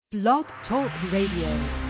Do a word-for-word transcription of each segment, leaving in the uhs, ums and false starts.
Blog Talk Radio.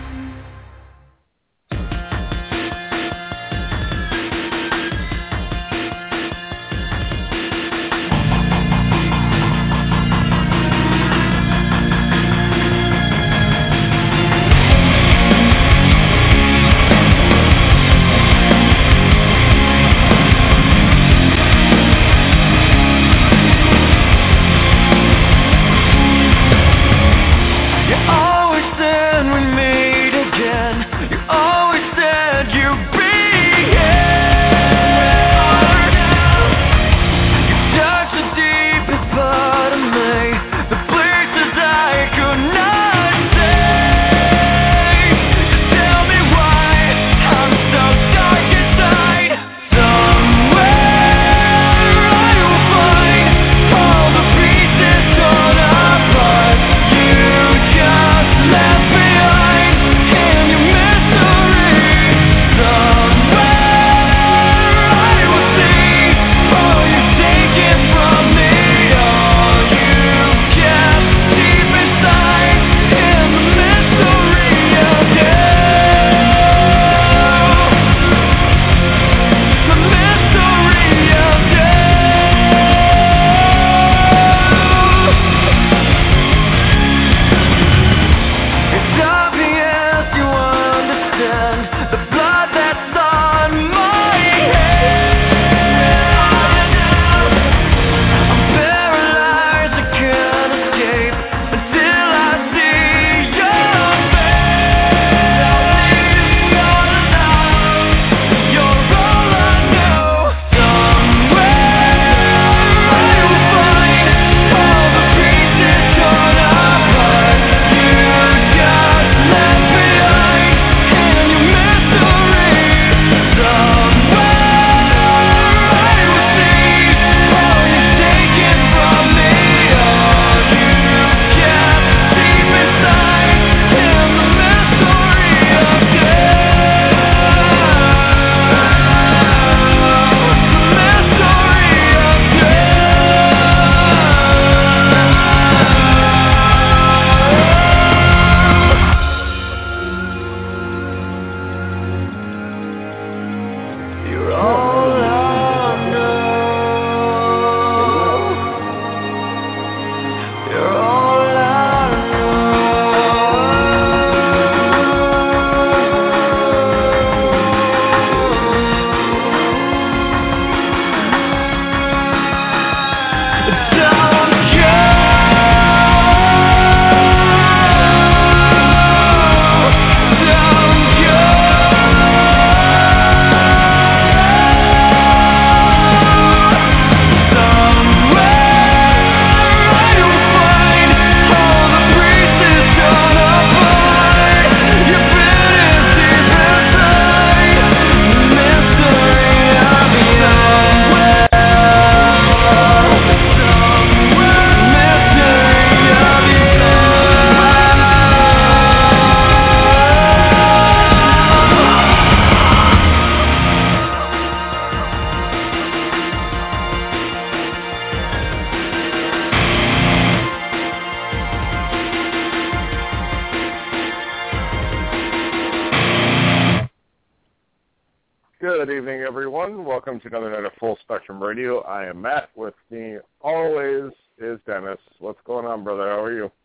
Good evening, everyone. Welcome to another night of Full Spectrum Radio. I am Matt. With me, always, is Dennis. What's going on, brother? How are you?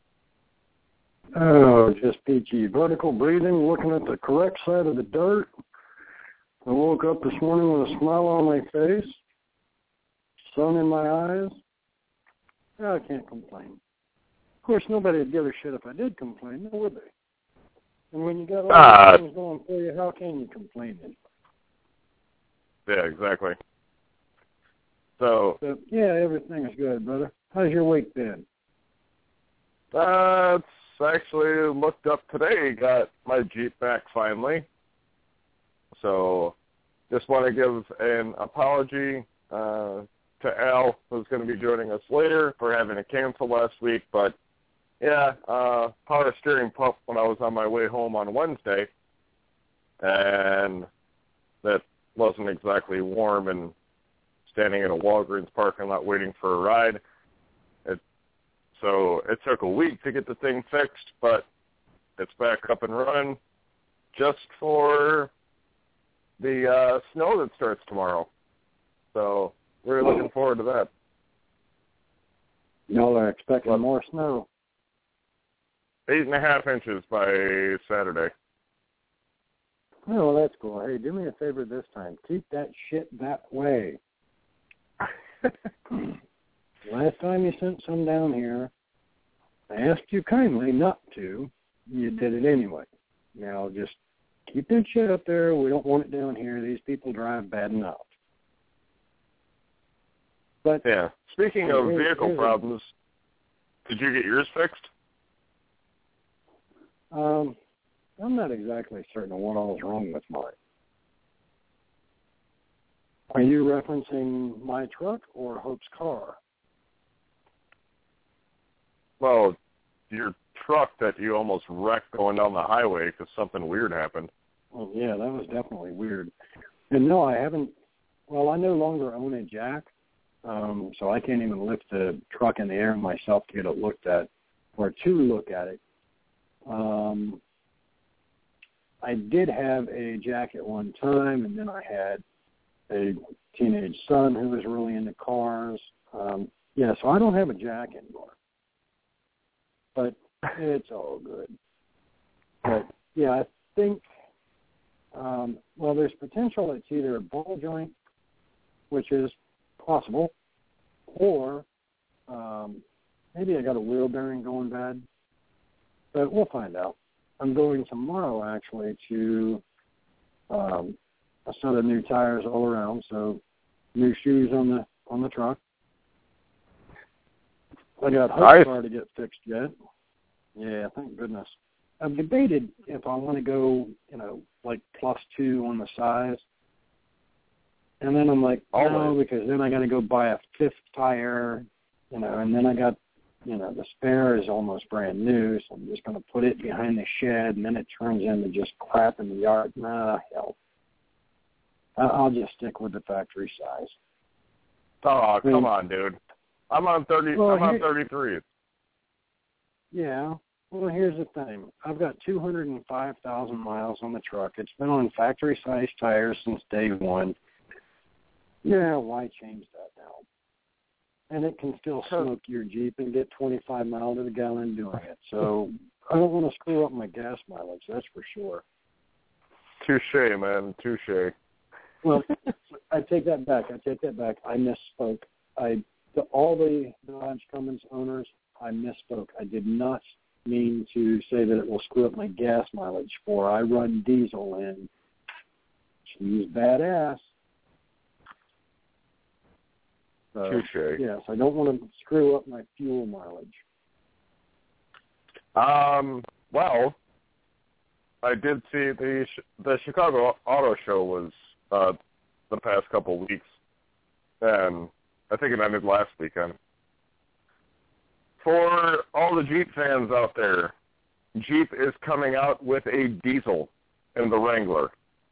Oh, just peachy. Vertical breathing, looking at the correct side of the dirt. I woke up this morning with a smile on my face, sun in my eyes. Oh, I can't complain. Of course, nobody would give a shit if I did complain, now would they? And when you got all uh, these things going for you, how can you complain then? Yeah, exactly. So, so, yeah, everything is good, brother. How's your week been? Uh, it's actually looked up today. Got my Jeep back finally. So, just want to give an apology uh, to Al, who's going to be joining us later, for having to cancel last week. But, yeah, uh, power steering pump when I was on my way home on Wednesday. And that wasn't exactly warm and standing in a Walgreens parking lot waiting for a ride. It, so it took a week to get the thing fixed, but it's back up and running just for the uh, snow that starts tomorrow. So we're looking forward to that. Y'all are expecting well, more snow. Eight and a half inches by Saturday. Oh, well, that's cool. Hey, do me a favor this time. Keep that shit that way. Last time you sent some down here, I asked you kindly not to. You did it anyway. Now just keep that shit up there. We don't want it down here. These people drive bad enough. But yeah. Speaking of here's, vehicle here's problems, a, did you get yours fixed? Um, I'm not exactly certain of what all is wrong with mine. Are you referencing my truck or Hope's car? Well, your truck that you almost wrecked going down the highway because something weird happened. Oh, yeah, that was definitely weird. And no, I haven't, well, I no longer own a jack, um, so I can't even lift the truck in the air myself to get it looked at or to look at it. Um, I did have a jack at one time, and then I had a teenage son who was really into cars. Um, yeah, so I don't have a jack anymore. But it's all good. But, yeah, I think, um, well, there's potential it's either a ball joint, which is possible, or um, maybe I got a wheel bearing going bad. But we'll find out. I'm going tomorrow, actually, to um, a set of new tires all around, so new shoes on the on the truck. I got Hope's car to get fixed yet. Yeah, thank goodness. I've debated if I want to go, you know, like plus two on the size. And then I'm like, Always. no, because then I got to go buy a fifth tire, you know, and then I got, you know, the spare is almost brand new, so I'm just going to put it behind the shed, and then it turns into just crap in the yard. Nah, hell. I'll just stick with the factory size. Oh, I mean, come on, dude. I'm on thirty. Well, I'm on here, thirty-three. Yeah. Well, here's the thing. I've got two hundred five thousand miles on the truck. It's been on factory size tires since day one. Yeah, why change that now? And it can still smoke your Jeep and get twenty-five miles to the gallon doing it. So I don't want to screw up my gas mileage, that's for sure. Touche, man. Touche. Well, I take that back. I take that back. I misspoke. I to all the Dodge Cummins owners, I misspoke. I did not mean to say that it will screw up my gas mileage, for I run diesel and she's badass. So, Touche. yes, I don't want to screw up my fuel mileage. Um. Well, I did see the the Chicago Auto Show was uh, the past couple of weeks, and I think it ended last weekend. For all the Jeep fans out there, Jeep is coming out with a diesel in the Wrangler.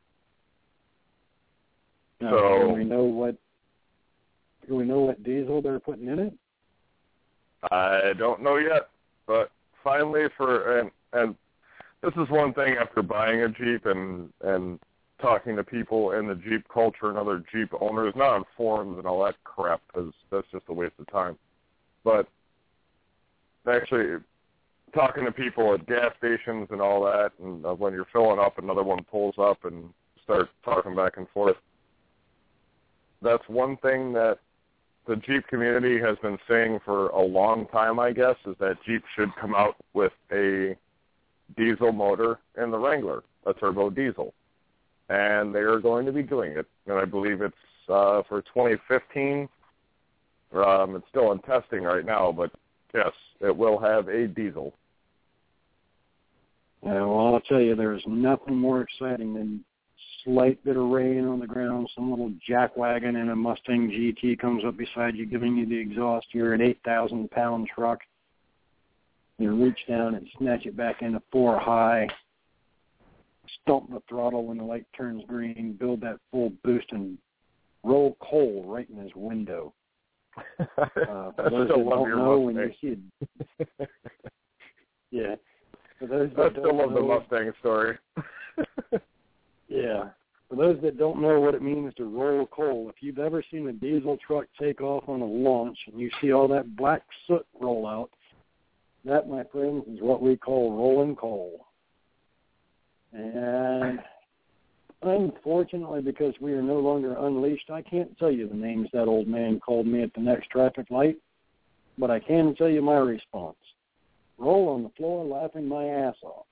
Now, so do we know what do we know what diesel they're putting in it? I don't know yet, but finally, for and and this is one thing after buying a Jeep and and talking to people in the Jeep culture and other Jeep owners, not on forums and all that crap, because that's just a waste of time. But actually talking to people at gas stations and all that, and uh, when you're filling up, another one pulls up and start talking back and forth. That's one thing that the Jeep community has been saying for a long time, I guess, is that Jeep should come out with a diesel motor in the Wrangler, a turbo diesel. And they are going to be doing it. And I believe it's uh, for twenty fifteen. Um, it's still in testing right now, but yes, it will have a diesel. Yeah, well, I'll tell you, there's nothing more exciting than slight bit of rain on the ground, some little jackwagon and a Mustang G T comes up beside you, giving you the exhaust. You're an eight thousand pound truck. You reach down and snatch it back into four high, stomp the throttle when the light turns green, build that full boost, and roll coal right in his window. Uh, for those that don't know, when you see it, yeah, For those I that still don't love know, the Mustang story. yeah. For those that don't know what it means to roll coal, if you've ever seen a diesel truck take off on a launch and you see all that black soot roll out, that, my friends, is what we call rolling coal. And unfortunately, because we are no longer unleashed, I can't tell you the names that old man called me at the next traffic light, but I can tell you my response. Roll on the floor laughing my ass off.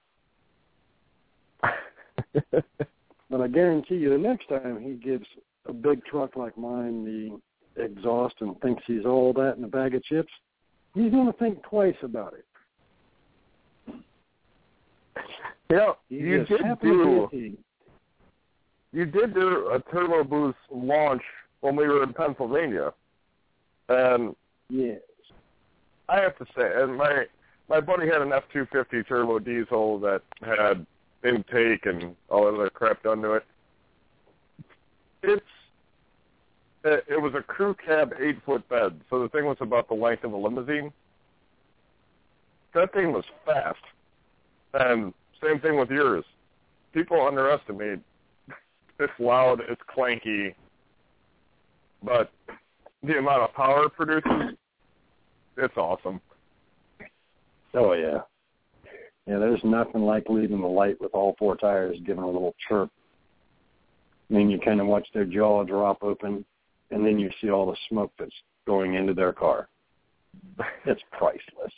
But I guarantee you the next time he gives a big truck like mine the exhaust and thinks he's all that in a bag of chips, he's going to think twice about it. Yeah, He you just did do he. you did do a turbo boost launch when we were in Pennsylvania, and yes, I have to say, and my my buddy had an F two fifty turbo diesel that had intake and all that other crap done to it. It's it, it was a crew cab eight foot bed, so the thing was about the length of a limousine. That thing was fast, and same thing with yours. People underestimate. It's loud, it's clanky, but the amount of power it produces, it's awesome. Oh yeah. Yeah, there's nothing like leaving the light with all four tires giving a little chirp. I mean, you kind of watch their jaw drop open, and then you see all the smoke that's going into their car. It's priceless.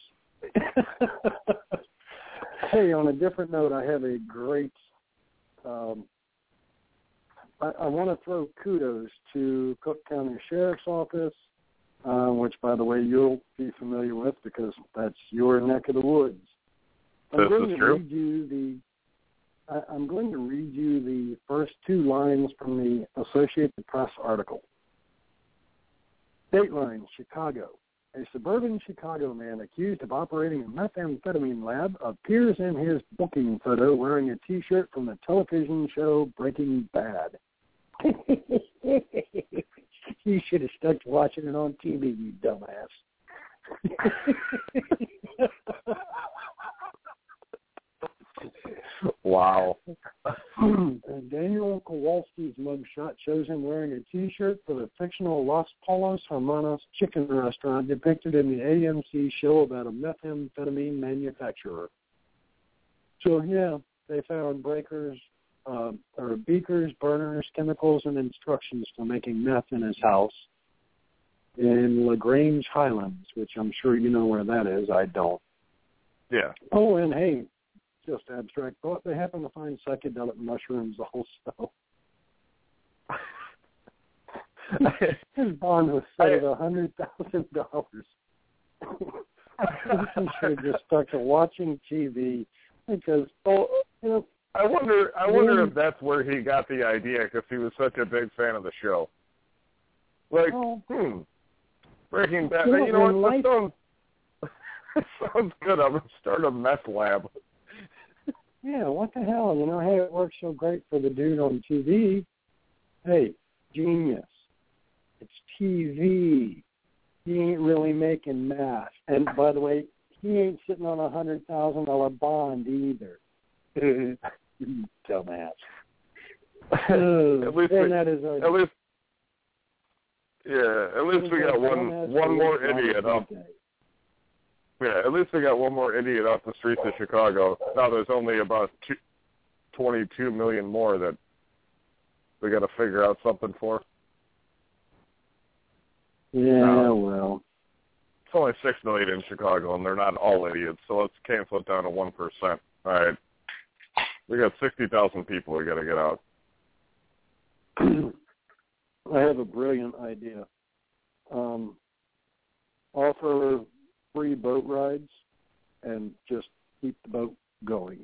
Hey, on a different note, I have a great, um, I, I want to throw kudos to Cook County Sheriff's Office, uh, which, by the way, you'll be familiar with because that's your neck of the woods. I'm this going is to true. read you the. I, I'm going to read you the first two lines from the Associated Press article. Dateline, Chicago. A suburban Chicago man accused of operating a methamphetamine lab appears in his booking photo wearing a T-shirt from the television show Breaking Bad. You should have stuck to watching it on T V, you dumbass. Wow. Daniel Kowalski's mugshot shows him wearing a T-shirt for the fictional Los Pollos Hermanos chicken restaurant depicted in the A M C show about a methamphetamine manufacturer. So, yeah, they found breakers, uh, or beakers, burners, chemicals, and instructions for making meth in his house in LaGrange Highlands, which I'm sure you know where that is. I don't. Yeah. Oh, and hey, just abstract thought, they happen to find psychedelic mushrooms also. His bond was set at one hundred thousand dollars. He should have just stuck to watching T V because, oh, you know, I wonder. I wonder if that's where he got the idea because he was such a big fan of the show. Like, oh, hmm, Breaking Bad. You know, You know what? life- That sounds, that sounds good. I'm gonna start a meth lab. yeah, what the hell? You know, hey, it works so great for the dude on T V. Hey, genius. It's T V. He ain't really making math. And by the way, he ain't sitting on a hundred thousand dollar bond either. You dumbass. At least, and we, that is our, at least, yeah. At least we got one one more idiot off. Yeah, at least we got one more idiot off the streets of Chicago. Now there's only about two, twenty-two million more that we got to figure out something for. Yeah, no. well. It's only six million in Chicago, and they're not all idiots, so let's cancel it down to one percent. All right. We got sixty thousand people we got to get out. I have a brilliant idea. Um, offer free boat rides and just keep the boat going.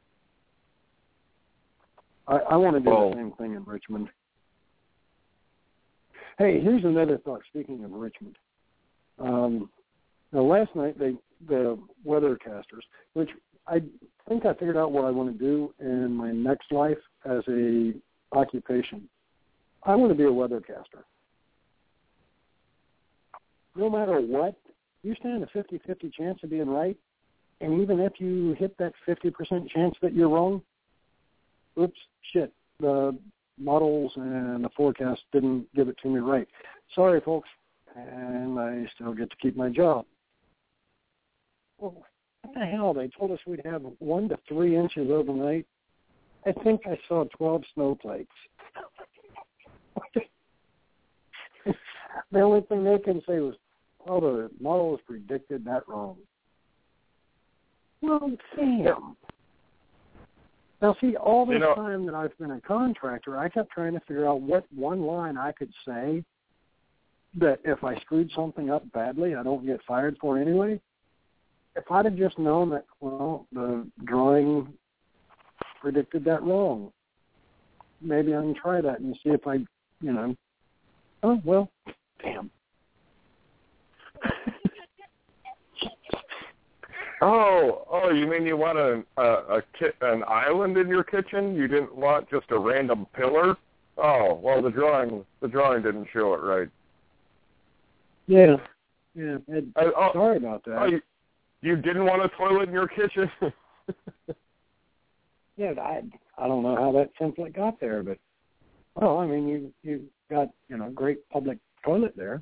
I, I want to do well, the same thing in Richmond. Hey, here's another thought, speaking of Richmond. Um, now, last night, they the weathercasters, which I think I figured out what I want to do in my next life as a occupation. I want to be a weathercaster. No matter what, you stand a fifty-fifty chance of being right. And even if you hit that fifty percent chance that you're wrong, oops, shit, the models and the forecast didn't give it to me right. Sorry, folks, and I still get to keep my job. Well, what the hell? They told us we'd have one to three inches overnight. I think I saw twelve snowflakes. The only thing they can say was, oh, the models predicted that wrong. Well, damn. Now, see, all this you know, time that I've been a contractor, I kept trying to figure out what one line I could say that if I screwed something up badly, I don't get fired for anyway. If I'd have just known that, well, the drawing predicted that wrong, maybe I can try that and see if I, you know, oh, well, damn. Oh, oh! You mean you want a, a, a ki- an island in your kitchen? You didn't want just a random pillar? Oh, well, the drawing the drawing didn't show it right. Yeah, yeah. Ed, uh, oh, sorry about that. Oh, you, you didn't want a toilet in your kitchen? Yeah, I I don't know how that template got there, but well, I mean, you you got you know great public toilet there.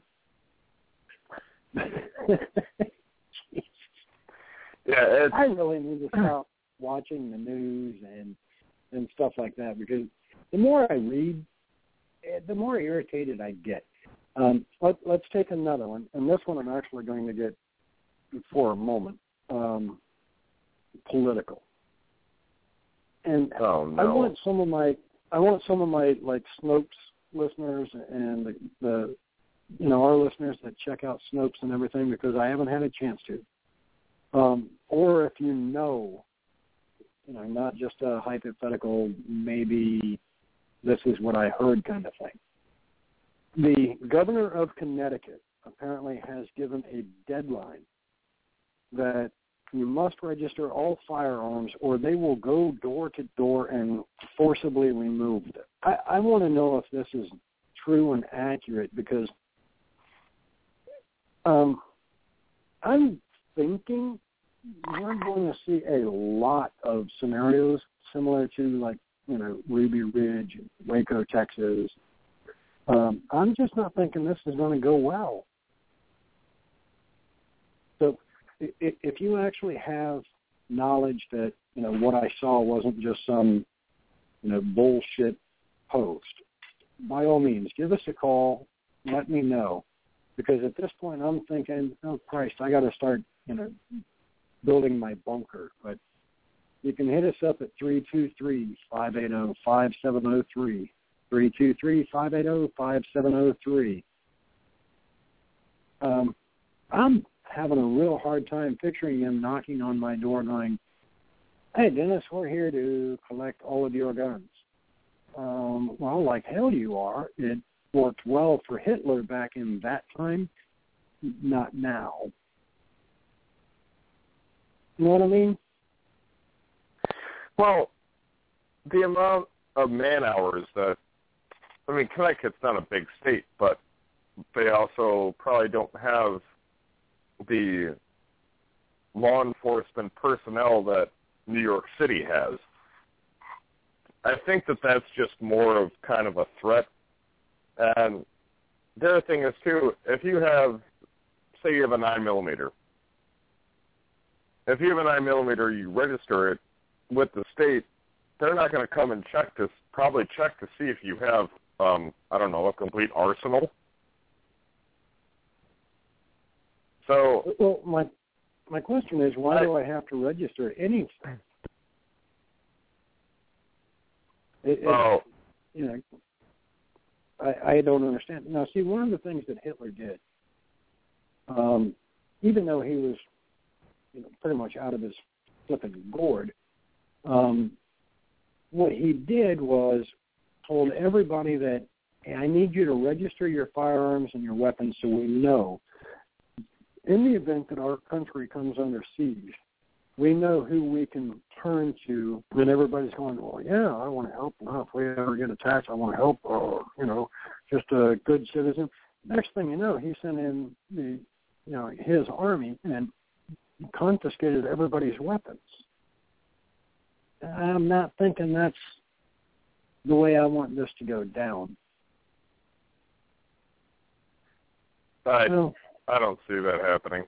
Yeah, it's, I really need to stop watching the news and and stuff like that because the more I read, the more irritated I get. Um, let, let's take another one, and this one I'm actually going to get for a moment um, political. And oh, no. I want some of my I want some of my like Snopes listeners and the, the you know our listeners that check out Snopes and everything because I haven't had a chance to. Um, or if you know, you know, not just a hypothetical, maybe this is what I heard kind of thing. The governor of Connecticut apparently has given a deadline that you must register all firearms or they will go door to door and forcibly remove them. I, I want to know if this is true and accurate because um, I'm thinking we're going to see a lot of scenarios similar to, like, you know, Ruby Ridge, Waco, Texas. Um, I'm just not thinking this is going to go well. So if you actually have knowledge that, you know, what I saw wasn't just some, you know, bullshit post, by all means, give us a call, let me know. Because at this point I'm thinking, oh, Christ, I got to start, you know, building my bunker. But you can hit us up at three two three, five eight zero, five seven zero three, three two three, five eight zero, five seven zero three. Um, I'm having a real hard time picturing them knocking on my door going, hey, Dennis, we're here to collect all of your guns. Um, well, like hell you are. It worked well for Hitler back in that time, not now. You know what I mean? Well, the amount of man hours that, I mean, Connecticut's not a big state, but they also probably don't have the law enforcement personnel that New York City has. I think that that's just more of kind of a threat. And the other thing is, too, if you have, say you have a nine millimeter, if you have a nine millimeter, you register it with the state, they're not going to come and check to, probably check to see if you have, um, I don't know, a complete arsenal. So, well, my my question is, why I, do I have to register anything? It, it, oh, you know, I, I don't understand. Now, see, one of the things that Hitler did, um, even though he was, you know, pretty much out of his flipping gourd, um, what he did was told everybody that, hey, I need you to register your firearms and your weapons so we know. In the event that our country comes under siege, we know who we can turn to when everybody's going, well, yeah, I want to help. Well, if we ever get attacked, I want to help, or, you know, just a good citizen. Next thing you know, he sent in the, you know, his army, and confiscated everybody's weapons. I'm not thinking that's the way I want this to go down. I, well, I don't see that happening.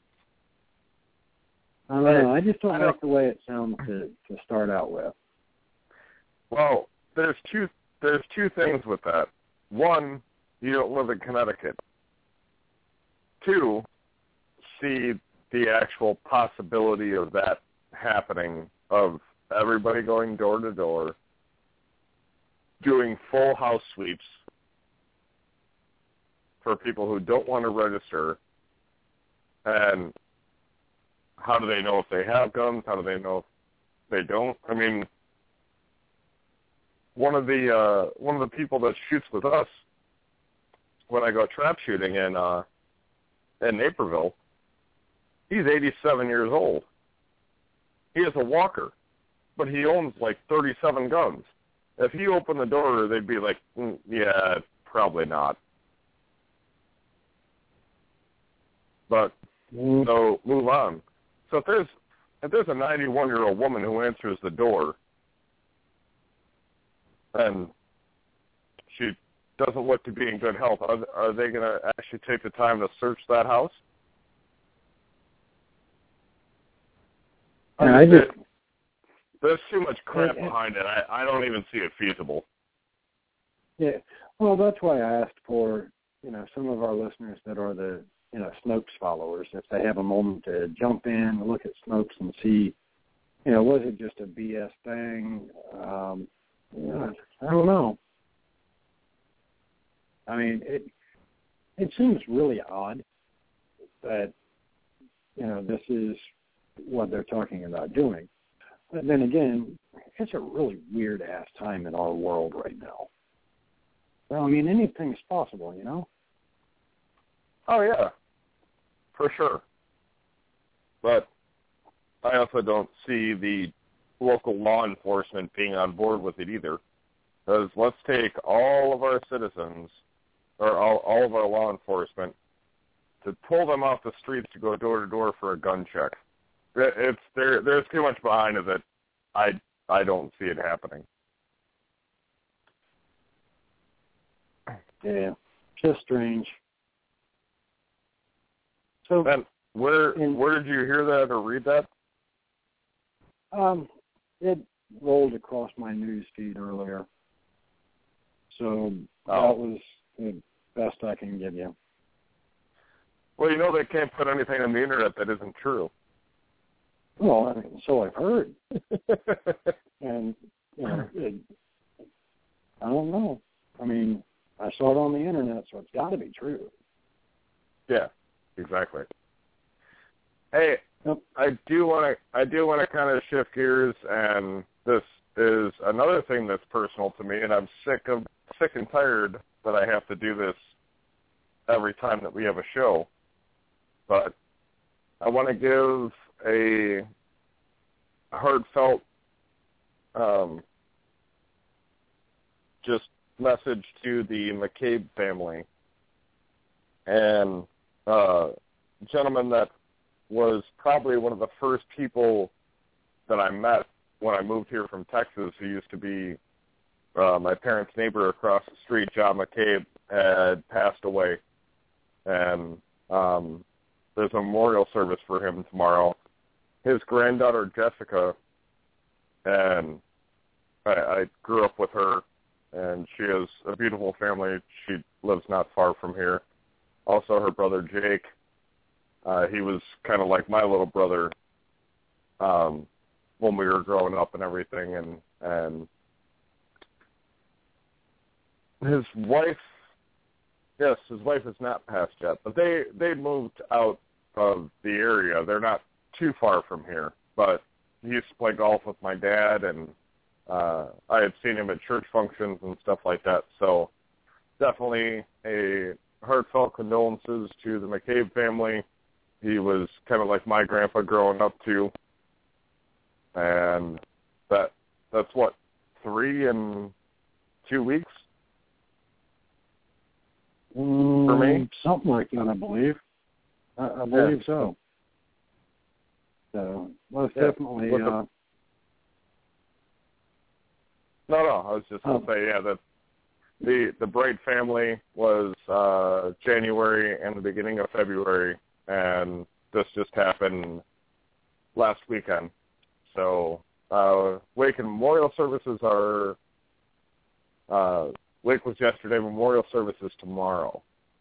I don't know. I just don't I like don't, the way it sounds to, to start out with. Well, there's two there's two things with that. One, you don't live in Connecticut. Two, see the actual possibility of that happening, of everybody going door to door, doing full house sweeps for people who don't want to register. And how do they know if they have guns? How do they know if they don't? I mean, one of the uh, one of the people that shoots with us when I go trap shooting in uh, in Naperville, he's eighty-seven years old. He is a walker, but he owns like thirty-seven guns. If he opened the door, they'd be like, mm, yeah, probably not. But Mm. so move on. So if there's if there's a ninety-one-year-old woman who answers the door and she doesn't look to be in good health, are, are they going to actually take the time to search that house? Yeah, I just, There's too much crap it, behind it. I, I don't even see it feasible. Yeah, well, that's why I asked for, you know, some of our listeners that are the, you know, Snopes followers, if they have a moment to jump in, look at Snopes and see, you know, was it just a B S thing? Um, you know, I don't know. I mean, it it seems really odd that, you know, this is what they're talking about doing. But then again, it's a really weird-ass time in our world right now. Well, I mean, anything's possible, you know? Oh, yeah, for sure. But I also don't see the local law enforcement being on board with it either. Because let's take all of our citizens, or all, all of our law enforcement, to pull them off the streets to go door to door for a gun check. It's there. There's too much behind it that I I don't see it happening. Yeah, just strange. So, and where in, where did you hear that or read that? Um, it rolled across my news feed earlier, so oh. that was the best I can give you. Well, you know they can't put anything on the internet that isn't true. Well, I mean, so I've heard, and you know, it, I don't know. I mean, I saw it on the internet, so it's got to be true. Yeah, exactly. Hey, yep. I do want to I do want to kind of shift gears, and this is another thing that's personal to me, and I'm sick of sick and tired that I have to do this every time that we have a show. But I want to give a heartfelt um, just message to the McCabe family, and uh, gentleman that was probably one of the first people that I met when I moved here from Texas, who used to be uh, my parents' neighbor across the street. John McCabe had passed away, and um, there's a memorial service for him tomorrow. His granddaughter, Jessica, and I, I grew up with her, and she has a beautiful family. She lives not far from here. Also, her brother, Jake, uh, he was kind of like my little brother um, when we were growing up and everything, and, and his wife, yes, his wife has not passed yet, but they, they moved out of the area. They're not too far from here, but he used to play golf with my dad, and uh, I had seen him at church functions and stuff like that. So definitely a heartfelt condolences to the McCabe family. He was kind of like my grandpa growing up too, and that that's what, three and two weeks mm, for me, something like that. I believe. I, I believe yeah. so. was yeah. definitely. The, uh, no, no, I was just going to oh. say, yeah, that the the Bright family was uh, January and the beginning of February, and this just happened last weekend. So uh, Wake and memorial services are, uh, Wake was yesterday, memorial services tomorrow.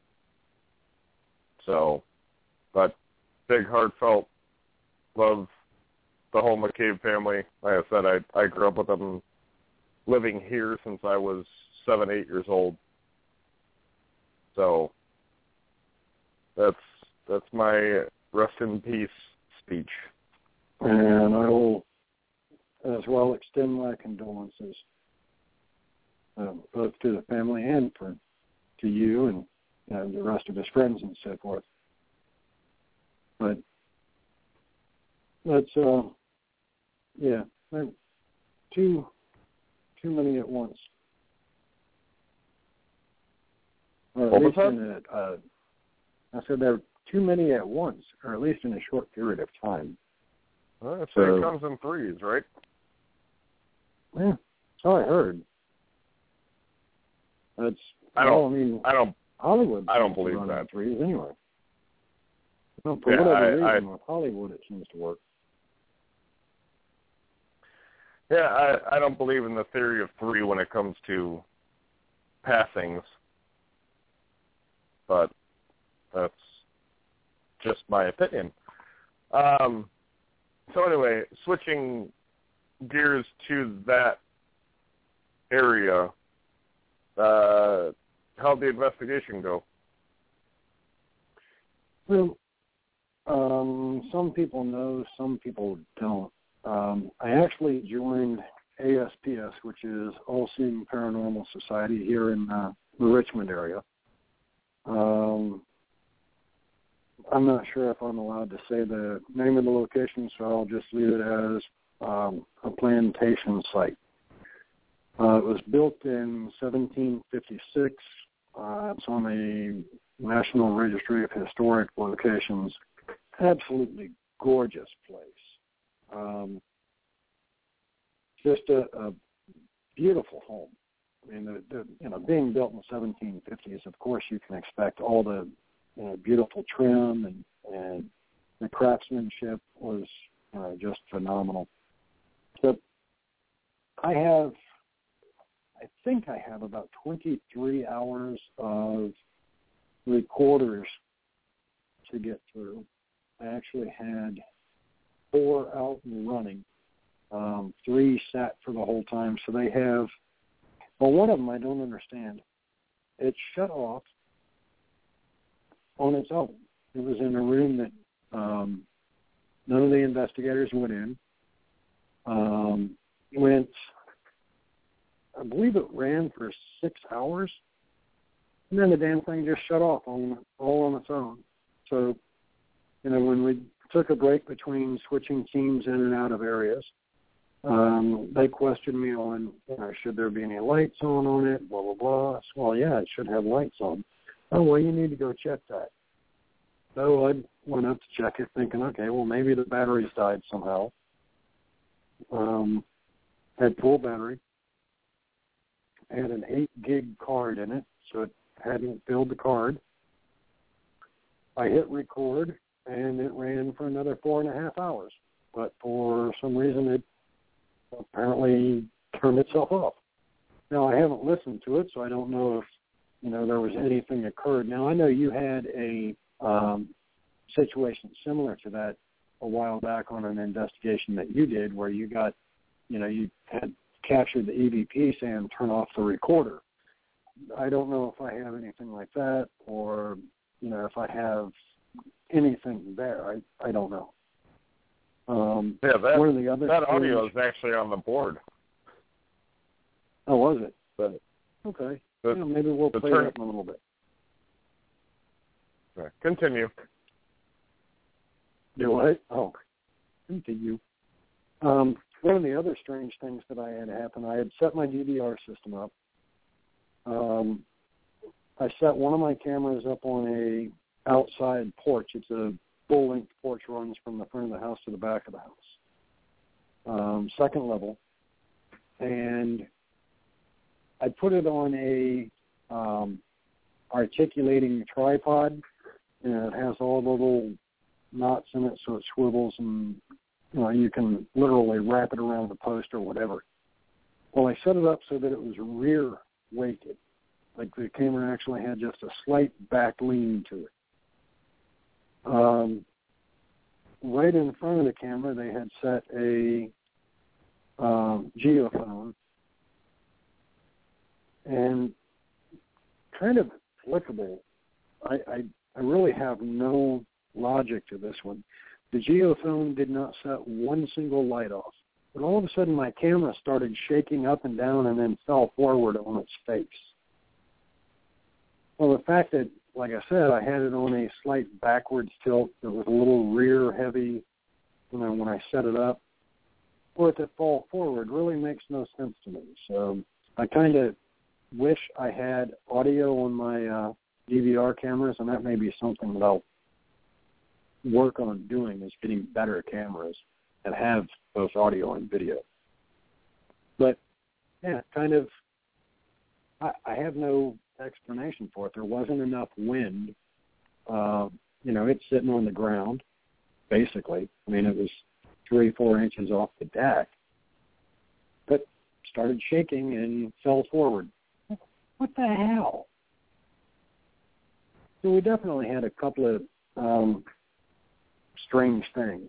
So, but big heartfelt love the whole McCabe family. Like I said, I, I grew up with them living here since I was seven, eight years old. So that's that's my rest in peace speech. And I will as well extend my condolences uh, both to the family and for to you and uh, the rest of his friends and so forth. But that's uh, yeah, too too many at once. Or at What was least that? in a, uh, I said there are too many at once, or at least in a short period of time. Well, so So- it comes in threes, right? Yeah, so I heard. That's I don't. well, I mean, I don't. Hollywood. I don't seems to believe run that. in threes anyway. Well, for Yeah, whatever I- reason, with Hollywood, it seems to work. Yeah, I, I don't believe in the theory of three when it comes to passings, but that's just my opinion. Um, so anyway, switching gears to that area, uh, how'd the investigation go? Well, um, some people know, some people don't. Um, I actually joined A S P S, which is All Seeing Paranormal Society here in uh, the Richmond area. Um, I'm not sure if I'm allowed to say the name of the location, so I'll just leave it as um, a plantation site. Uh, it was built in seventeen fifty-six. Uh, it's on the National Registry of Historic Locations. Absolutely gorgeous place. Um, just a, a beautiful home. I mean, the, the, you know, being built in the seventeen fifties, of course, you can expect all the you know, beautiful trim and, and the craftsmanship was uh, just phenomenal. So I have, I think I have about twenty-three hours of recorders to get through. I actually had four out and running. Um, three sat for the whole time. So they have, well, one of them I don't understand. It shut off on its own. It was in a room that um, none of the investigators went in. Um, went, I believe it ran for six hours, and then the damn thing just shut off on all on its own. So, you know, when we took a break between switching teams in and out of areas, um, they questioned me on, you know, should there be any lights on on it, blah, blah, blah. I said, well, yeah, it should have lights on. Oh, well, you need to go check that. So I went up to check it thinking, okay, well, maybe the batteries died somehow. Um, had full battery. Had an eight gig card in it, so it hadn't filled the card. I hit record, and it ran for another four and a half hours. But for some reason, it apparently turned itself off. Now, I haven't listened to it, so I don't know if, you know, there was anything occurred. Now, I know you had a um, situation similar to that a while back on an investigation that you did where you got, you know, you had captured the E V P saying turn off the recorder. I don't know if I have anything like that or, you know, if I have anything there. I, I don't know. Um, Yeah, that, one of the other that things, audio is actually on the board. Oh, was it? But okay. the, Yeah, maybe we'll play turn, that in a little bit. Okay, continue. Do what? Oh, continue. Um, one of the other strange things that I had happen, I had set my D V R system up. Um, I set one of my cameras up on a outside porch. It's a full-length porch, runs from the front of the house to the back of the house. um, second level, and I put it on a um, articulating tripod, and it has all the little knots in it so it swivels, and you know, you can literally wrap it around the post or whatever. Well, I set it up so that it was rear weighted, like the camera actually had just a slight back lean to it. Um, right in front of the camera, they had set a um, geophone, and kind of applicable. I, I, I really have no logic to this one. The geophone did not set one single light off. But all of a sudden my camera started shaking up and down and then fell forward on its face. Well, the fact that, like I said, I had it on a slight backwards tilt that was a little rear heavy, you know, when I set it up, for it to fall forward really makes no sense to me. So I kind of wish I had audio on my uh, D V R cameras, and that may be something that I'll work on doing, is getting better cameras that have both audio and video. But, yeah, kind of, I, I have no explanation for it. There wasn't enough wind. Uh, you know, it's sitting on the ground, basically. I mean, it was three, four inches off the deck, but started shaking and fell forward. What the hell? So we definitely had a couple of um, strange things.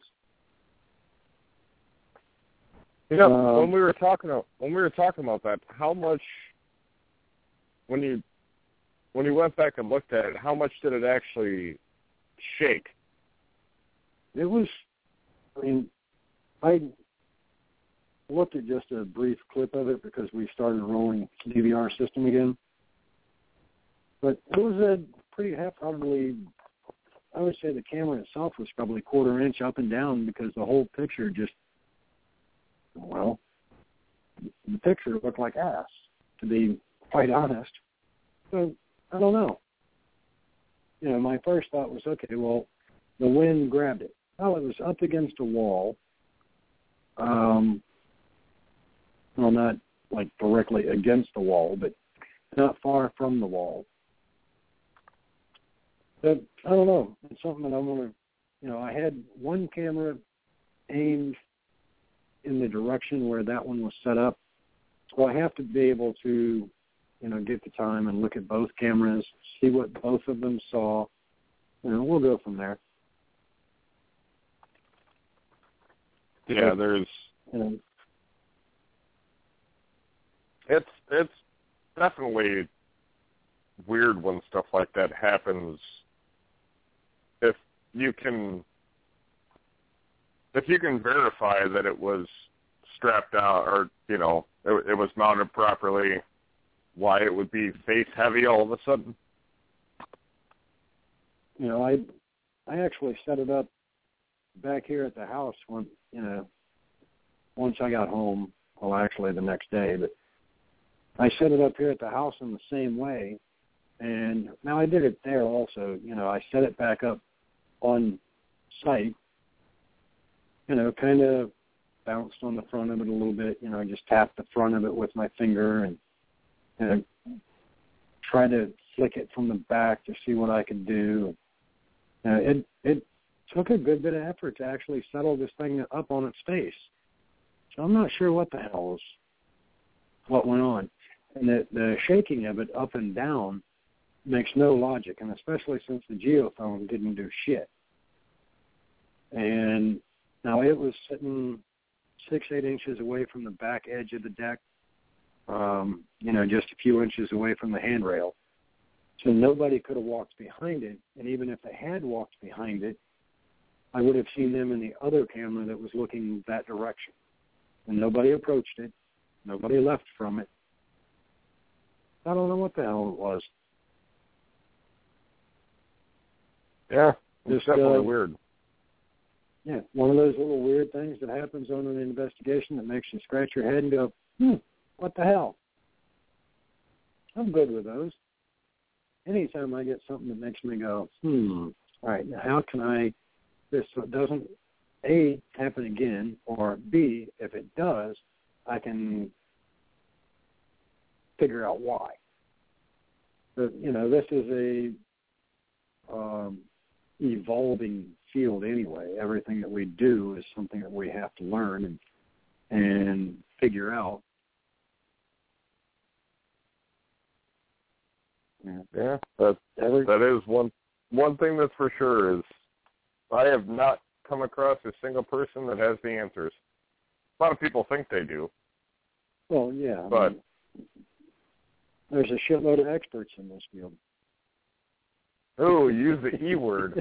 You know, um, when we were talking about, when we were talking about that, how much, when you when you went back and looked at it, how much did it actually shake? It was, I mean, I looked at just a brief clip of it because we started rolling D V R system again. But it was a pretty half, probably, I would say the camera itself was probably quarter inch up and down because the whole picture just, well, the picture looked like ass, to be quite honest. So, I don't know. You know, my first thought was, okay, well, the wind grabbed it. Well, it was up against a wall. Um, well, not like directly against the wall, but not far from the wall. But I don't know. It's something that I want to, you know, I had one camera aimed in the direction where that one was set up. So I have to be able to, you know, get the time and look at both cameras, see what both of them saw. You know, we'll go from there. Yeah, but, there's, you know, it's it's definitely weird when stuff like that happens. If you can, if you can verify that it was strapped down, or you know, it, it was mounted properly, why it would be face heavy all of a sudden? You know, I I actually set it up back here at the house when, you know, once I got home, well, actually the next day, but I set it up here at the house in the same way. And now I did it there also. You know, I set it back up on site, you know, kind of bounced on the front of it a little bit, you know, just tapped the front of it with my finger and, you know, tried to flick it from the back to see what I could do. Uh, it it took a good bit of effort to actually settle this thing up on its face. So I'm not sure what the hell was, what went on. And the, the shaking of it up and down makes no logic, and especially since the geophone didn't do shit. And now it was sitting six, eight inches away from the back edge of the deck, um, you know, just a few inches away from the handrail. So nobody could have walked behind it, and even if they had walked behind it, I would have seen them in the other camera that was looking that direction. And nobody approached it. Nobody left from it. I don't know what the hell it was. Yeah, it's Just, definitely uh, weird. Yeah, one of those little weird things that happens on an investigation that makes you scratch your head and go, hmm, what the hell? I'm good with those. Anytime I get something that makes me go, hmm, all right, now how can I, this so it doesn't A, happen again, or B, if it does, I can figure out why. But, you know, this is a um, evolving field anyway. Everything that we do is something that we have to learn and and figure out. Yeah, that Every, that is one one thing that's for sure is I have not come across a single person that has the answers. A lot of people think they do. Well, yeah. I But mean, there's a shitload of experts in this field. oh, use the E word.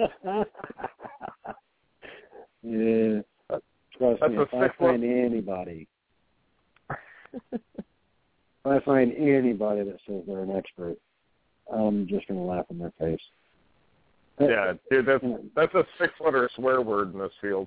Yeah. Trust That's me, a if I six find one- anybody, if I find anybody that says they're an expert, I'm just going to laugh in their face. Yeah, dude, that's that's a six-letter swear word in this field.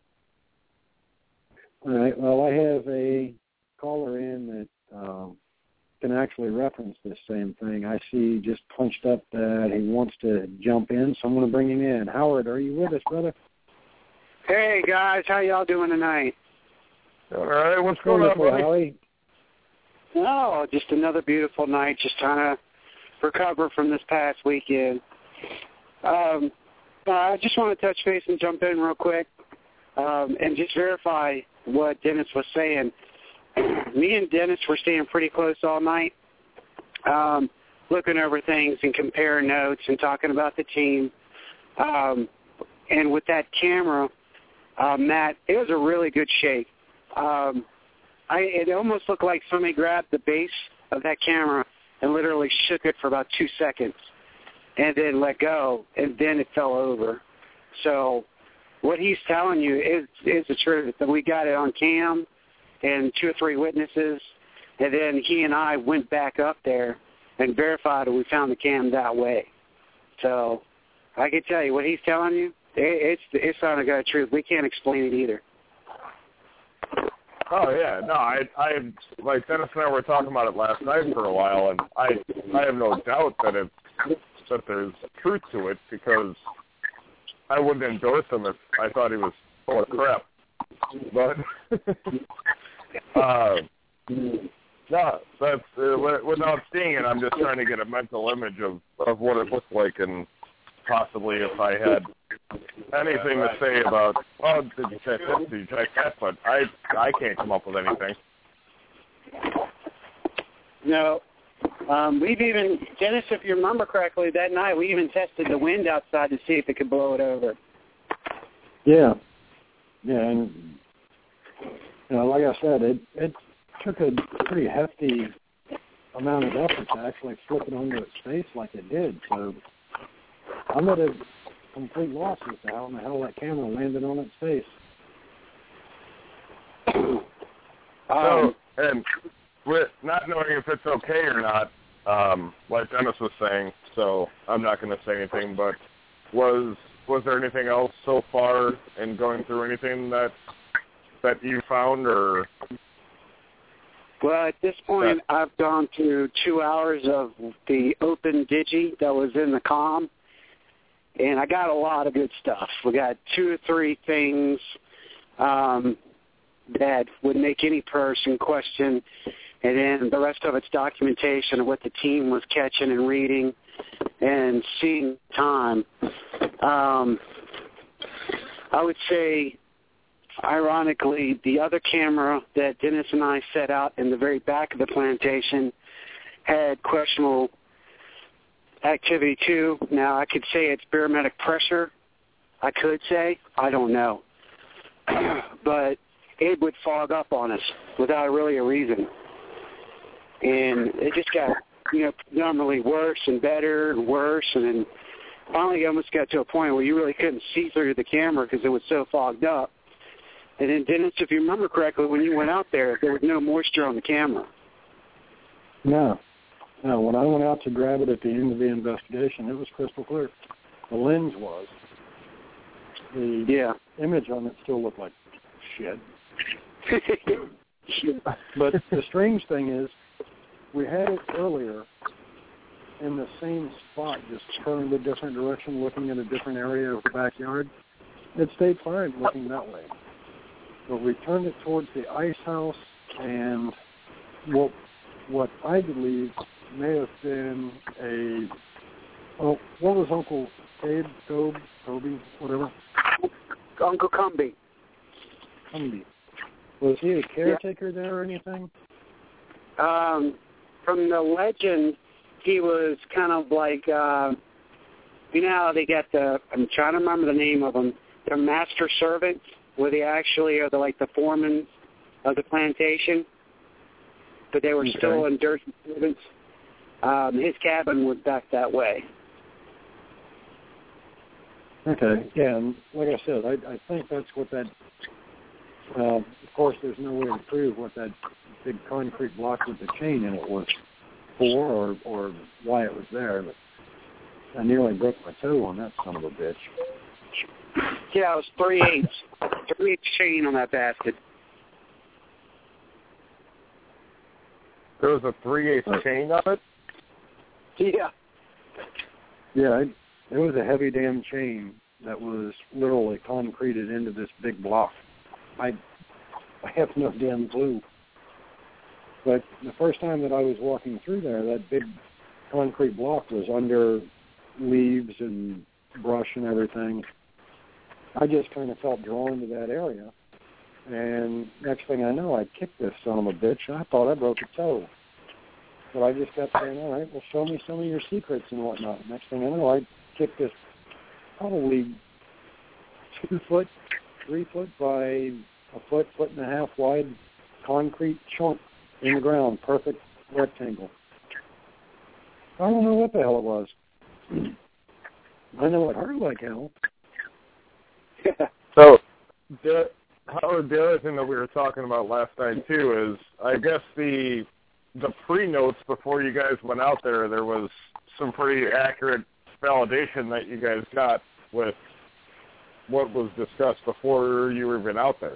All right. Well, I have a caller in that um, can actually reference this same thing. I see just punched up that he wants to jump in, so I'm going to bring him in. Howard, are you with us, brother? Hey, guys. How y'all doing tonight? All right, what's going on, Wonderful, buddy? Howie. Oh, just another beautiful night. Just trying to recover from this past weekend. Um, I just want to touch base and jump in real quick um, and just verify what Dennis was saying. Me and Dennis were staying pretty close all night, um, looking over things and comparing notes and talking about the team. Um, and with that camera, uh, Matt, it was a really good shake. Um, I, it almost looked like somebody grabbed the base of that camera and literally shook it for about two seconds and then let go, and then it fell over. So what he's telling you is, is the truth. That we got it on cam and two or three witnesses, and then he and I went back up there and verified that we found the cam that way. So I can tell you what he's telling you, it, it's it's not the truth. We can't explain it either. Oh yeah, no, I, I, like Dennis and I were talking about it last night for a while, and I, I have no doubt that it's that there's truth to it because I wouldn't endorse him if I thought he was full of crap. But uh, no, that's uh, without seeing it, I'm just trying to get a mental image of of what it looked like, and possibly if I had anything to say about, well, did you check this, did you check that, but I I can't come up with anything. No. Um, we've even, Dennis, if you remember correctly, that night we even tested the wind outside to see if it could blow it over. Yeah. Yeah, and, you know, like I said, it, it took a pretty hefty amount of effort to actually flip it onto its face like it did, so I'm at a complete loss as to how in the hell that camera landed on its face. So, and with not knowing if it's okay or not, um, like Dennis was saying, so I'm not going to say anything, but was was there anything else so far in going through anything that that you found, or? Well, at this point, I've gone through two hours of the open digi that was in the comm, and I got a lot of good stuff. We got two or three things um, that would make any person question, and then the rest of it's documentation of what the team was catching and reading and seeing time. Um, I would say, ironically, the other camera that Dennis and I set out in the very back of the plantation had questionable activity too. Now, I could say it's barometric pressure. I could say. I don't know. But it would fog up on us without really a reason. And it just got, you know, normally worse and better and worse. And then finally almost got to a point where you really couldn't see through the camera because it was so fogged up. And then, Dennis, if you remember correctly, when you went out there, there was no moisture on the camera. No. No, when I went out to grab it at the end of the investigation, it was crystal clear. The lens was. The yeah. image on it still looked like shit. But the strange thing is, we had it earlier in the same spot, just turned a different direction, looking at a different area of the backyard. it stayed fine looking that way. But we turned it towards the ice house, and what what I believe may have been a oh, what was Uncle Abe, Tobe, Toby, whatever? Uncle Cumby. Cumby. Was he a caretaker yeah. there or anything? Um, from the legend, he was kind of like, uh, you know how they got the, I'm trying to remember the name of them, they're master servants, where they actually are the, like the foremen of the plantation, but they were okay. still enduring servants. Um, his cabin was back that way. Okay, yeah, and like I said, I, I think that's what that, uh, of course there's no way to prove what that big concrete block with the chain in it was for or, or why it was there, but I nearly broke my toe on that son of a bitch. Yeah, it was three eighths. three eighths chain on that bastard. There was a three-eighths oh. chain on it? Yeah. Yeah, it, it was a heavy damn chain that was literally concreted into this big block. I I have no damn clue. But the first time that I was walking through there, that big concrete block was under leaves and brush and everything. I just kind of felt drawn to that area. And next thing I know, I kicked this son of a bitch, and I thought I broke a toe. But I just kept saying, all right, well, show me some of your secrets and whatnot. Next thing I know, I kicked this probably two foot, three foot by a foot, foot and a half wide concrete chunk in the ground, perfect rectangle. I don't know what the hell it was. I know it hurt like hell. So, the, Howard, the other thing that we were talking about last night, too, is I guess the the pre-notes before you guys went out there, there was some pretty accurate validation that you guys got with what was discussed before you were even out there.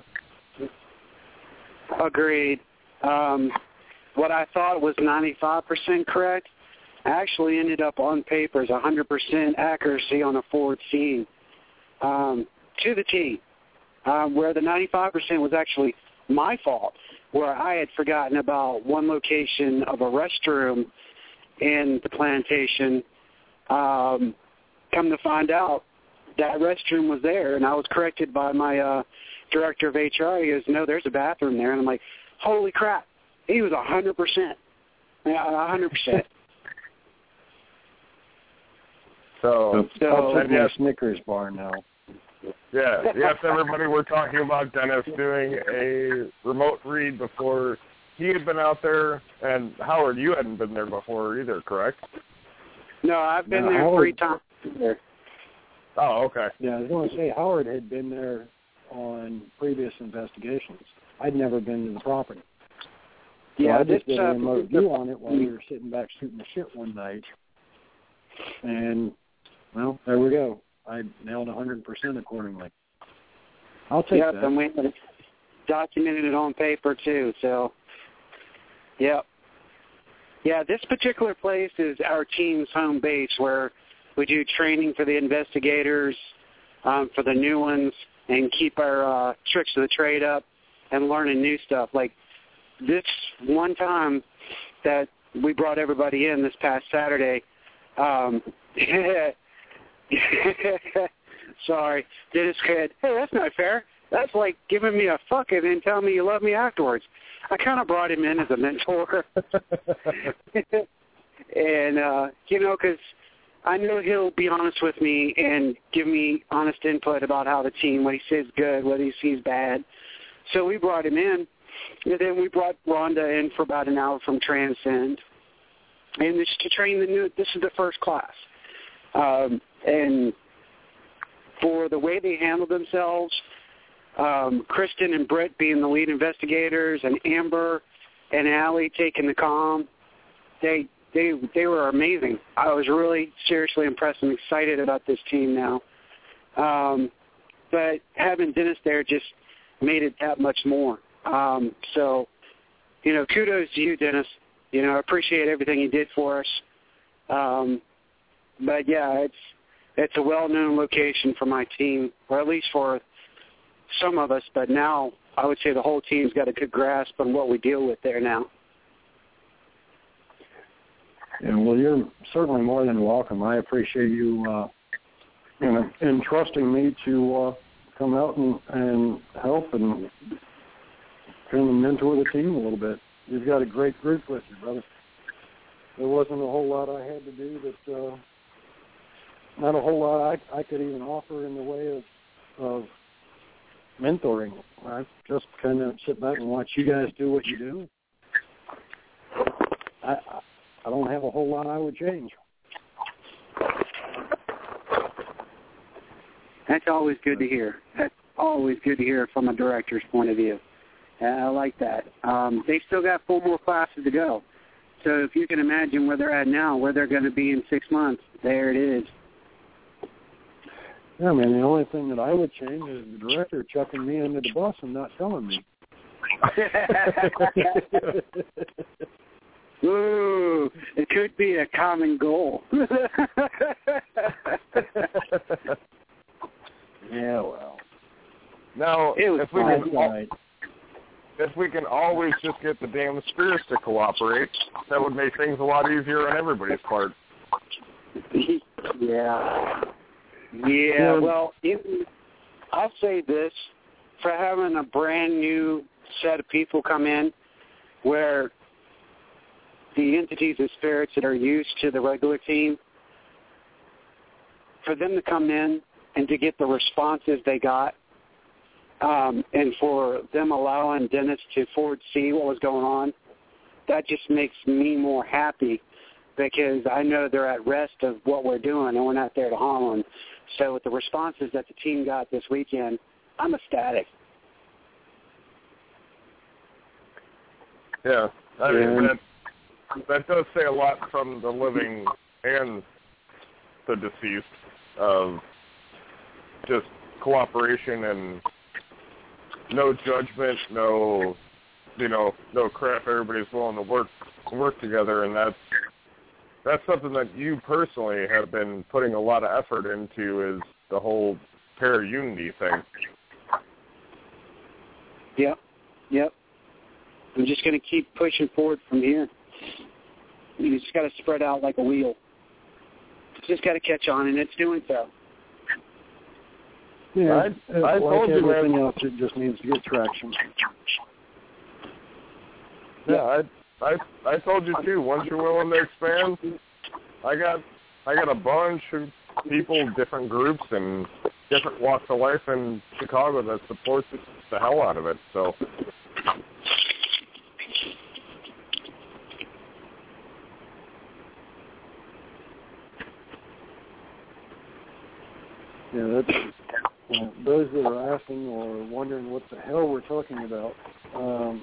Agreed. Um, what I thought was ninety-five percent correct actually ended up on paper as one hundred percent accuracy on a forward scene, um, to the T, um, where the ninety-five percent was actually my fault, where I had forgotten about one location of a restroom in the plantation. Um, come to find out, that restroom was there, and I was corrected by my uh, director of H R. He goes, no, there's a bathroom there. And I'm like, holy crap, he was one hundred percent. Yeah, one hundred percent. So, so I'll take my yes, Snickers bar now. Yeah, yes, everybody, we're talking about Dennis doing a remote read before he had been out there. And, Howard, you hadn't been there before either, correct? No, I've been no, there Howard, three times. Oh, okay. Yeah, I was going to say, Howard had been there on previous investigations. I'd never been to the property. So yeah, I just this, did a uh, remote view on it while we were sitting back shooting the shit one night. And, well, there we go. I nailed one hundred percent accordingly. I'll take yep, that. and we documented it on paper, too. So, yep. Yeah, this particular place is our team's home base where we do training for the investigators, um, for the new ones, and keep our uh, tricks of the trade up and learning new stuff. Like this one time that we brought everybody in this past Saturday, um, sorry, Dennis said, hey, that's not fair. That's like giving me a fuck and then telling me you love me afterwards. I kind of brought him in as a mentor. and, uh, you know, because I know he'll be honest with me and give me honest input about how the team, what he sees good, what he sees bad. So we brought him in, and then we brought Rhonda in for about an hour from Transcend. And this to train the new, this is the first class. Um, and for the way they handled themselves, um, Kristen and Britt being the lead investigators, and Amber and Allie taking the comm, they they they were amazing. I was really seriously impressed and excited about this team now. Um, but having Dennis there just made it that much more. Um, so, you know, kudos to you, Dennis. You know, I appreciate everything you did for us. Um, but, yeah, it's it's a well-known location for my team, or at least for some of us, but now I would say the whole team's got a good grasp on what we deal with there now. Yeah, well, you're certainly more than welcome. I appreciate you, uh, you know, entrusting me to uh, come out and, and help and kind of mentor the team a little bit. You've got a great group with you, brother. There wasn't a whole lot I had to do that, uh, not a whole lot I, I could even offer in the way of, of mentoring. I just kind of sit back and watch you guys do what you do. I, I don't have a whole lot I would change. That's always good to hear. That's always good to hear from a director's point of view. I like that. Um, they still got four more classes to go. So if you can imagine where they're at now, where they're going to be in six months, there it is. Yeah, man, the only thing that I would change is the director chucking me under the bus and not telling me. Ooh, it could be a common goal. Yeah, well. Now, it was if we fun. can, al- if we can always just get the damn spirits to cooperate, that would make things a lot easier on everybody's part. Yeah. Yeah, well, it, I'll say this. For having a brand new set of people come in where the entities and spirits that are used to the regular team, for them to come in and to get the responses they got, um, and for them allowing Dennis to forward see what was going on, that just makes me more happy because I know they're at rest of what we're doing and we're not there to harm them. So with the responses that the team got this weekend, I'm ecstatic. Yeah, I mean, Yeah. that, that does say a lot from the living and the deceased of just cooperation and no judgment, no, you know, no crap. Everybody's willing to work work together, and that's that's something that you personally have been putting a lot of effort into is the whole para-unity thing. Yep, yep. I'm just going to keep pushing forward from here. You just got to spread out like a wheel. It's just got to catch on, and it's doing so. Yeah, I, I like told you, everything man. else, it just needs to get traction. Yeah, I, I, I told you too. Once you're willing to expand, I got, I got a bunch of people, different groups, and different walks of life in Chicago that supports the hell out of it. So. Yeah, that's, uh, those that are asking or wondering what the hell we're talking about, um,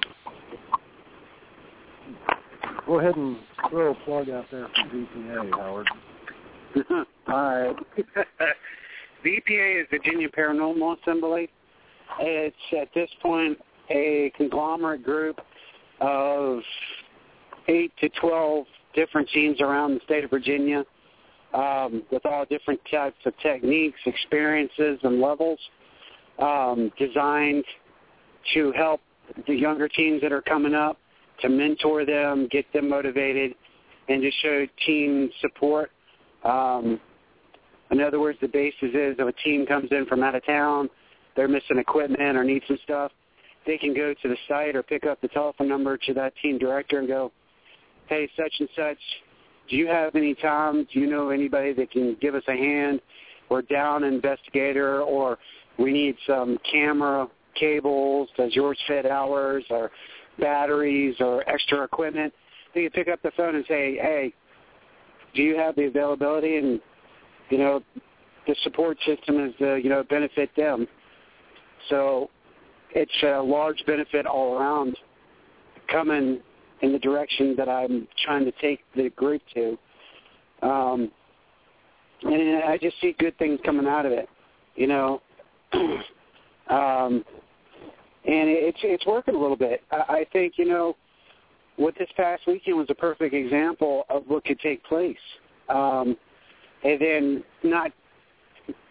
go ahead and throw a plug out there for V P A, Howard. All right. V P A is Virginia Paranormal Assembly. It's, at this point, a conglomerate group of eight to twelve different teams around the state of Virginia. Um, with all different types of techniques, experiences, and levels, um, designed to help the younger teams that are coming up, to mentor them, get them motivated, and to show team support. Um, in other words, the basis is if a team comes in from out of town, they're missing equipment or need some stuff, they can go to the site or pick up the telephone number to that team director and go, hey, such and such, do you have any time? Do you know anybody that can give us a hand? We're down an investigator, or we need some camera cables. Does yours fit ours? Or batteries or extra equipment? They can pick up the phone and say, hey, do you have the availability? And, you know, the support system is, uh, you know, benefit them. So it's a large benefit all around coming in the direction that I'm trying to take the group to. Um, and I just see good things coming out of it, you know. um, and it's it's working a little bit. I, I think, you know, what this past weekend was a perfect example of what could take place. Um, and then not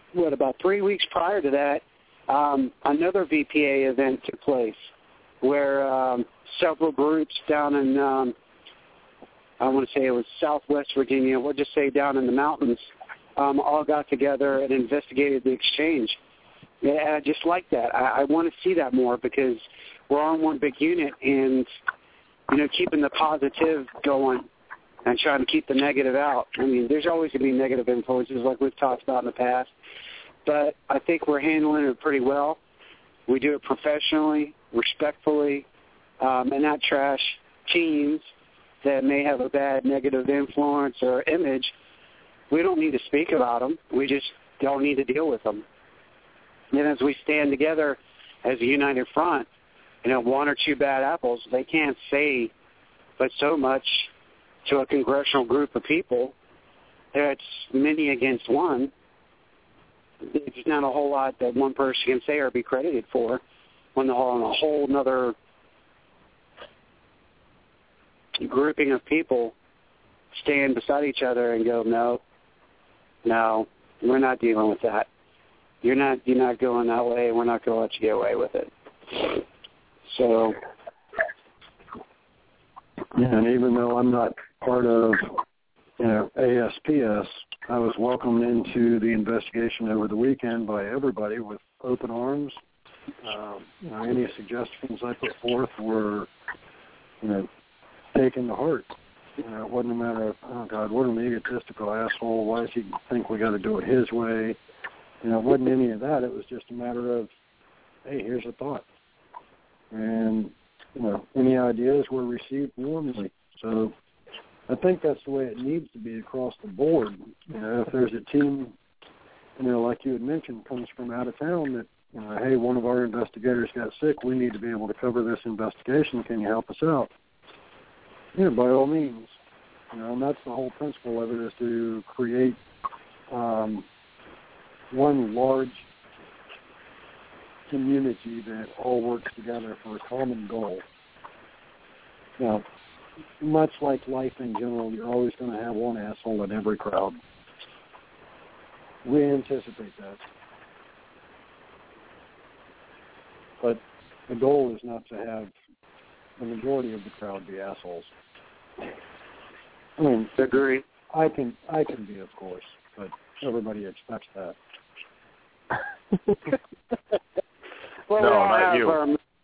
what, about three weeks prior to that, um, another V P A event took place where um, several groups down in, um, I want to say it was Southwest Virginia, we'll just say down in the mountains, um, all got together and investigated the exchange. Yeah, I just like that. I, I want to see that more because we're on one big unit and, you know, keeping the positive going and trying to keep the negative out. I mean, there's always going to be negative influences like we've talked about in the past, but I think we're handling it pretty well. We do it professionally, respectfully, um, and not trash teams that may have a bad negative influence or image. We don't need to speak about them. We just don't need to deal with them. And as we stand together as a united front, you know, one or two bad apples, they can't say but so much to a congressional group of people. That's many against one. There's not a whole lot that one person can say or be credited for when the whole, a whole other grouping of people stand beside each other and go, no, no, we're not dealing with that. You're not you're not going that way. We're not going to let you get away with it. So, yeah, and even though I'm not part of, you know, A S P S, I was welcomed into the investigation over the weekend by everybody with open arms. Um, you know, any suggestions I put forth were, you know, taken to heart. You know, it wasn't a matter of, oh God, what an egotistical asshole. Why does he think we got to do it his way? You know, it wasn't any of that. It was just a matter of, hey, here's a thought. And, you know, any ideas were received warmly. So I think that's the way it needs to be across the board. You know, if there's a team, you know, like you had mentioned, comes from out of town that, you know, hey, one of our investigators got sick, we need to be able to cover this investigation. Can you help us out? Yeah, by all means. You know, and that's the whole principle of it, is to create um, one large community that all works together for a common goal. Now, much like life in general, you're always going to have one asshole in every crowd. We anticipate that. But the goal is not to have the majority of the crowd be assholes. I mean, agree. I can, I can be, of course, but everybody expects that. Well, no, we all not have, you.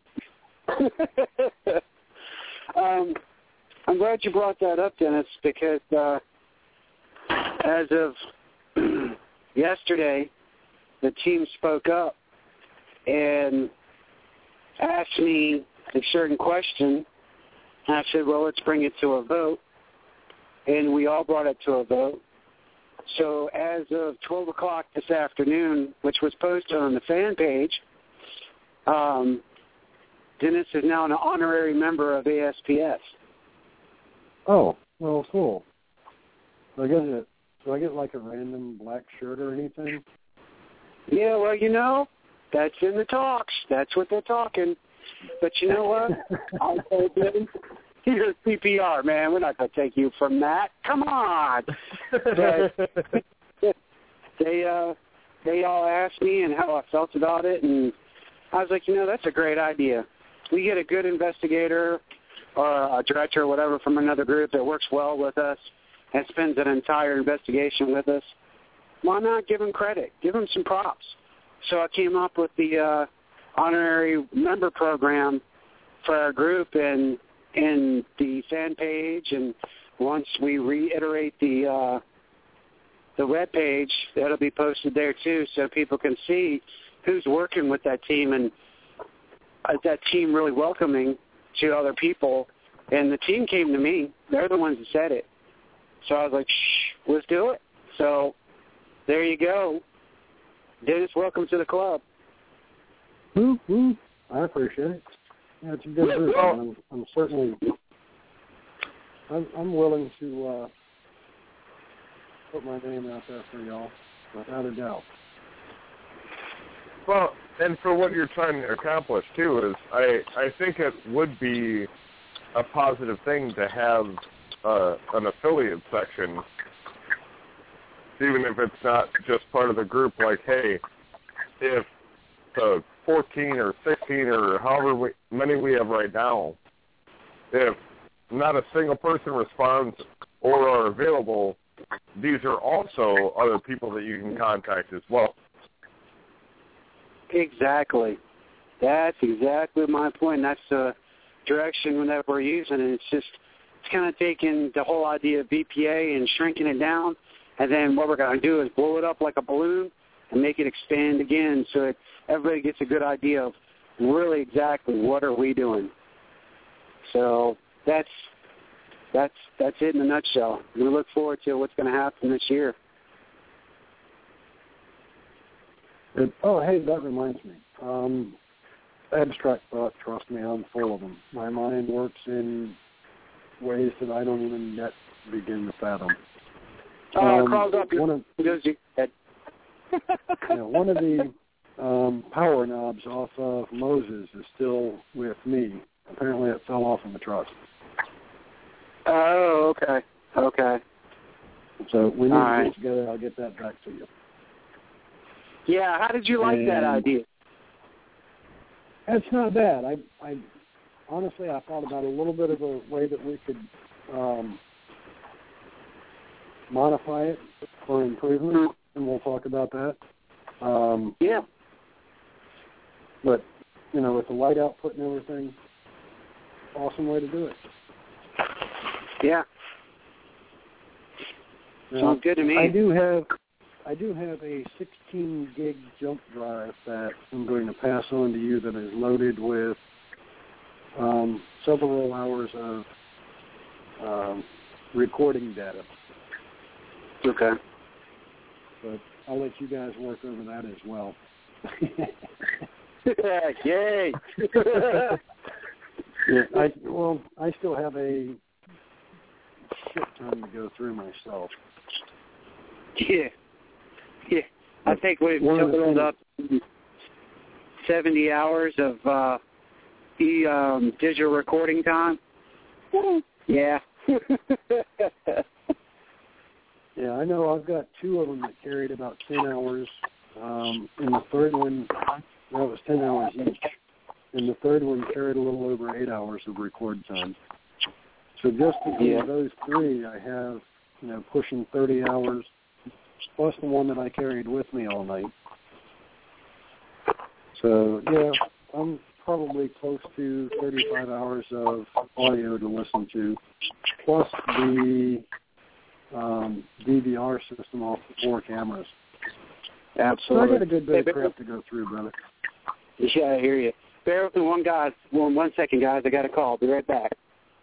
Um, um, I'm glad you brought that up, Dennis, because uh, as of yesterday, the team spoke up and asked me a certain question. I said, well, let's bring it to a vote. And we all brought it to a vote. So as of twelve o'clock this afternoon, which was posted on the fan page, um, Dennis is now an honorary member of A S P S. Oh, well, cool. Do I get a, do I get like a random black shirt or anything? Yeah, well, you know, that's in the talks. That's what they're talking. But you know what? I told them, here's C P R, man. We're not going to take you from that. Come on. But they uh, they all asked me and how I felt about it, and I was like, you know, that's a great idea. We get a good investigator or a director or whatever from another group that works well with us and spends an entire investigation with us. Why not give him credit? Give him some props. So I came up with the uh, honorary member program for our group and in the fan page, and once we reiterate the uh, the web page, that'll be posted there too, so people can see who's working with that team, and uh, that team really welcoming to other people. And the team came to me; they're the ones that said it. So I was like, "Shh, let's do it." So there you go, Dennis. Welcome to the club. Woo, woo. I appreciate it. Yeah, it's a good group. I'm, I'm certainly, I'm, I'm willing to uh, put my name out there for y'all, without a doubt. Well, and for what you're trying to accomplish, too, is I, I think it would be a positive thing to have uh, an affiliate section even if it's not just part of the group, like, hey, if the fourteen or sixteen or however we, many we have right now, if not a single person responds or are available, these are also other people that you can contact as well. Exactly. That's exactly my point. That's the direction that we're using, and it's just it's kind of taking the whole idea of B P A and shrinking it down, and then what we're going to do is blow it up like a balloon and make it expand again so that everybody gets a good idea of really exactly what are we doing. So that's that's that's it in a nutshell. We look forward to what's going to happen this year. It, oh, hey, that reminds me. Um, abstract thought, trust me, I'm full of them. My mind works in ways that I don't even yet begin to fathom. Oh, um, it crawls up your head. Yeah, one of the um, power knobs off of Moses is still with me. Apparently it fell off in the truck. Oh, okay. Okay. So we need All to right. get together. I'll get that back to you. Yeah, how did you like and that idea? It's not bad. I, I honestly, I thought about a little bit of a way that we could um, modify it for improvement, mm-hmm. and we'll talk about that. Um, yeah. But, you know, with the light output and everything, awesome way to do it. Yeah. Now, sounds good to me. I do have... I do have a sixteen gig jump drive that I'm going to pass on to you that is loaded with um, several hours of um, recording data. Okay. But I'll let you guys work over that as well. Yay! yeah, I, well, I still have a shit ton to go through myself. Yeah. Yeah, I think we've totaled up seventy hours of uh, e, um, digital recording time. Yeah. Yeah, I know I've got two of them that carried about ten hours. Um, and the third one, that was ten hours each. And the third one carried a little over eight hours of record time. So just between yeah. those three, I have, you know, pushing thirty hours. Plus the one that I carried with me all night. So, yeah, I'm probably close to thirty-five hours of audio to listen to, plus the um, D V R system off the four cameras. Absolutely. So I got a good bit of crap to go through, brother. Yeah, I hear you. Bear with me one, guys. One, one second, guys. I got a call. Be right back.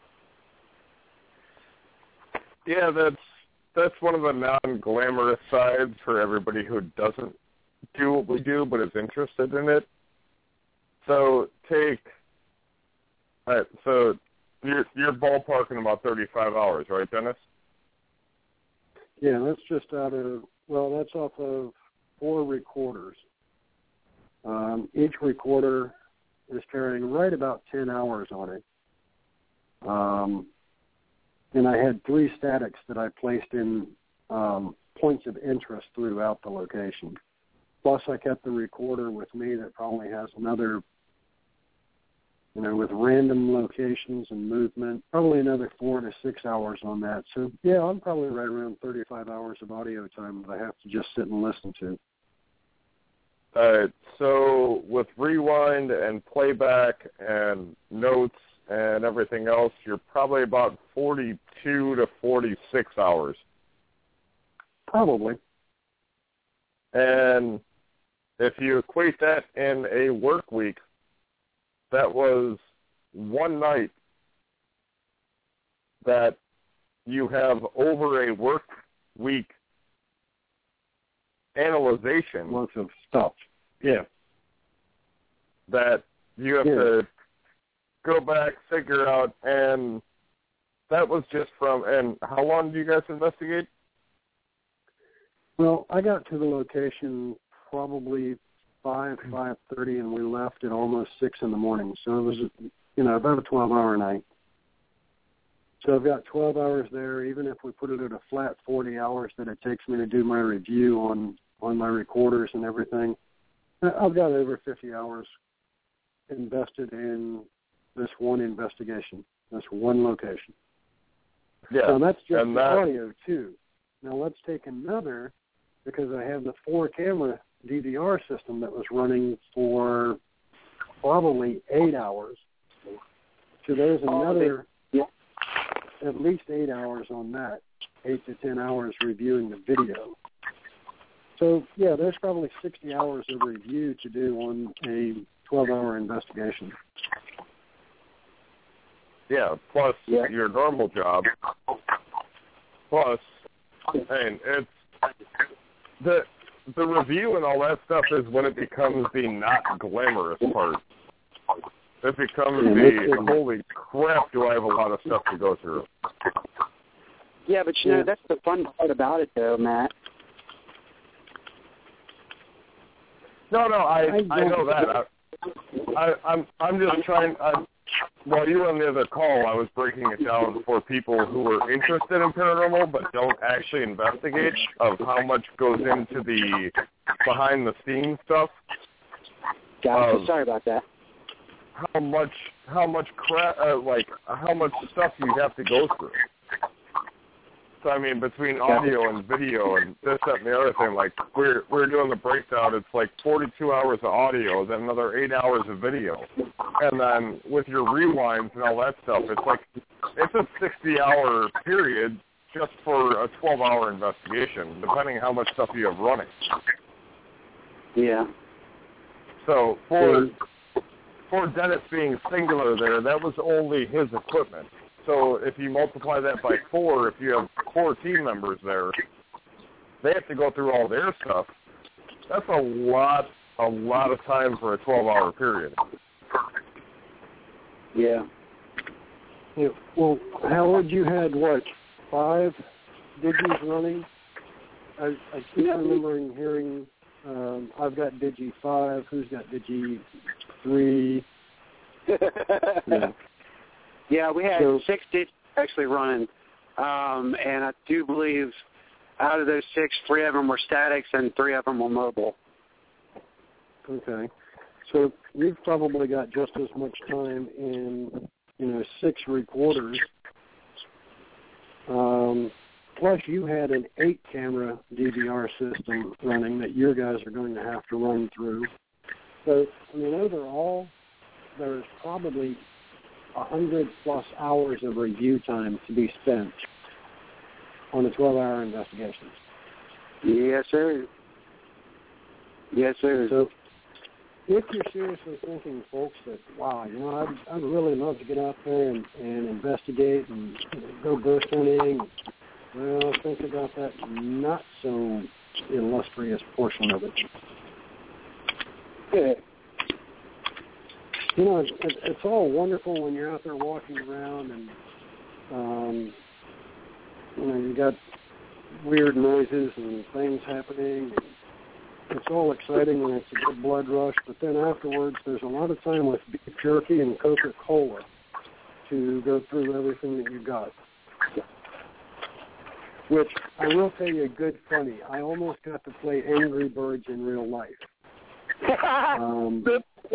Yeah, that's that's one of the non-glamorous sides for everybody who doesn't do what we do but is interested in it. So take, all right, so you're, you're ballparking about thirty-five hours, right, Dennis? Yeah, that's just out of, well, that's off of four recorders. Um, each recorder is carrying right about ten hours on it. Um, and I had three statics that I placed in um, points of interest throughout the location. Plus, I kept the recorder with me that probably has another, you know, with random locations and movement, probably another four to six hours on that. So, yeah, I'm probably right around thirty-five hours of audio time that I have to just sit and listen to. All right, so with rewind and playback and notes and everything else, you're probably about forty-two to forty-six hours. Probably. And if you equate that in a work week, that was one night that you have over a work week analyzation. Lots of stuff. Yeah. That you have yeah. to go back, figure out, and that was just from, and how long did you guys investigate? Well, I got to the location probably five, five thirty, and we left at almost six in the morning. So it was, you know, about a twelve-hour night. So I've got twelve hours there. Even if we put it at a flat forty hours that it takes me to do my review on, on my recorders and everything, I've got over fifty hours invested in this one investigation, this one location. Yeah, now that's just and the that, audio too. Now let's take another, because I have the four-camera D V R system that was running for probably eight hours. So there's another, yeah, at least eight hours on that, eight to ten hours reviewing the video. So, yeah, there's probably sixty hours of review to do on a twelve-hour investigation. Yeah, plus yeah. your normal job. Plus, and it's the the review and all that stuff is when it becomes the not glamorous part. It becomes the holy crap, do I have a lot of stuff to go through. Yeah, but you know, that's the fun part about it, though, Matt. No, no, I I know that. I, I I'm I'm just trying. I, while you were on the other call, I was breaking it down for people who are interested in paranormal but don't actually investigate of how much goes into the behind the scenes stuff. Gotcha. Um, Sorry about that. How much how much crap uh, like how much stuff you have to go through. So I mean, between audio and video and this, that, and the other thing, like we're we're doing the breakdown. It's like forty-two hours of audio, then another eight hours of video, and then with your rewinds and all that stuff, it's like it's a sixty-hour period just for a twelve-hour investigation, depending how much stuff you have running. Yeah. So for for Dennis being singular there, that was only his equipment. So if you multiply that by four, if you have core team members there, they have to go through all their stuff. That's a lot, a lot of time for a twelve-hour period. Yeah. Yeah. Well, Howard, you had, what, five Digis running? I, I keep yeah. remembering hearing, um, I've got Digi five, who's got Digi three? yeah. Yeah, we had so, six digits actually running, um, and I do believe out of those six, three of them were statics and three of them were mobile. Okay. So you've probably got just as much time in, you know, six recorders. Um, plus you had an eight-camera D V R system running that your guys are going to have to run through. So, I mean, overall, there's probably one hundred plus hours of review time to be spent on a twelve-hour investigation. Yes, sir. Yes, sir. So if you're seriously thinking, folks, that, wow, you know, I'd, I'd really love to get out there and, and investigate and you know, go ghost hunting, well, think about that not so illustrious portion of it. Good. You know, it's, it's all wonderful when you're out there walking around and, um, you know, you got weird noises and things happening. And it's all exciting and it's a good blood rush. But then afterwards, there's a lot of time with beef jerky and Coca-Cola to go through everything that you got. Which I will tell you a good funny. I almost got to play Angry Birds in real life. Um,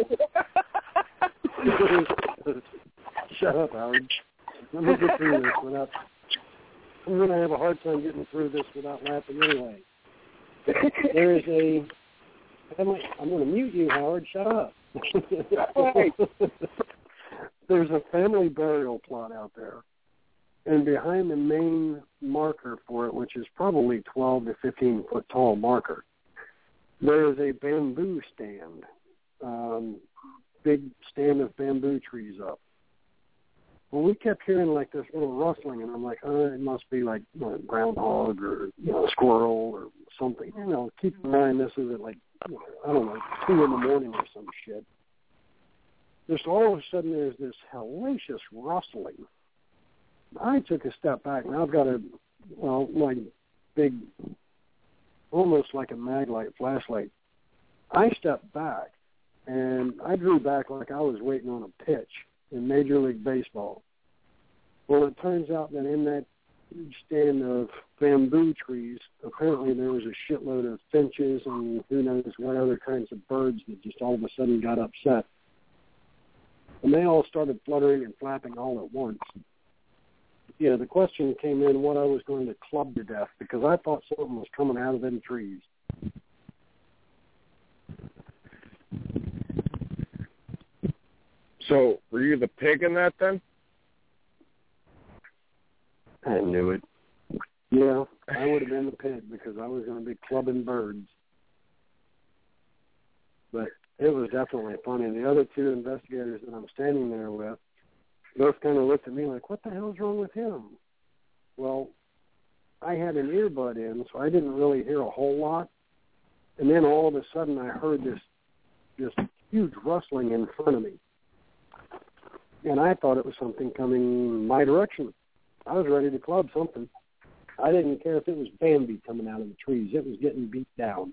Shut up, Howard. Let me get through this without... I'm going to have a hard time getting through this without laughing anyway. There is a... I'm, I'm going to mute you, Howard. Shut up. There's a family burial plot out there. And behind the main marker for it, which is probably twelve to fifteen foot tall marker, there is a bamboo stand. Um, big stand of bamboo trees up. Well, we kept hearing like this little rustling, and I'm like, oh, it must be like you know, a groundhog or you know, a squirrel or something. You know, keep in mind this is at like, you know, I don't know, two in the morning or some shit. Just all of a sudden there's this hellacious rustling. I took a step back, and I've got a, well, my big, almost like a maglite flashlight. I stepped back, and I drew back like I was waiting on a pitch in Major League Baseball. Well, it turns out that in that stand of bamboo trees, apparently there was a shitload of finches and who knows what other kinds of birds that just all of a sudden got upset. And they all started fluttering and flapping all at once. Yeah, the question came in what I was going to club to death because I thought something was coming out of them trees. So, were you the pig in that then? I knew it. Yeah, I would have been the pig because I was going to be clubbing birds. But it was definitely funny. The other two investigators that I'm standing there with both kind of looked at me like, what the hell's wrong with him? Well, I had an earbud in, so I didn't really hear a whole lot. And then all of a sudden I heard this, this huge rustling in front of me. And I thought it was something coming my direction. I was ready to club something. I didn't care if it was Bambi coming out of the trees. It was getting beat down.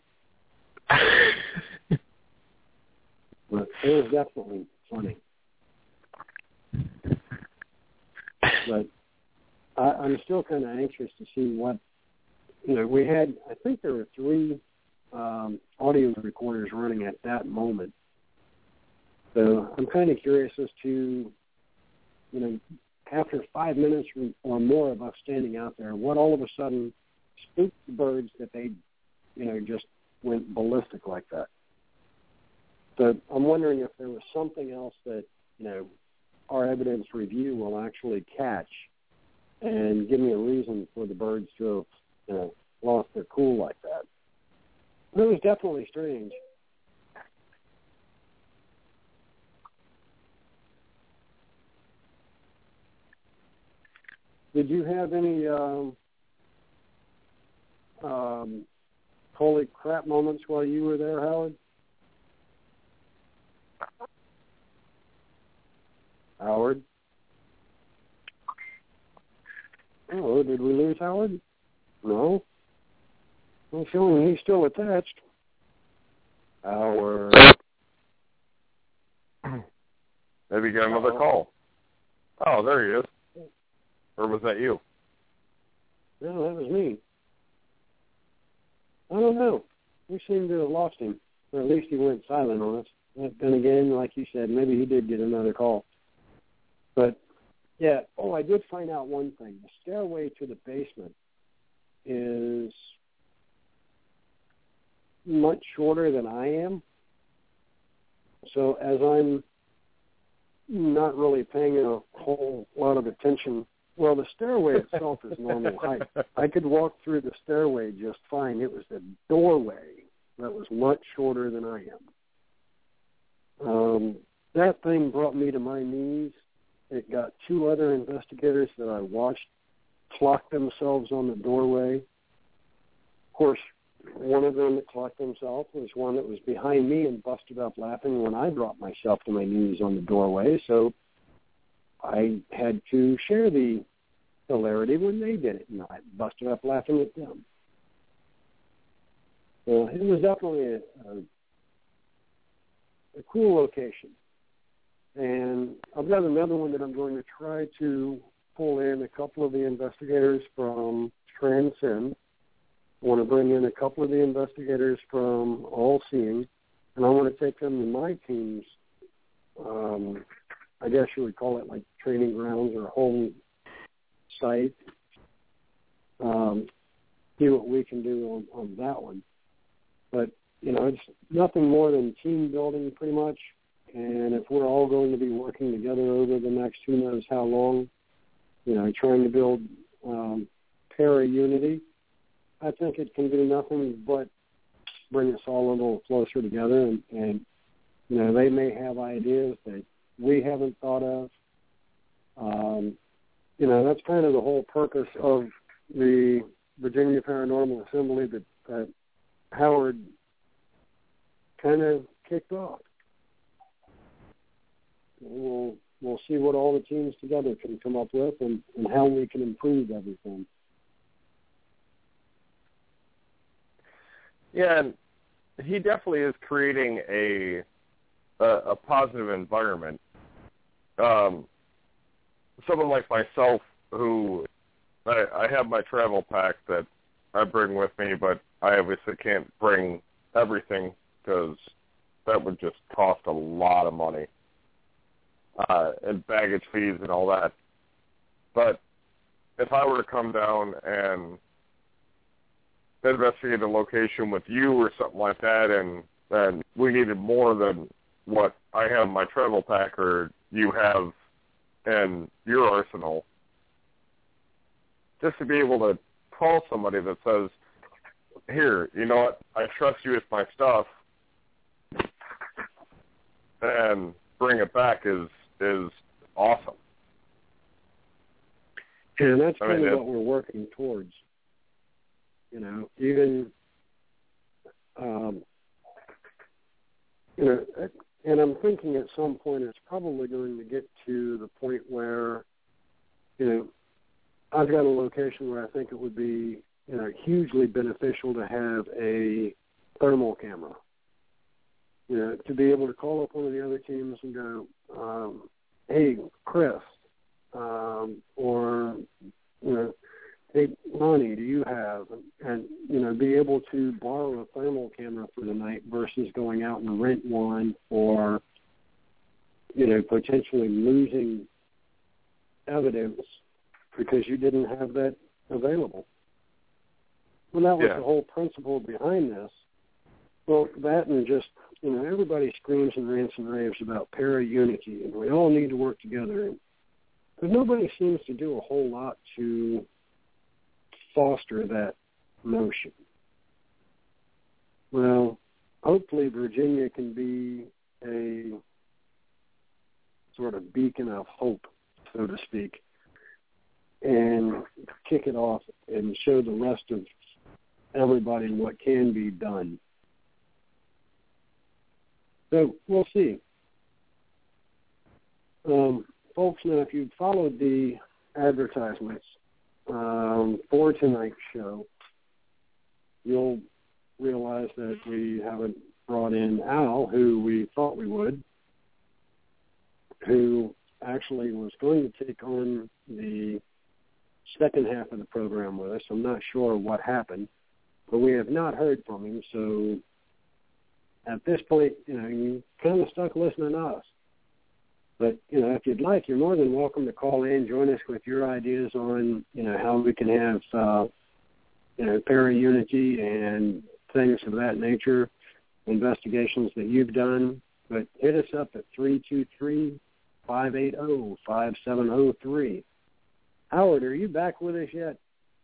But it was definitely funny. But I, I'm still kind of anxious to see what, you know, we had, I think there were three um, audio recorders running at that moment. So I'm kind of curious as to, you know, after five minutes or more of us standing out there, what all of a sudden spooked the birds that they, you know, just went ballistic like that. So I'm wondering if there was something else that, you know, our evidence review will actually catch and give me a reason for the birds to have, you know, lost their cool like that. But it was definitely strange. Did you have any um, um, holy crap moments while you were there, Howard? Howard? Oh, did we lose Howard? No. I'm showing he's still attached. Howard. Maybe get another Uh-oh. call. Oh, there he is. Or was that you? No, that was me. I don't know. We seem to have lost him. Or at least he went silent on us. Then again, like you said, maybe he did get another call. But, yeah, oh, I did find out one thing. The stairway to the basement is much shorter than I am. So as I'm not really paying a whole lot of attention, well, the stairway itself is normal height. I could walk through the stairway just fine. It was the doorway that was much shorter than I am. Um, that thing brought me to my knees. It got two other investigators that I watched clock themselves on the doorway. Of course, one of them that clocked himself was one that was behind me and busted up laughing when I brought myself to my knees on the doorway. So I had to share the hilarity when they did it, and I busted up laughing at them. So it was definitely a, a, a cool location. And I've got another one that I'm going to try to pull in a couple of the investigators from Transcend. I want to bring in a couple of the investigators from All Seeing, and I want to take them to my team's, um, I guess you would call it like training grounds or home site. Um, see what we can do on, on that one. But, you know, it's nothing more than team building pretty much. And if we're all going to be working together over the next who knows how long, you know, trying to build um, para-unity, I think it can do nothing but bring us all a little closer together. And, and, you know, they may have ideas that we haven't thought of. Um, you know, that's kind of the whole purpose of the Virginia Paranormal Assembly that, that Howard kind of kicked off. We'll we'll see what all the teams together can come up with and, and how we can improve everything. Yeah, and he definitely is creating a a, a positive environment. Um, someone like myself who I, I have my travel pack that I bring with me, but I obviously can't bring everything because that would just cost a lot of money uh, and baggage fees and all that. But if I were to come down and investigate a location with you or something like that, and, and we needed more than what I have in my travel pack or you have in your arsenal, just to be able to call somebody that says, here, you know what, I trust you with my stuff, and bring it back is is awesome. And that's I kind mean, of what we're working towards. You know, even, um, you know, and I'm thinking at some point it's probably going to get to the point where, you know, I've got a location where I think it would be, you know, hugely beneficial to have a thermal camera. You know, to be able to call up one of the other teams and go, um, hey, Chris, um, or, you know, hey, Ronnie, do you have, and, and, you know, be able to borrow a thermal camera for the night versus going out and rent one or, you know, potentially losing evidence because you didn't have that available. Well, that was yeah. the whole principle behind this. Well, that and just, you know, everybody screams and rants and raves about para-unity, and we all need to work together. But nobody seems to do a whole lot to foster that notion. Well, hopefully Virginia can be a sort of beacon of hope, so to speak, and kick it off and show the rest of everybody what can be done. So we'll see. Um, folks, now if you followed the advertisements um, for tonight's show, you'll realize that we haven't brought in Al, who we thought we would, who actually was going to take on the second half of the program with us. I'm not sure what happened, but we have not heard from him, so at this point, you know, you kind of stuck listening to us. But, you know, if you'd like, you're more than welcome to call in, join us with your ideas on, you know, how we can have, uh, you know, para-unity and things of that nature, investigations that you've done. But hit us up at three two three, five eight zero, five seven zero three. Howard, are you back with us yet?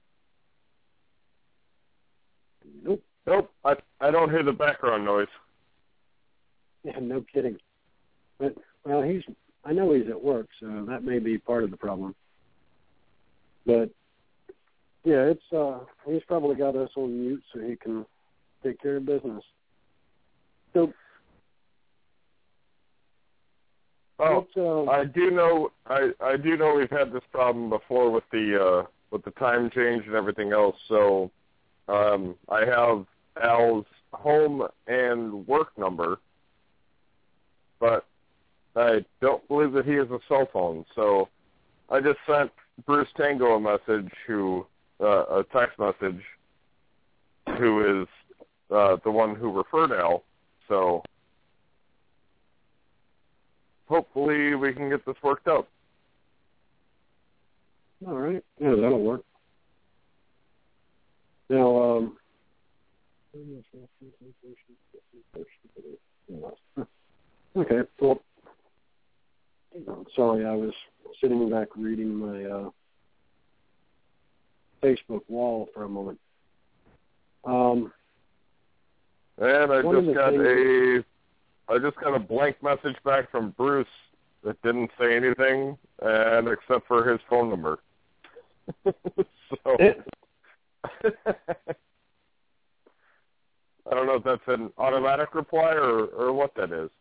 Nope. Nope, I, I don't hear the background noise. Yeah, no kidding. But, well, he's, I know he's at work, so that may be part of the problem. But, yeah, it's, uh, he's probably got us on mute so he can take care of business. So, oh, uh, I do know, I, I do know we've had this problem before with the, uh, with the time change and everything else, so, um, I have Al's home and work number, but I don't believe that he has a cell phone. So I just sent Bruce Tango a message, who uh, a text message, who is uh, the one who referred Al. So hopefully we can get this worked out. All right. Yeah, that'll work. Now, um, okay, well, sorry, I was sitting back reading my uh, Facebook wall for a moment. Um, and I just got things... a, I just got a blank message back from Bruce that didn't say anything, and except for his phone number. So. I don't know if that's an automatic reply or, or what that is.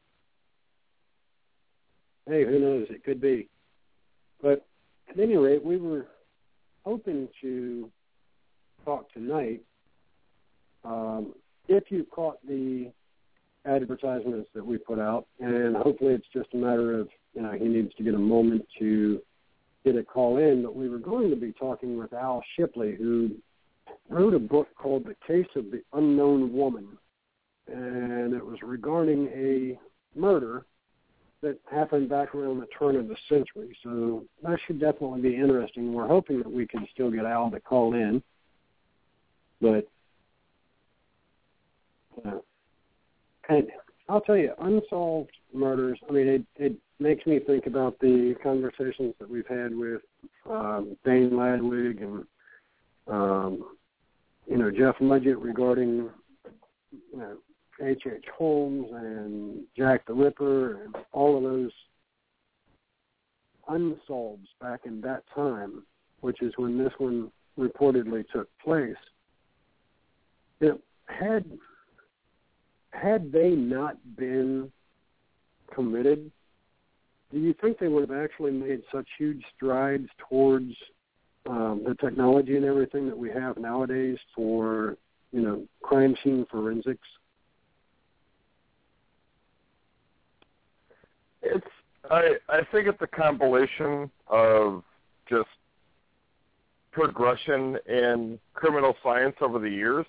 Hey, who knows? It could be. But at any rate, we were hoping to talk tonight. Um, if you caught the advertisements that we put out, and hopefully it's just a matter of, you know, he needs to get a moment to get a call in, but we were going to be talking with Al Shipley, who wrote a book called The Case of the Unknown Woman, and it was regarding a murder that happened back around the turn of the century. So that should definitely be interesting. We're hoping that we can still get Al to call in, but uh, and I'll tell you, unsolved murders, I mean, it, it makes me think about the conversations that we've had with um, Dane Ladwig and, um, you know, Jeff Mudgett regarding, you know, H H. Holmes and Jack the Ripper and all of those unsolveds back in that time, which is when this one reportedly took place. It had... Had they not been committed, do you think they would have actually made such huge strides towards um, the technology and everything that we have nowadays for, you know, crime scene forensics? It's I I think it's a compilation of just progression in criminal science over the years.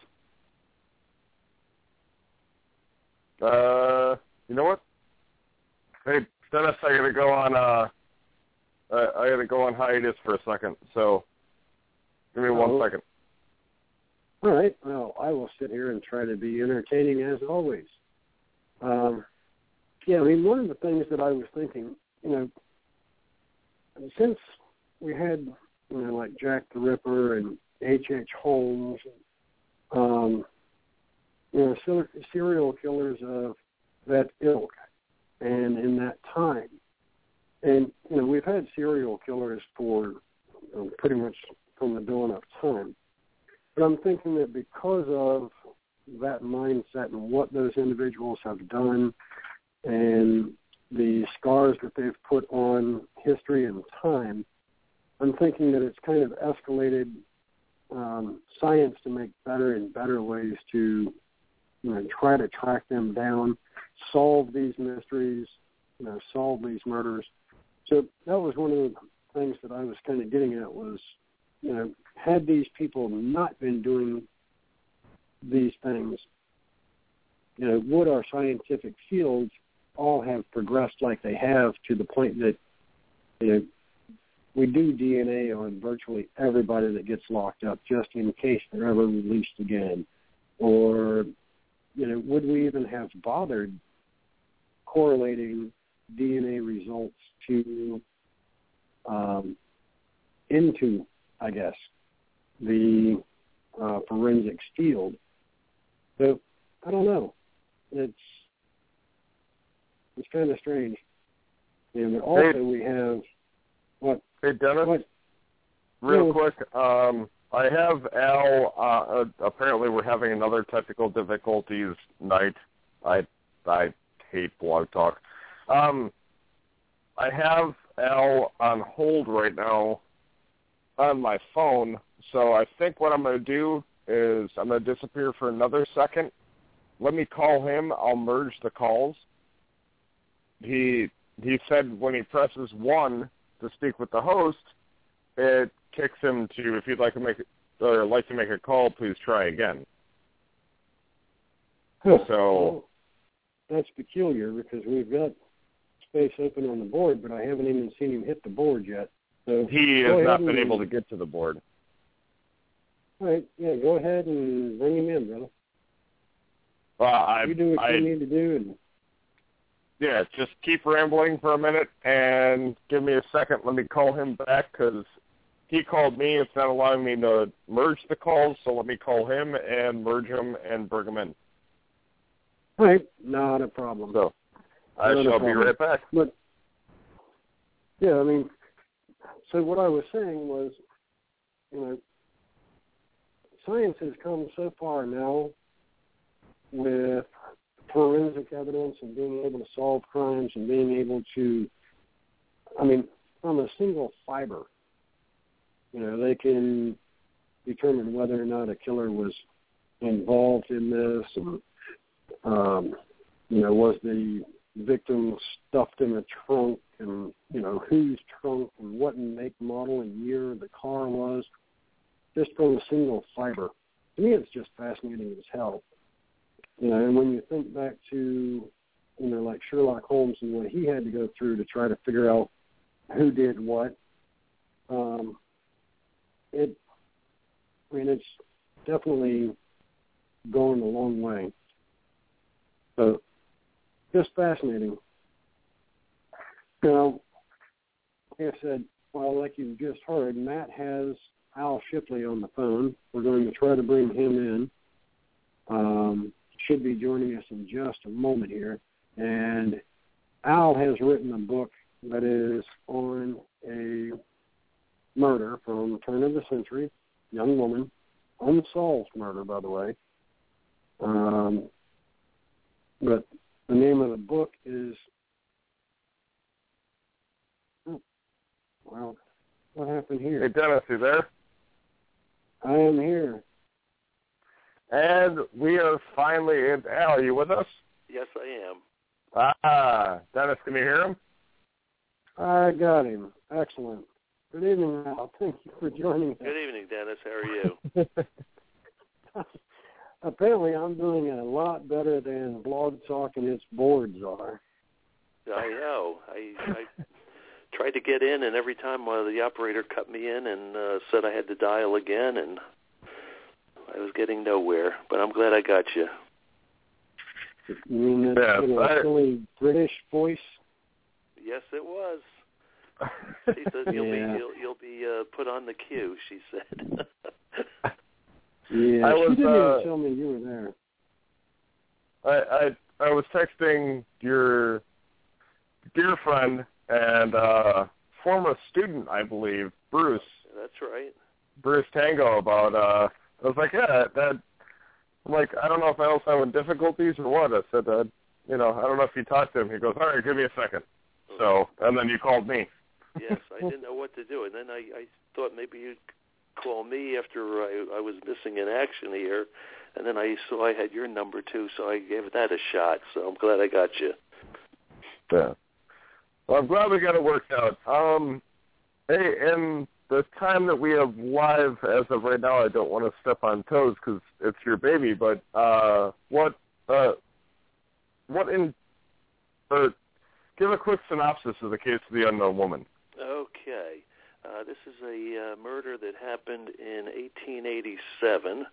Uh, you know what? Hey, Dennis, I gotta go on. Uh, uh, I gotta go on hiatus for a second. So, give me oh. one second. All right. Well, I will sit here and try to be entertaining as always. Um, yeah, I mean, one of the things that I was thinking, you know, since we had, you know, like Jack the Ripper and H H. Holmes, um. you know, serial killers of that ilk and in that time. And, you know, we've had serial killers for you know, pretty much from the dawn of time. But I'm thinking that because of that mindset and what those individuals have done and the scars that they've put on history and time, I'm thinking that it's kind of escalated um, science to make better and better ways to You know, try to track them down, solve these mysteries, you know, solve these murders. So that was one of the things that I was kind of getting at was, you know, had these people not been doing these things, you know, would our scientific fields all have progressed like they have to the point that, you know, we do D N A on virtually everybody that gets locked up just in case they're ever released again? Or you know, would we even have bothered correlating D N A results to um, into, I guess, the uh, forensics field? So I don't know. It's it's kind of strange. And also hey, we have what? Hey Dennis, what? real yeah. quick. Um, I have Al. Uh, uh, apparently, we're having another technical difficulties night. I I hate Blog Talk. Um, I have Al on hold right now on my phone. So I think what I'm going to do is I'm going to disappear for another second. Let me call him. I'll merge the calls. He he said when he presses one to speak with the host, it kicks him to, if you'd like to make or like to make a call, please try again. Huh. So well, that's peculiar because we've got space open on the board, but I haven't even seen him hit the board yet. So he has not been able to get to the board. All right, yeah, go ahead and bring him in, brother. Well, I, you do what I, you need to do. And yeah, just keep rambling for a minute and give me a second. Let me call him back because he called me. It's not allowing me to merge the calls, so let me call him and merge them and bring him in. All right, not a problem. So I not shall be right back. But, yeah, I mean, so what I was saying was, you know, science has come so far now with forensic evidence and being able to solve crimes and being able to, I mean, from a single fiber, you know, they can determine whether or not a killer was involved in this. And, um, you know, was the victim stuffed in a trunk and, you know, whose trunk and what make, model, and year the car was, just from a single fiber. To me, it's just fascinating as hell. You know, and when you think back to, you know, like Sherlock Holmes and what he had to go through to try to figure out who did what, um, it, I mean, it's definitely going a long way. So, just fascinating. You know, like I said, well, like you just heard, Matt has Al Shipley on the phone. We're going to try to bring him in. Um, should be joining us in just a moment here. And Al has written a book that is on a murder from the turn of the century, young woman, unsolved murder, by the way. Um, but the name of the book is, oh, well, what happened here? Hey, Dennis, you there? I am here. And we are finally in. Al, are you with us? Yes, I am. Ah, Dennis, can you hear him? I got him. Excellent. Good evening, Al. Thank you for joining us. Good evening, Dennis. How are you? Apparently, I'm doing a lot better than Blog Talk and its boards are. I know. I, I tried to get in, and every time uh, the operator cut me in and uh, said I had to dial again, and I was getting nowhere. But I'm glad I got you. You mean that yeah, little I... silly British voice? Yes, it was. She said you'll yeah. be you'll, you'll be uh, put on the queue. She said. yeah, I was, she didn't uh, even tell me you were there. I, I I was texting your dear friend and uh, former student, I believe, Bruce. That's right. Bruce Tango about. Uh, I was like, yeah, that. I'm like, I don't know if I was having difficulties or what. I said, uh, you know, I don't know if you talked to him. He goes, all right, give me a second. So, and then you called me. Yes, I didn't know what to do, and then I, I thought maybe you'd call me after I, I was missing in action here, and then I saw I had your number too, so I gave that a shot. So I'm glad I got you. Yeah. Well, I'm glad we got it worked out. Um, hey, in the time that we have live as of right now, I don't want to step on toes because it's your baby, but uh, what, uh, what in, uh, give a quick synopsis of the case of the unknown woman. Okay. Uh, this is a uh, murder that happened in eighteen eighty-seven,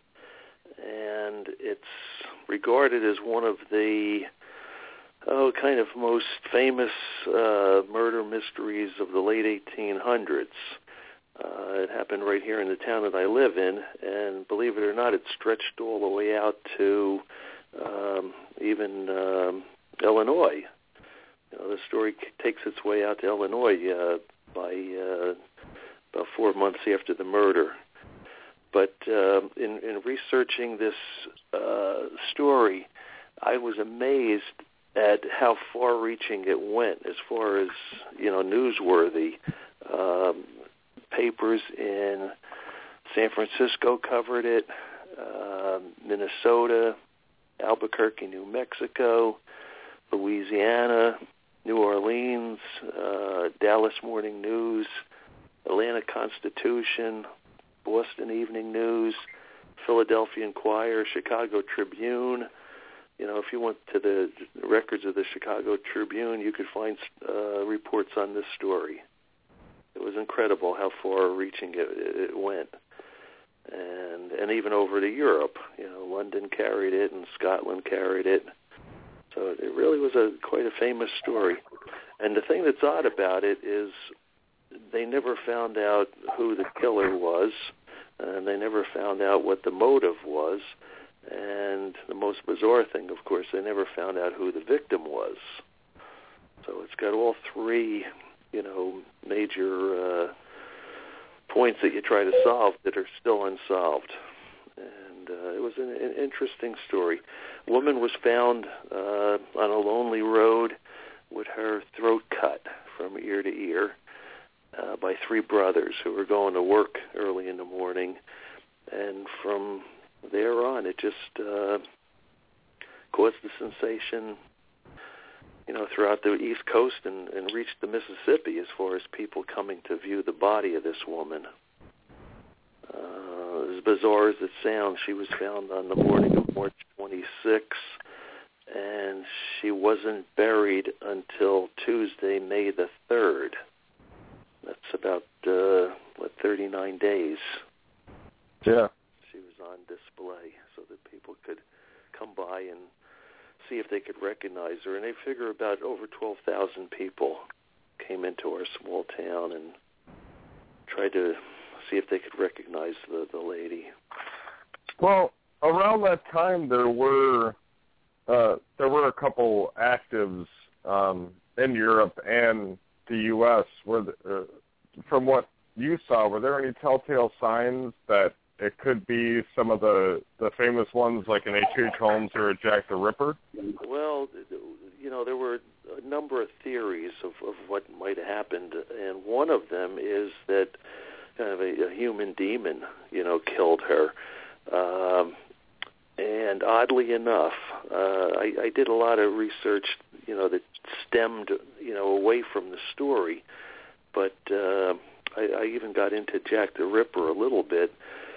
and it's regarded as one of the oh, kind of most famous uh, murder mysteries of the late eighteen hundreds. Uh, it happened right here in the town that I live in, and believe it or not, it stretched all the way out to um, even um, Illinois. You know, the story takes its way out to Illinois uh, by uh, about four months after the murder. But uh, in, in researching this uh, story, I was amazed at how far-reaching it went as far as, you know, newsworthy. Um, papers in San Francisco covered it, uh, Minnesota, Albuquerque, New Mexico, Louisiana, New Orleans, uh, Dallas Morning News, Atlanta Constitution, Boston Evening News, Philadelphia Inquirer, Chicago Tribune. You know, if you went to the records of the Chicago Tribune, you could find uh, reports on this story. It was incredible how far-reaching it, it went, and and even over to Europe. You know, London carried it, and Scotland carried it. So it really was a quite a famous story. And the thing that's odd about it is they never found out who the killer was, and they never found out what the motive was. And the most bizarre thing, of course, they never found out who the victim was. So it's got all three, you know, major uh, points that you try to solve that are still unsolved. And uh, it was an, an interesting story. A woman was found uh, on a lonely road with her throat cut from ear to ear uh, by three brothers who were going to work early in the morning. And from there on, it just uh, caused a sensation you know, throughout the East Coast and, and reached the Mississippi as far as people coming to view the body of this woman. Uh, as bizarre as it sounds, she was found on the morning of March twenty-sixth, and she wasn't buried until Tuesday, May the third. That's about, uh, what, thirty-nine days. Yeah. She was on display so that people could come by and see if they could recognize her. And they figure about over twelve thousand people came into our small town and tried to see if they could recognize the, the lady. Well, around that time, there were uh, there were a couple actives um, in Europe and the U S Were the, uh, from what you saw, were there any telltale signs that it could be some of the, the famous ones like an H H. Holmes or a Jack the Ripper? Well, you know, there were a number of theories of, of what might have happened, and one of them is that kind of a, a human demon, you know, killed her. Um, and oddly enough, uh, I, I did a lot of research, you know, that stemmed, you know, away from the story. But uh, I, I even got into Jack the Ripper a little bit,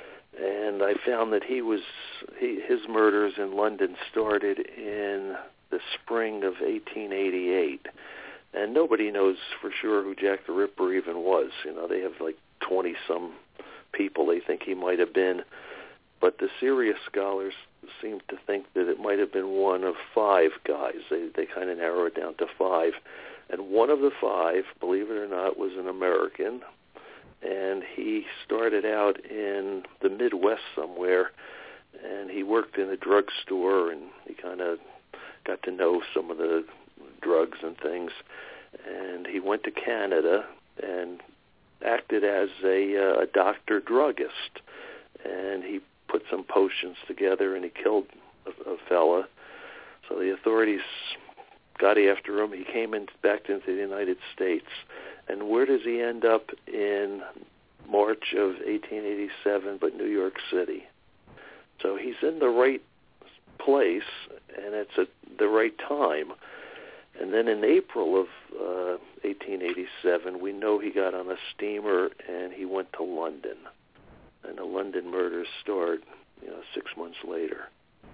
and I found that he was he, his murders in London started in the spring of eighteen eighty-eight, and nobody knows for sure who Jack the Ripper even was. You know, they have like twenty-some people they think he might have been, but the serious scholars seem to think that it might have been one of five guys. They they kind of narrow it down to five, and one of the five, believe it or not, was an American, and he started out in the Midwest somewhere, and he worked in a drugstore, and he kind of got to know some of the drugs and things, and he went to Canada and acted as a, uh, a doctor druggist, and he put some potions together, and he killed a, a fella. So the authorities got after him. He came in, back into the United States, and where does he end up in March of eighteen eighty-seven but New York City? So he's in the right place, and it's at the right time. And then in April of uh, eighteen eighty-seven, we know he got on a steamer and he went to London. And the London murders started, you know, six months later.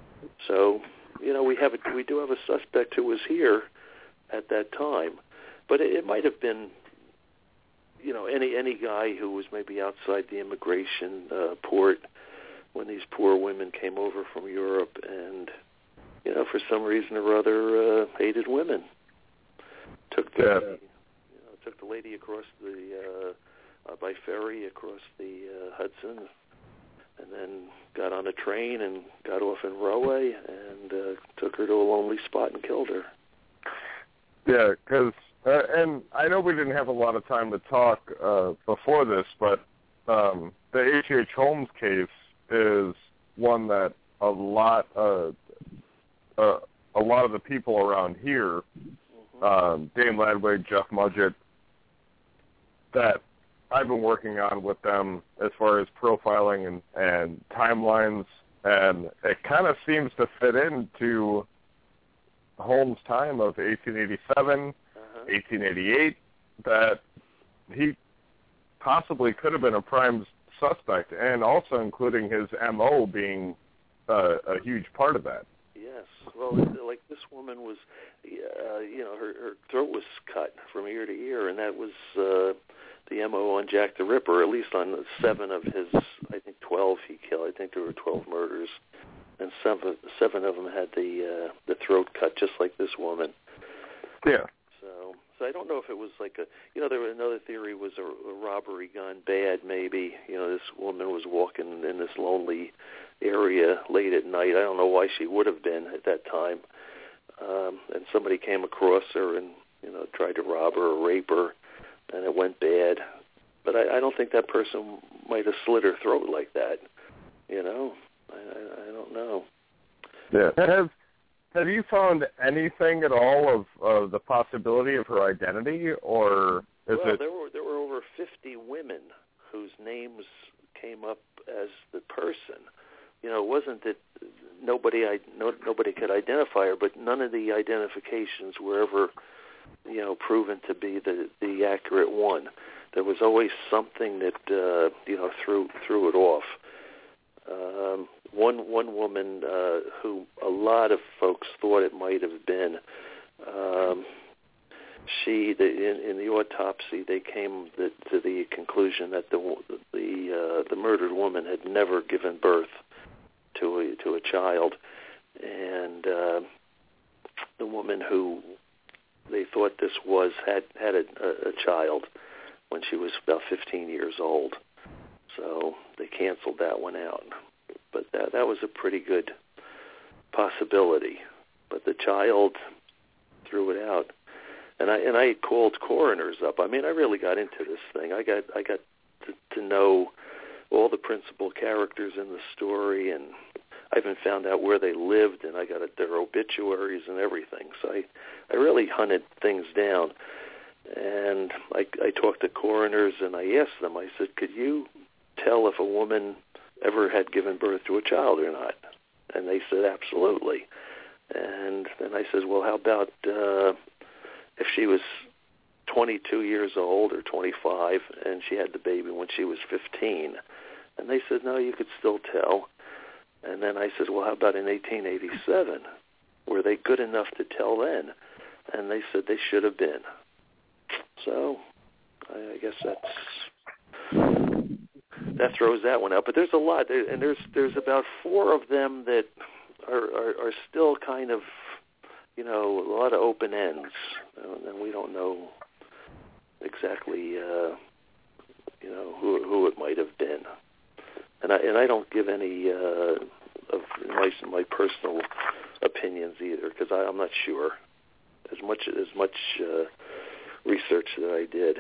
So, you know, we have a, we do have a suspect who was here at that time, but it, it might have been, you know, any any guy who was maybe outside the immigration uh, port when these poor women came over from Europe and, you know, for some reason or other, uh, hated women. Took the, yeah. you know, took the lady across the uh, uh, by ferry across the uh, Hudson, and then got on a train and got off in Rahway and uh, took her to a lonely spot and killed her. Yeah, because uh, and I know we didn't have a lot of time to talk uh, before this, but um, the H H. Holmes case is one that a lot uh, uh, a lot of the people around here, mm-hmm. um, Dane Ladway, Jeff Mudgett, that I've been working on with them as far as profiling and, and timelines, and it kind of seems to fit into Holmes' time of eighteen eighty-seven, uh-huh. eighteen eighty-eight, that he possibly could have been a prime suspect, and also including his M O being uh, a huge part of that. Yes. Well, like this woman was, uh, you know, her, her throat was cut from ear to ear, and that was uh, the M O on Jack the Ripper, at least on seven of his, I think, twelve he killed. I think there were twelve murders, and seven, seven of them had the uh, the throat cut, just like this woman. Yeah. So, so I don't know if it was like a, you know, there was another theory was a, a robbery gone bad. Maybe, you know, this woman was walking in this lonely area late at night. I don't know why she would have been at that time, um, and somebody came across her and, you know, tried to rob her or rape her, and it went bad. But I, I don't think that person might have slit her throat like that. You know, I, I, I don't know. Yeah. Have Have you found anything at all of uh, the possibility of her identity, or is well, it? there were there were over fifty women whose names came up as the person. You know, it wasn't that nobody I no, nobody could identify her, but none of the identifications were ever, you know, proven to be the, the accurate one. There was always something that uh, you know threw threw it off. Um, one one woman uh, who a lot of folks thought it might have been. Um, she the, in, in the autopsy they came the, to the conclusion that the the uh, the murdered woman had never given birth to a to a child, and uh, the woman who they thought this was had had a, a child when she was about fifteen years old. So they canceled that one out. But that that was a pretty good possibility. But the child threw it out. And I and I called coroners up. I mean, I really got into this thing. I got I got to, to know all the principal characters in the story, and I even found out where they lived, and I got their obituaries and everything. So I, I really hunted things down. And I, I talked to coroners, and I asked them, I said, could you tell if a woman ever had given birth to a child or not? And they said, absolutely. And then I said, well, how about uh, if she was twenty-two years old or twenty-five and she had the baby when she was fifteen? And they said, no, you could still tell. And then I said, well, how about in eighteen eighty-seven? Were they good enough to tell then? And they said they should have been. So I, I guess that's that throws that one out. But there's a lot, there, and there's there's about four of them that are, are, are still kind of, you know, a lot of open ends, and we don't know exactly, uh, you know, who who it might have been. And I and I don't give any uh, of my my personal opinions either, because I'm not sure. As much as much uh, research that I did.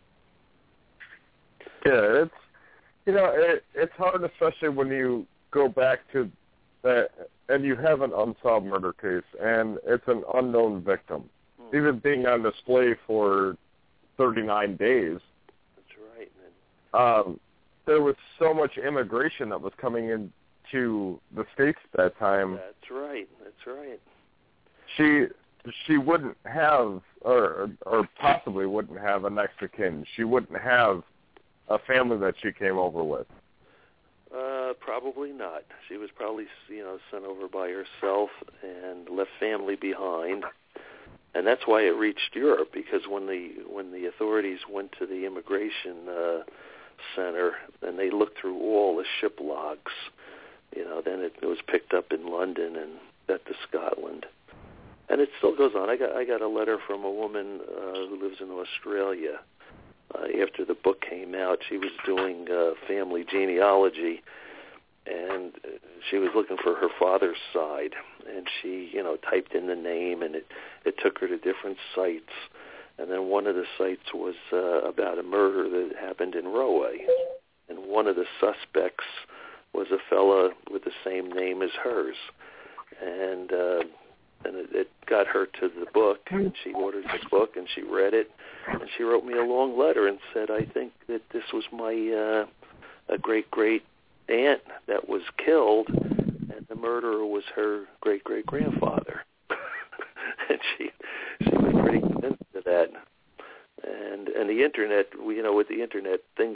Yeah, it's you know it, it's hard, especially when you go back to that and you have an unsolved murder case and it's an unknown victim, hmm. even being on display for thirty-nine days. That's right, man. Um, there was so much immigration that was coming into the States at that time. That's right. That's right. She she wouldn't have, or or possibly wouldn't have a next of kin. She wouldn't have a family that she came over with. Uh, probably not. She was probably, you know, sent over by herself and left family behind. And that's why it reached Europe, because when the when the authorities went to the immigration uh, center and they looked through all the ship logs, you know, then it, it was picked up in London and sent to Scotland. And it still goes on. I got I got a letter from a woman uh, who lives in Australia. Uh, after the book came out, she was doing uh, family genealogy, and she was looking for her father's side. And she, you know, typed in the name, and it, it took her to different sites. And then one of the sites was uh, about a murder that happened in Roe. And one of the suspects was a fella with the same name as hers. And uh, and it, it got her to the book, and she ordered the book, and she read it, and she wrote me a long letter and said, I think that this was my uh, a great-great-aunt that was killed, and the murderer was her great-great-grandfather. And she she was pretty convinced of that. And and the Internet, you know, with the Internet, things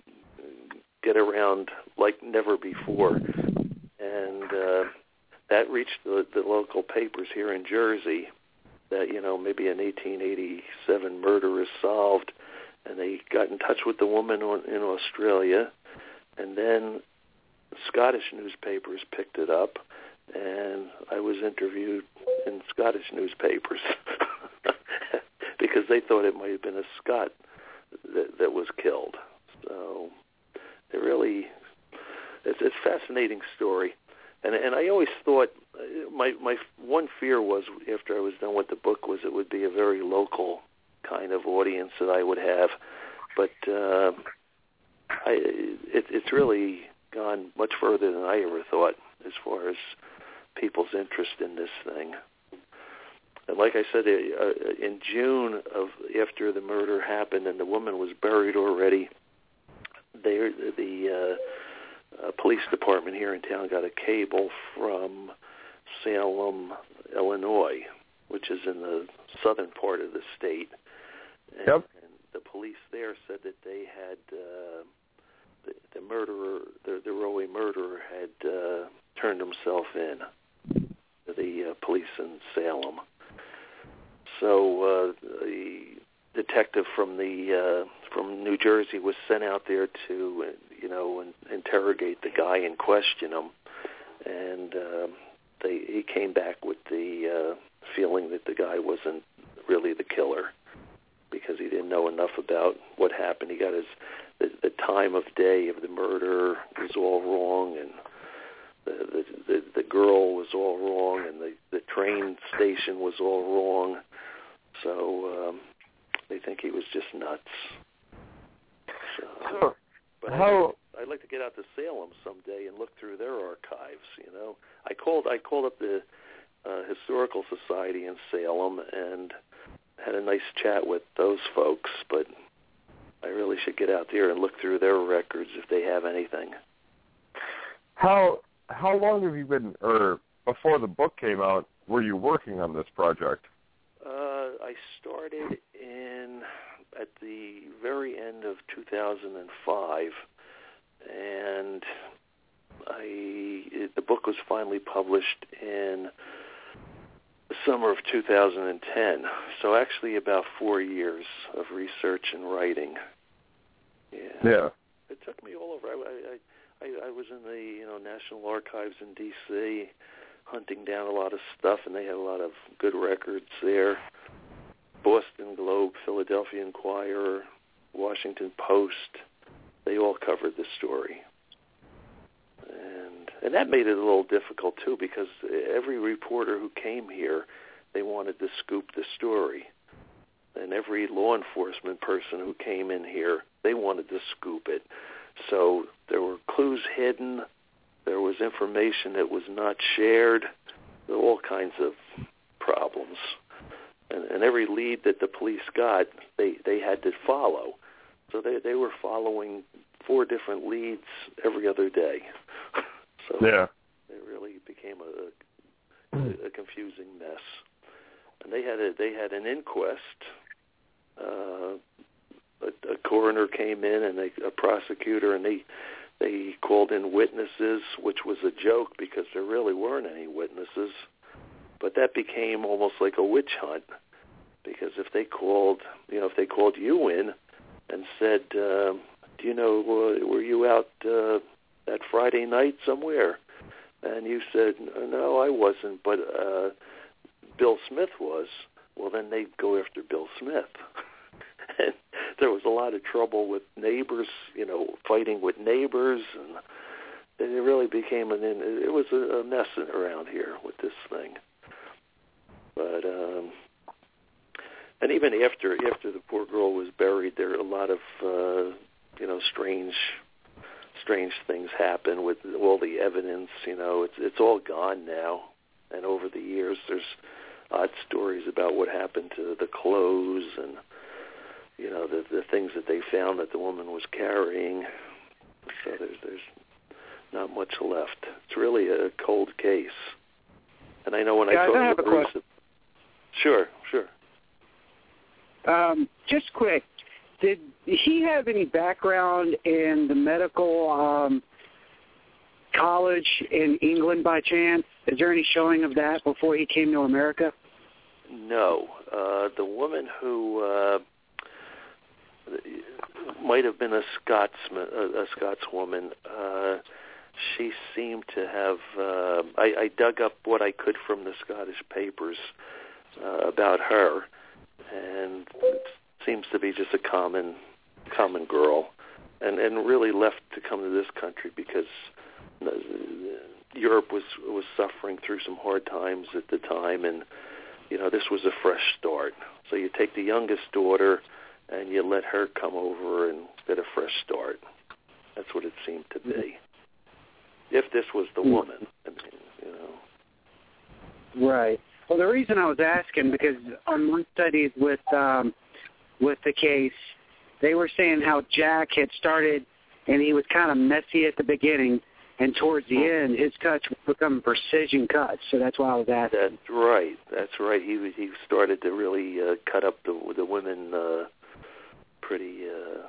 get around like never before. And uh, that reached the, the local papers here in Jersey that, you know, maybe an eighteen eighty-seven murder is solved. And they got in touch with the woman on, in Australia. And then Scottish newspapers picked it up. And I was interviewed in Scottish newspapers because they thought it might have been a Scot that, that was killed. So it really, it's, it's a fascinating story. And and I always thought, my my one fear was, after I was done with the book, was it would be a very local kind of audience that I would have. But uh, I, it, it's really gone much further than I ever thought as far as people's interest in this thing. And like I said, uh, in June of after the murder happened and the woman was buried already, they, the uh, uh, police department here in town got a cable from Salem, Illinois, which is in the southern part of the state. And, yep. and the police there said that they had uh, the, the murderer, the, the Roe murderer, had uh, turned himself in to the uh, police in Salem. So uh, the detective from the uh, from New Jersey was sent out there to, you know, in, interrogate the guy and question him, and uh, they he came back with the uh, feeling that the guy wasn't really the killer because he didn't know enough about what happened. He got his the, the time of day of the murder was all wrong, and the the, the, the girl was all wrong, and the, the train station was all wrong. So um, they think he was just nuts. So, but How? I'd, I'd like to get out to Salem someday and look through their archives. You know, I called I called up the uh, Historical Society in Salem and had a nice chat with those folks. But I really should get out there and look through their records if they have anything. How how long have you been, or before the book came out, were you working on this project? Uh, I started in at the very end of two thousand five, and I it, the book was finally published in the summer of two thousand ten. So actually, about four years of research and writing. Yeah. Yeah. It took me all over. I, I, I, I was in the you know National Archives in D C hunting down a lot of stuff, and they had a lot of good records there. Boston Globe, Philadelphia Inquirer, Washington Post, they all covered the story. And and that made it a little difficult, too, because every reporter who came here, they wanted to scoop the story. And every law enforcement person who came in here, they wanted to scoop it. So there were clues hidden. There was information that was not shared. There were all kinds of problems. And, and every lead that the police got, they, they had to follow. So they, they were following four different leads every other day. So yeah. it really became a, a, a confusing mess. And they had a, they had an inquest. Uh, a, a coroner came in, and they, a prosecutor, and they they called in witnesses, which was a joke because there really weren't any witnesses. But that became almost like a witch hunt, because if they called, you know, if they called you in and said, uh, "Do you know, uh, were you out uh, that Friday night somewhere?" and you said, "No, I wasn't, but uh, Bill Smith was," well, then they'd go after Bill Smith. And there was a lot of trouble with neighbors, you know, fighting with neighbors, and it really became an. It was a mess around here with this thing. But um, and even after after the poor girl was buried, there a lot of uh, you know strange strange things happened with all the evidence. You know, it's it's all gone now, and over the years, there's odd stories about what happened to the clothes and you know the the things that they found that the woman was carrying. So there's there's not much left. It's really a cold case. And I know when Guys, I talk I have to a Bruce, question. Sure, sure. Um, just quick, did he have any background in the medical um, college in England by chance? Is there any showing of that before he came to America? No. Uh, the woman who uh, might have been a Scotsman, a, a Scotswoman, uh, she seemed to have, uh, I, I dug up what I could from the Scottish papers uh, about her, and it seems to be just a common common girl, and, and really left to come to this country because Europe was, was suffering through some hard times at the time, and you know, this was a fresh start. So you take the youngest daughter and you let her come over and get a fresh start. That's what it seemed to be. If this was the woman, I mean, you know. Right. Well, the reason I was asking, because on my studies with um, with the case, they were saying how Jack had started, and he was kind of messy at the beginning, And towards the end, his cuts become precision cuts. So that's why I was asking. That's right. That's right. He was, he started to really uh, cut up the the women uh, pretty, uh,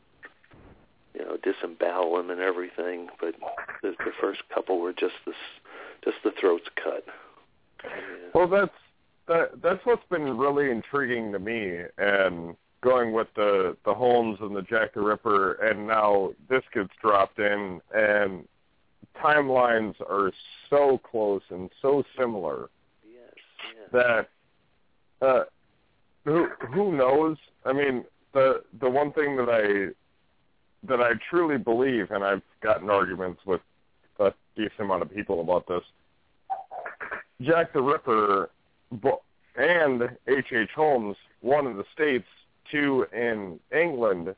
you know, disembowel them and everything. But the, the first couple were just the just the throats cut. Yeah. Well, that's that, that's what's been really intriguing to me, and going with the the Holmes and the Jack the Ripper, and now this gets dropped in, and timelines are so close and so similar. Yes, yeah. That uh, who who knows? I mean, the the one thing that I that I truly believe, and I've gotten arguments with a decent amount of people about this, Jack the Ripper and H H. Holmes, one in the States, two in England,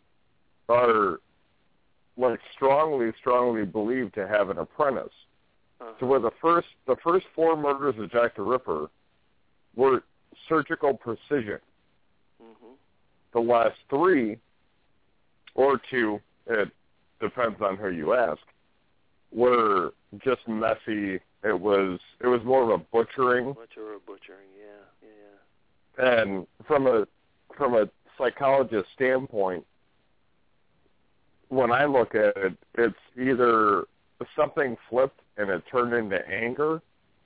are like strongly, strongly believed to have an apprentice. Uh-huh. So where the first the first four murders of Jack the Ripper were surgical precision. Mm-hmm. The last three, or two, it depends on who you ask, were just messy. It was it was more of a butchering. Butcher or butchering, yeah, yeah. And from a from a psychologist standpoint, when I look at it, it's either something flipped and it turned into anger,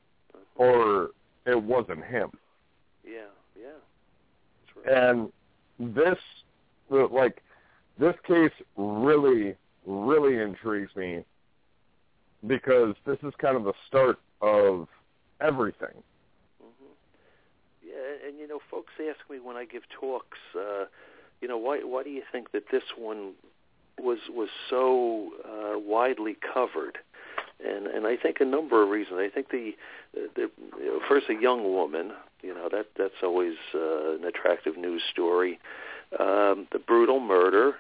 or it wasn't him. Yeah, yeah. That's right. And this, like, this case really, really intrigues me, because this is kind of the start of everything. Mm-hmm. Yeah, and, you know, folks ask me when I give talks, uh, you know, why why do you think that this one was was so uh, widely covered? And and I think a number of reasons. I think the, the you know, first, a young woman, you know, that that's always uh, an attractive news story. Um, the brutal murder,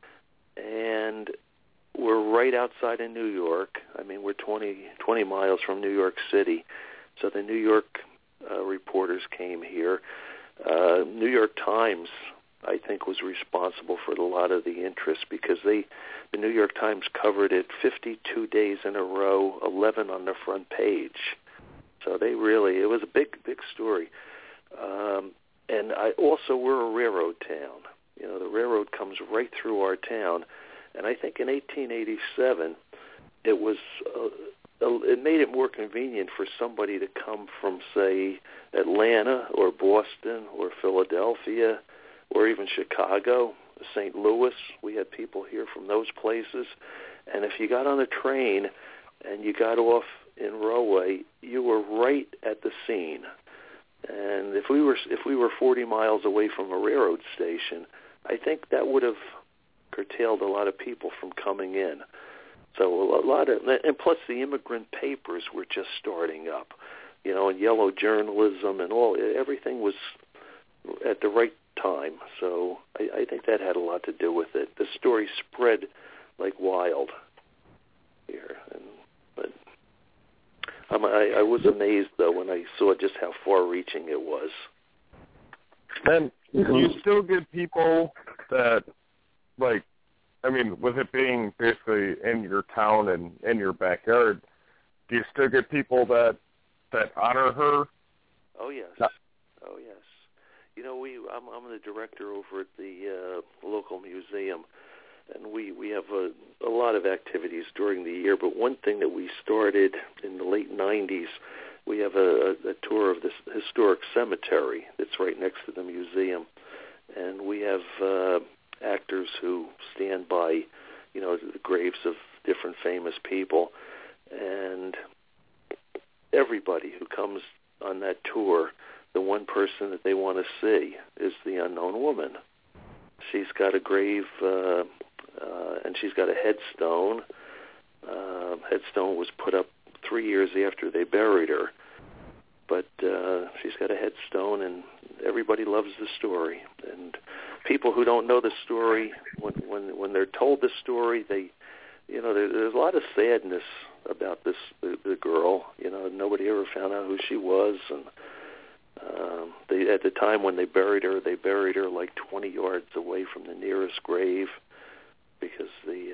and we're right outside of New York. I mean, we're twenty, twenty miles from New York City. So the New York uh, reporters came here. Uh, New York Times, I think, was responsible for a lot of the interest, because they, the New York Times covered it fifty-two days in a row, eleven on the front page. So they really, it was a big, big story. Um, and I also, we're a railroad town. You know, the railroad comes right through our town. And I think in eighteen eighty-seven, it was, uh, it made it more convenient for somebody to come from, say, Atlanta or Boston or Philadelphia or even Chicago, Saint Louis. We had people here from those places. And if you got on a train and you got off in Rahway, you were right at the scene. And if we were if we were forty miles away from a railroad station, I think that would have curtailed a lot of people from coming in. So a lot of, and plus the immigrant papers were just starting up, you know, and yellow journalism and all, everything was at the right time. So I, I think that had a lot to do with it. The story spread like wild here, and but um, I, I was amazed though when I saw just how far-reaching it was. And you still get people that, like, I mean, with it being basically in your town and in your backyard, do you still get people that that honor her? Oh yes, no. oh yes. You know, we I'm, I'm the director over at the uh, local museum, and we we have a, a lot of activities during the year. But one thing that we started in the late nineties, we have a, a tour of this historic cemetery that's right next to the museum, and we have uh, actors who stand by, you know, the graves of different famous people, and everybody who comes on that tour, the one person that they want to see is the unknown woman. She's got a grave, uh, uh, and she's got a headstone. Uh, headstone was put up three years after they buried her, but uh, she's got a headstone, and everybody loves the story. And people who don't know the story, when when when they're told the story, they, you know, there, there's a lot of sadness about this the, the girl. You know, nobody ever found out who she was, and um, they at the time when they buried her, they buried her like twenty yards away from the nearest grave, because the uh,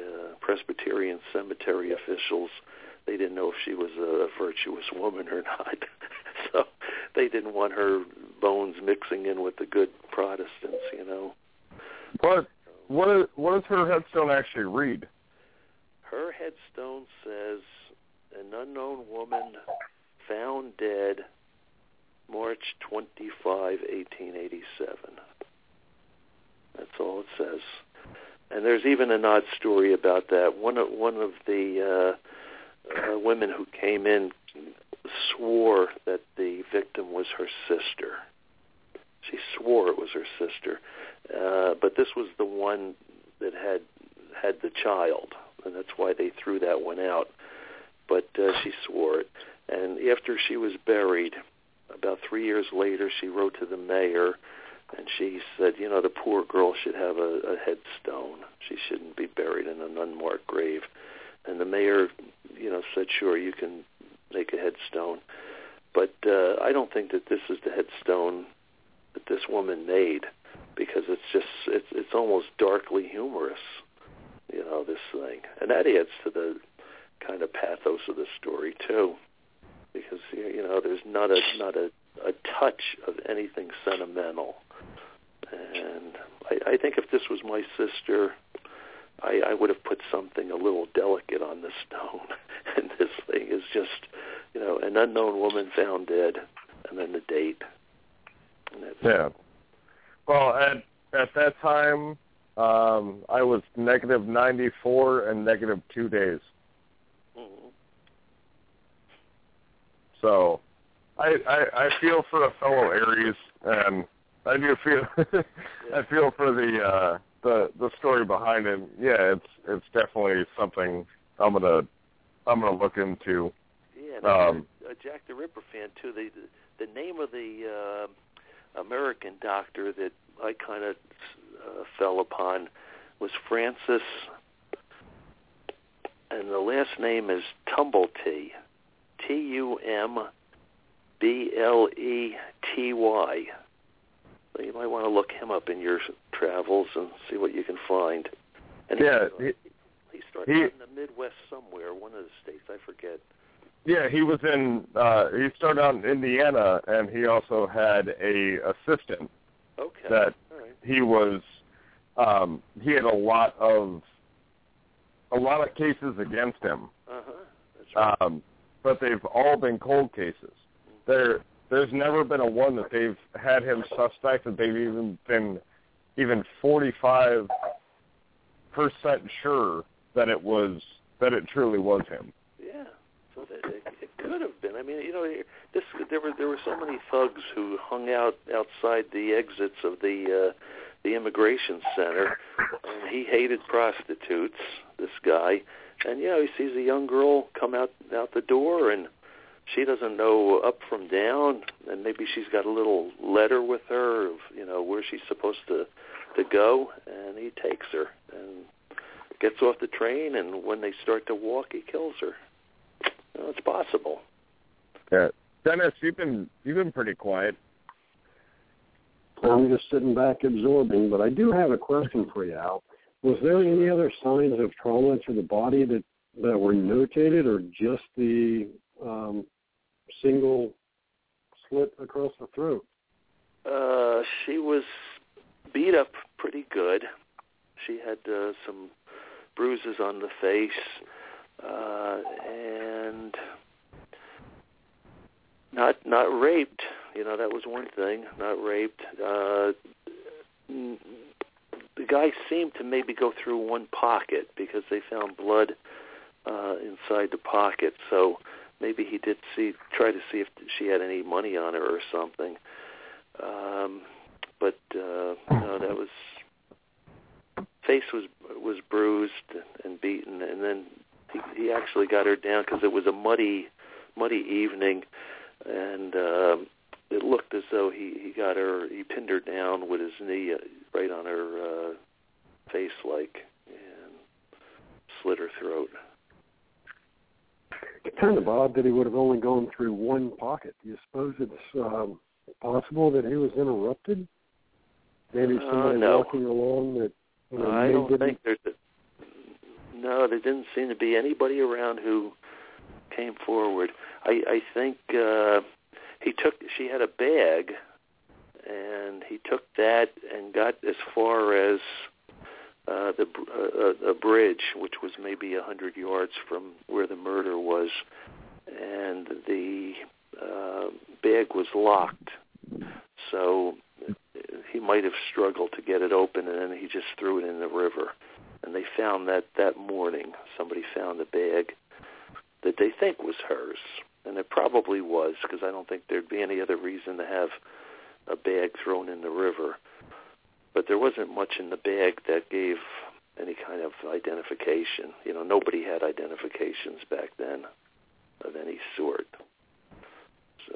Presbyterian cemetery officials, they didn't know if she was a virtuous woman or not. So they didn't want her bones mixing in with the good Protestants, you know. What what is, what does her headstone actually read? Her headstone says, an unknown woman found dead March twenty-fifth, eighteen eighty-seven. That's all it says. And there's even an odd story about that. One of, one of the uh, uh, women who came in swore that the victim was her sister. She swore it was her sister. Uh, but this was the one that had had the child, and that's why they threw that one out. But uh, she swore it. And after she was buried, about three years later, she wrote to the mayor, and she said, you know, the poor girl should have a, a headstone. She shouldn't be buried in an unmarked grave. And the mayor, you know, said, sure, you can make a headstone. But uh, I don't think that this is the headstone that this woman made, because it's just, it's, it's almost darkly humorous, you know, this thing. And that adds to the kind of pathos of the story, too, because, you know, there's not a, not a, a touch of anything sentimental. And I, I think if this was my sister, I, I would have put something a little delicate on the stone. And this thing is just, you know, an unknown woman found dead, and then the date. And that's yeah. Well, at at that time, um, I was negative ninety-four and negative two days. Mm-hmm. So, I, I I feel for a fellow Aries, and I do feel I feel for the uh, the the story behind it. Yeah, it's it's definitely something I'm gonna I'm gonna look into. Yeah, and um, a Jack the Ripper fan too. The the name of the uh, American doctor that I kind of uh, fell upon was Francis, and the last name is Tumblety, T U M B L E T Y. So you might want to look him up in your travels and see what you can find. And yeah, he, he, he started he, in the Midwest somewhere, one of the states, I forget. Yeah, he was in. Uh, he started out in Indiana, and he also had a assistant. Okay. That All right. he was. Um, he had a lot of a lot of cases against him. Uh huh. That's right. Um, but they've all been cold cases. There, there's never been a one that they've had him suspect that they've even been even forty-five percent sure that it was that it truly was him. Yeah. So that it, it could have been. I mean, you know, this there were there were so many thugs who hung out outside the exits of the uh, the immigration center, and he hated prostitutes. This guy, and you know, he sees a young girl come out out the door, and she doesn't know up from down, and maybe she's got a little letter with her of, you know, where she's supposed to to go, and he takes her and gets off the train, and when they start to walk, he kills her. You know, it's possible. Yeah, Dennis, you've been you've been pretty quiet. I'm just sitting back absorbing, but I do have a question for you, Al. Was there any other signs of trauma to the body that, that were notated, or just the um, single slit across the throat? Uh, she was beat up pretty good. She had uh, some bruises on the face, uh, and not not raped. You know, that was one thing. Not raped. Uh, the guy seemed to maybe go through one pocket because they found blood uh, inside the pocket. So maybe he did see try to see if she had any money on her or something. Um, but uh, no, that was face was was bruised and beaten, and then he, he actually got her down because it was a muddy, muddy evening, and uh, it looked as though he, he got her, he pinned her down with his knee right on her uh, face, like, and slit her throat. It's kind of odd that he would have only gone through one pocket. Do you suppose it's um, possible that he was interrupted? Maybe somebody uh, no. walking along that. You know, I don't didn't... think there's a, no, there didn't seem to be anybody around who came forward. I, I think uh, he took. She had a bag, and he took that and got as far as uh, the uh, a bridge, which was maybe a hundred yards from where the murder was, and the uh, bag was locked. So he might have struggled to get it open, and then he just threw it in the river. And they found that that morning. Somebody found a bag that they think was hers, and it probably was, because I don't think there'd be any other reason to have a bag thrown in the river. But there wasn't much in the bag that gave any kind of identification. You know, nobody had identifications back then of any sort. So,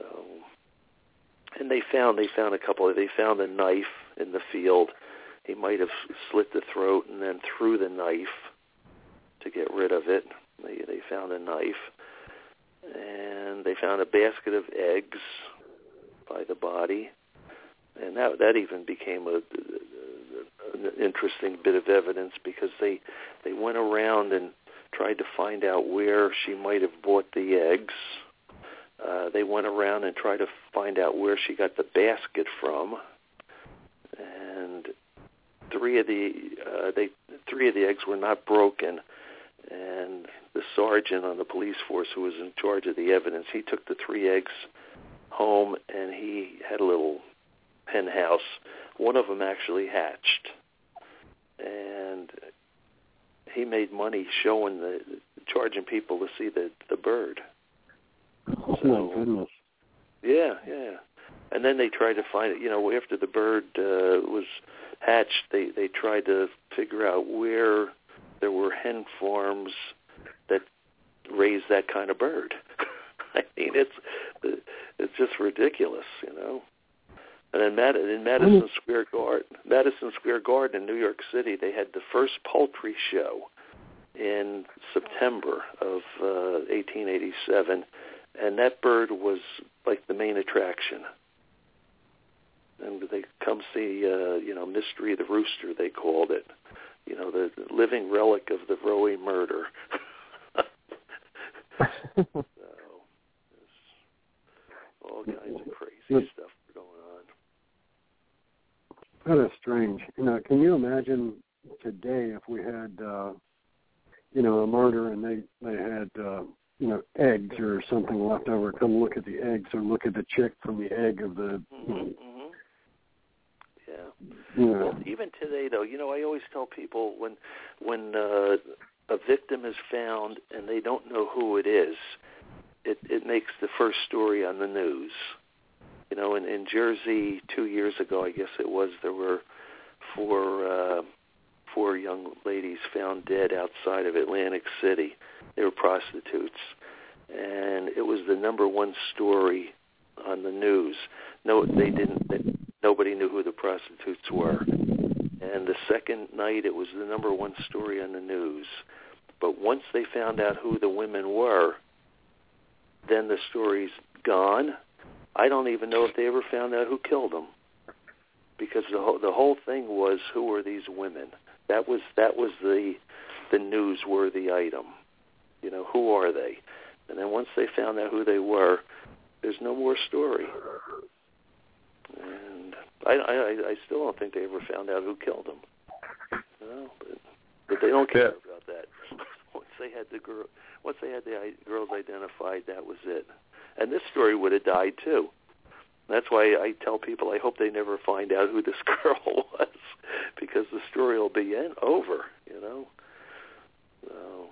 and they found they found a couple of, they found a knife in the field. He might have slit the throat and then threw the knife to get rid of it. They they found a knife, and they found a basket of eggs by the body, and that that even became a, a, an interesting bit of evidence, because they they went around and tried to find out where she might have bought the eggs. Uh, they went around and tried to find out where she got the basket from, and three of the uh, they three of the eggs were not broken. And the sergeant on the police force who was in charge of the evidence, he took the three eggs home, and he had a little hen house. One of them actually hatched, and he made money showing the charging people to see the the bird. Oh, so, my goodness. Yeah, yeah. And then they tried to find it. You know, after the bird uh, was hatched, they they tried to figure out where there were hen farms that raise that kind of bird. I mean, it's it's just ridiculous, you know. And in, Mad- in Madison Square Garden, Madison Square Garden in New York City, they had the first poultry show in September of uh, eighteen eighty-seven, and that bird was like the main attraction. And they come see, uh, you know, Mystery of the Rooster, they called it. You know, the living relic of the Roe murder. So, there's all kinds of crazy stuff going on. That is strange. You know, can you imagine today if we had, uh, you know, a murder and they, they had, uh, you know, eggs or something left over, come look at the eggs or look at the chick from the egg of the, mm-hmm, you know, mm-hmm. Yeah. Yeah. Well, even today, though, you know, I always tell people when when uh, a victim is found and they don't know who it is, it, it makes the first story on the news. You know, in, in Jersey two years ago, I guess it was, there were four uh, four young ladies found dead outside of Atlantic City. They were prostitutes, and it was the number one story on the news. No, they didn't. They, Nobody knew who the prostitutes were. And the second night, it was the number one story on the news. But once they found out who the women were, then the story's gone. I don't even know if they ever found out who killed them, because the whole, the whole thing was, who are these women? That was that was the the newsworthy item. You know, who are they? And then once they found out who they were, there's no more story. And I, I, I still don't think they ever found out who killed them. You know, but, but they don't care yeah. about that. Once they had the girl, once they had the girls identified, that was it. And this story would have died too. That's why I tell people I hope they never find out who this girl was, because the story will be in, over. You know. So.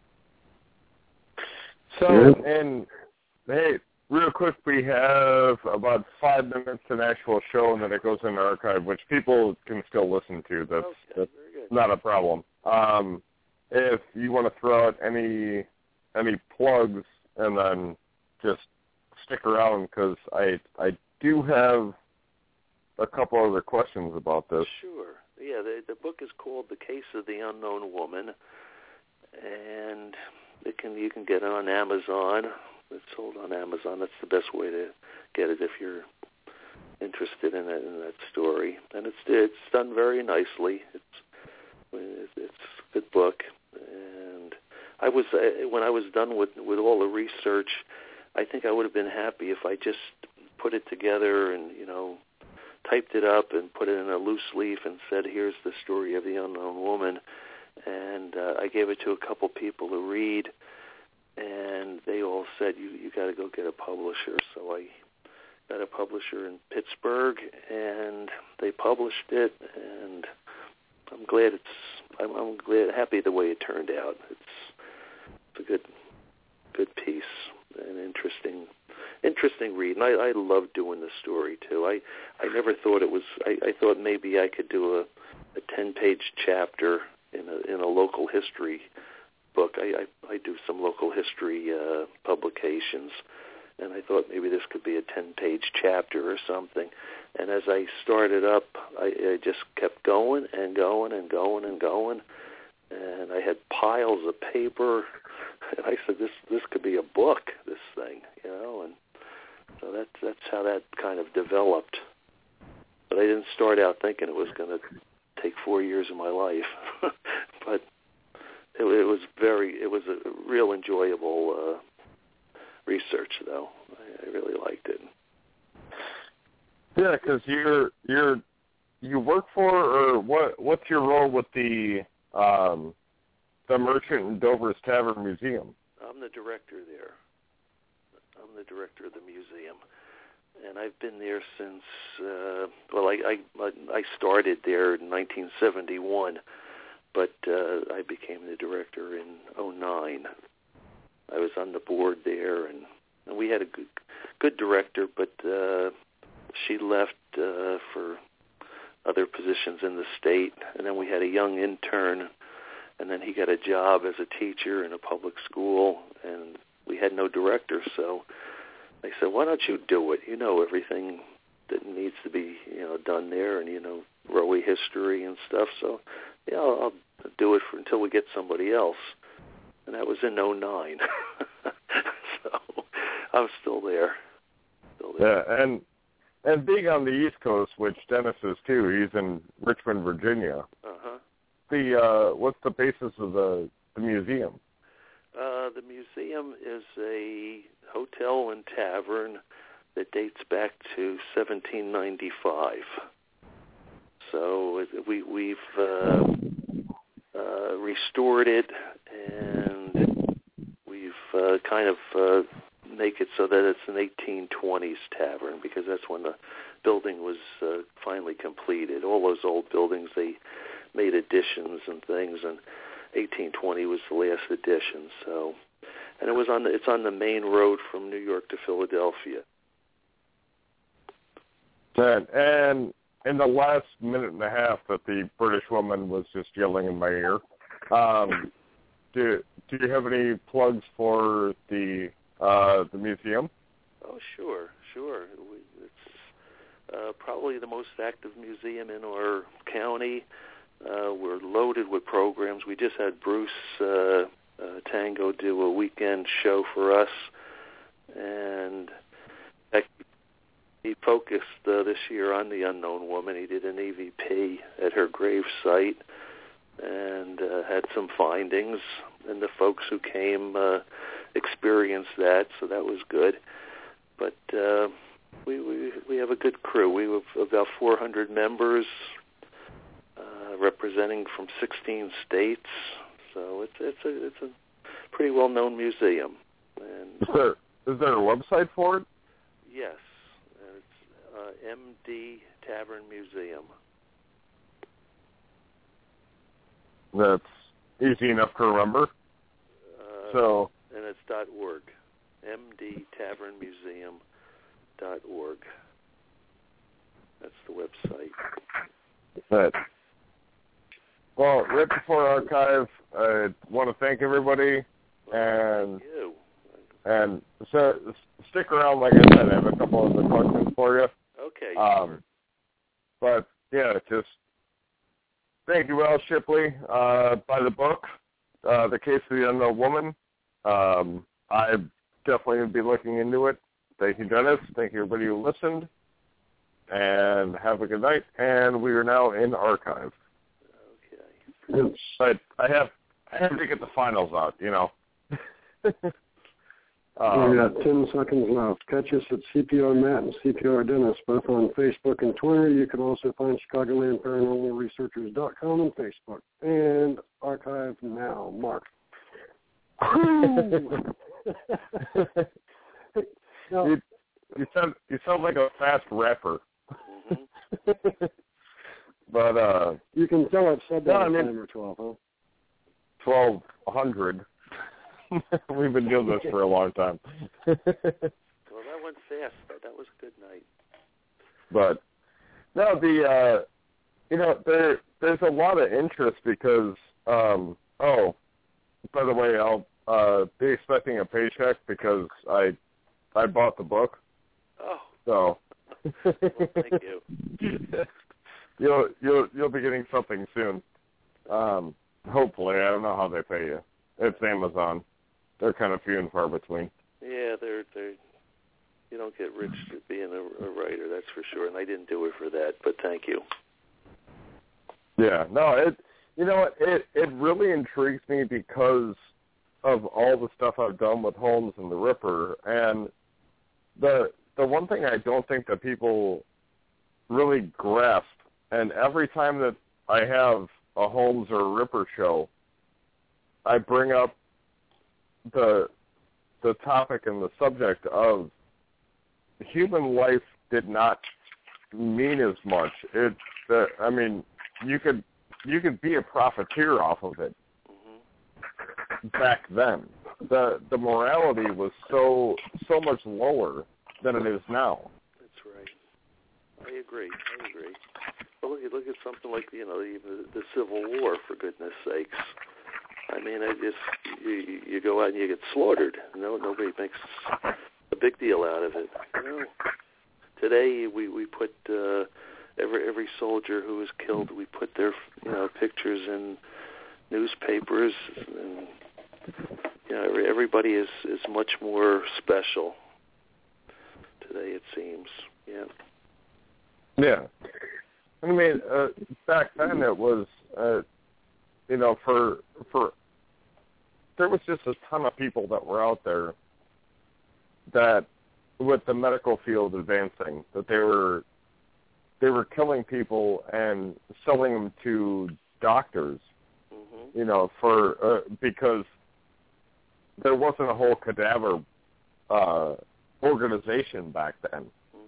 So, and hey, real quick, we have about five minutes to the actual show, and then it goes in the archive, which people can still listen to. That's, okay, that's very good. not a problem. Um, if you want to throw out any any plugs, and then just stick around, because I I do have a couple other questions about this. Sure. Yeah, the, the book is called The Case of the Unknown Woman, and it can you can get it on Amazon. It's sold on Amazon. That's the best way to get it if you're interested in, it, in that story. And it's it's done very nicely. It's it's, it's a good book, and I was uh, when I was done with with all the research, I think I would have been happy if I just put it together and, you know, typed it up and put it in a loose leaf and said, here's the story of the unknown woman. And uh, I gave it to a couple people to read, and they all said, you you got to go get a publisher. So I got a publisher in Pittsburgh, and they published it, and I'm glad it's, I'm, I'm glad, happy the way it turned out. It's, it's a good, good piece, an interesting, interesting read. And I, I love doing the story too. I, I never thought it was, I, I thought maybe I could do a, a ten-page chapter in a in a local history book. I, I, I do some local history uh, publications, and I thought maybe this could be a ten-page chapter or something. And as I started up, I, I just kept going and going and going and going, and I had piles of paper, and I said, this this could be a book, this thing, you know, and so that's, that's how that kind of developed. But I didn't start out thinking it was going to take four years of my life, but it, it was very, it was a real enjoyable uh, research, though. I, I really liked it. Yeah, because you're you're you work for, or what? What's your role with the um, the Merchant and Dover's Tavern Museum? I'm the director there. I'm the director of the museum. And I've been there since, uh, well, I, I I started there in nineteen seventy-one, but uh, I became the director in oh nine. I was on the board there, and, and we had a good, good director, but uh, she left uh, for other positions in the state, and then we had a young intern, and then he got a job as a teacher in a public school, and we had no director, so I said, why don't you do it? You know everything that needs to be, you know, done there, and you know Roe history and stuff. So, yeah, I'll, I'll do it for, until we get somebody else. And that was in oh nine. So I'm still there. Still there. Yeah, and and being on the East Coast, which Dennis is too, he's in Richmond, Virginia. Uh huh. The uh, what's the basis of the the museum? Uh, the museum is a hotel and tavern that dates back to seventeen ninety-five. So we, we've uh, uh, restored it, and we've uh, kind of uh, make it so that it's an eighteen twenties tavern, because that's when the building was uh, finally completed. All those old buildings, they made additions and things, and eighteen twenty was the last edition. So, and it was on the, it's on the main road from New York to Philadelphia. And, and in the last minute and a half that the British woman was just yelling in my ear, um, do do you have any plugs for the uh, the museum? Oh, sure, sure. We, it's uh, probably the most active museum in our county. Uh, we're loaded with programs. We just had Bruce uh, uh, Tango do a weekend show for us, and he focused uh, this year on the unknown woman. He did an E V P at her grave site and uh, had some findings, and the folks who came uh, experienced that, so that was good. But uh, we, we we have a good crew. We have about four hundred members, uh, representing from sixteen states. So it's it's a it's a pretty well known museum. And is there is there a website for it? Yes, it's uh, M D Tavern Museum. That's easy enough to remember. Uh, so and it's dot org. M D Tavern Museum dot org. That's the website. But, well, right before archive, I want to thank everybody, and thank you. and so stick around. Like I said, I have a couple of the questions for you. Okay. Um, but yeah, just thank you, Al Shipley. Uh, by the book, uh, The Case of the Unknown Woman. Um, I definitely would be looking into it. Thank you, Dennis. Thank you, everybody who listened. And have a good night. And we are now in archive. Okay. But I have I have to get the finals out, you know. Um, we got ten seconds left. Catch us at C P R Matt and C P R Dennis, both on Facebook and Twitter. You can also find Chicagoland Paranormal Researchers dot com on Facebook. And archive now. Mark. no. you, you, sound, you sound like a fast rapper. Mm-hmm. But, uh... You can tell I've said that no, a I mean, time or twelve, huh? twelve hundred. We've been doing this for a long time. Well, that went fast. That was a good night. But no, the uh, you know there there's a lot of interest because um, oh, by the way, I'll uh, be expecting a paycheck because I I bought the book. Oh. So. Well, thank you. you'll you'll you'll be getting something soon. Um, hopefully, I don't know how they pay you. It's Amazon. They're kind of few and far between. Yeah, they're they. You don't get rich being a, a writer, that's for sure. And I didn't do it for that, but thank you. Yeah, no, it. You know, it it really intrigues me because of all the stuff I've done with Holmes and the Ripper, and the the one thing I don't think that people really grasp, and every time that I have a Holmes or a Ripper show, I bring up the the topic and the subject of human life did not mean as much. It, uh, I mean, you could you could be a profiteer off of it. Mm-hmm. Back then. The the morality was so so much lower than it is now. That's right. I agree. I agree. Well, look at look at something like you know the, the Civil War, for goodness sakes. I mean, I just you, you go out and you get slaughtered. No, nobody makes a big deal out of it. You know, today we we put uh, every every soldier who was killed. We put their you know pictures in newspapers, and you know every, everybody is is much more special today. It seems. Yeah. Yeah. I mean, uh, back then it was. Uh, You know, for for there was just a ton of people that were out there that, with the medical field advancing, that they were they were killing people and selling them to doctors. Mm-hmm. You know, for uh, because there wasn't a whole cadaver uh, organization back then.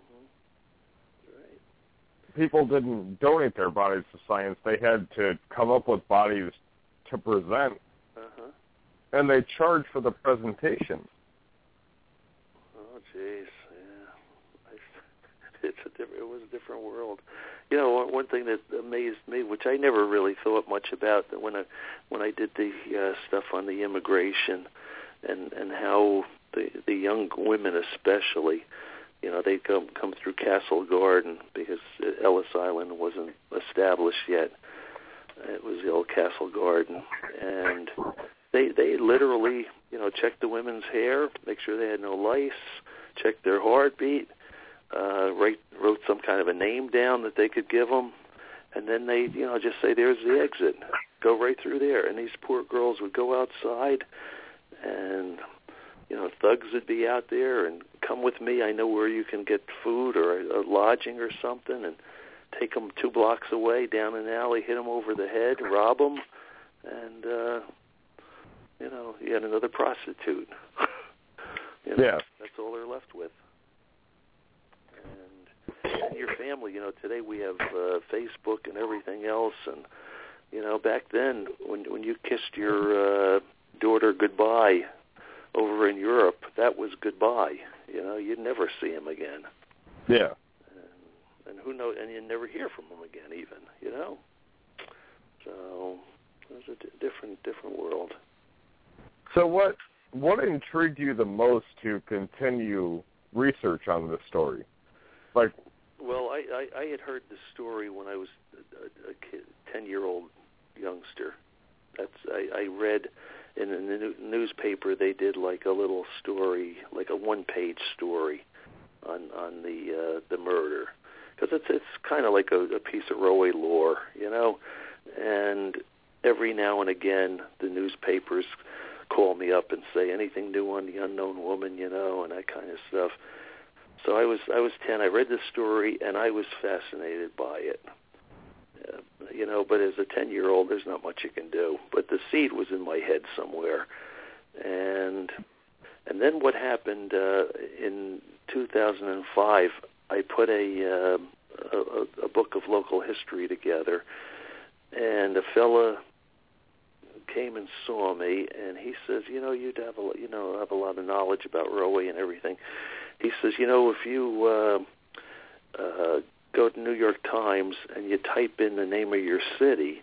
People didn't donate their bodies to science. They had to come up with bodies to present, uh-huh. and they charged for the presentation. Oh, jeez, yeah. It's a different, it was a different world. You know, one thing that amazed me, which I never really thought much about, that when I when I did the uh, stuff on the immigration and and how the the young women especially. You know, they come come through Castle Garden because Ellis Island wasn't established yet. It was the old Castle Garden, and they they literally, you know, checked the women's hair, make sure they had no lice, checked their heartbeat, uh, write, wrote some kind of a name down that they could give them, and then they, you know, just say, "There's the exit. Go right through there." And these poor girls would go outside, and you know, thugs would be out there and come with me. I know where you can get food or a, a lodging or something, and take them two blocks away down an alley, hit them over the head, rob them, and, uh, you know, you had another prostitute. You know, yeah. That's all they're left with. And, and your family, you know, today we have uh, Facebook and everything else, and, you know, back then when when you kissed your uh, daughter goodbye over in Europe, that was goodbye. You know, you'd never see him again. Yeah. And, and who knows? And you never hear from him again, even. You know. So it was a d- different, different world. So what what intrigued you the most to continue research on this story? Like, well, I, I, I had heard the story when I was a, a kid, ten-year-old youngster. That's I, I read. In the newspaper, they did like a little story, like a one-page story on on the uh, the murder, because it's it's kind of like a, a piece of railway lore, you know. And every now and again the newspapers call me up and say anything new on the unknown woman, you know, and that kind of stuff. So I was I was ten. I read the story and I was fascinated by it. Uh, you know, but as a ten-year-old, there's not much you can do. But the seed was in my head somewhere, and and then what happened uh, in two thousand five? I put a, uh, a a book of local history together, and a fella came and saw me, and he says, you know, you'd have a you know have a lot of knowledge about Rahway and everything. He says, you know, if you uh, uh, go to New York Times and you type in the name of your city,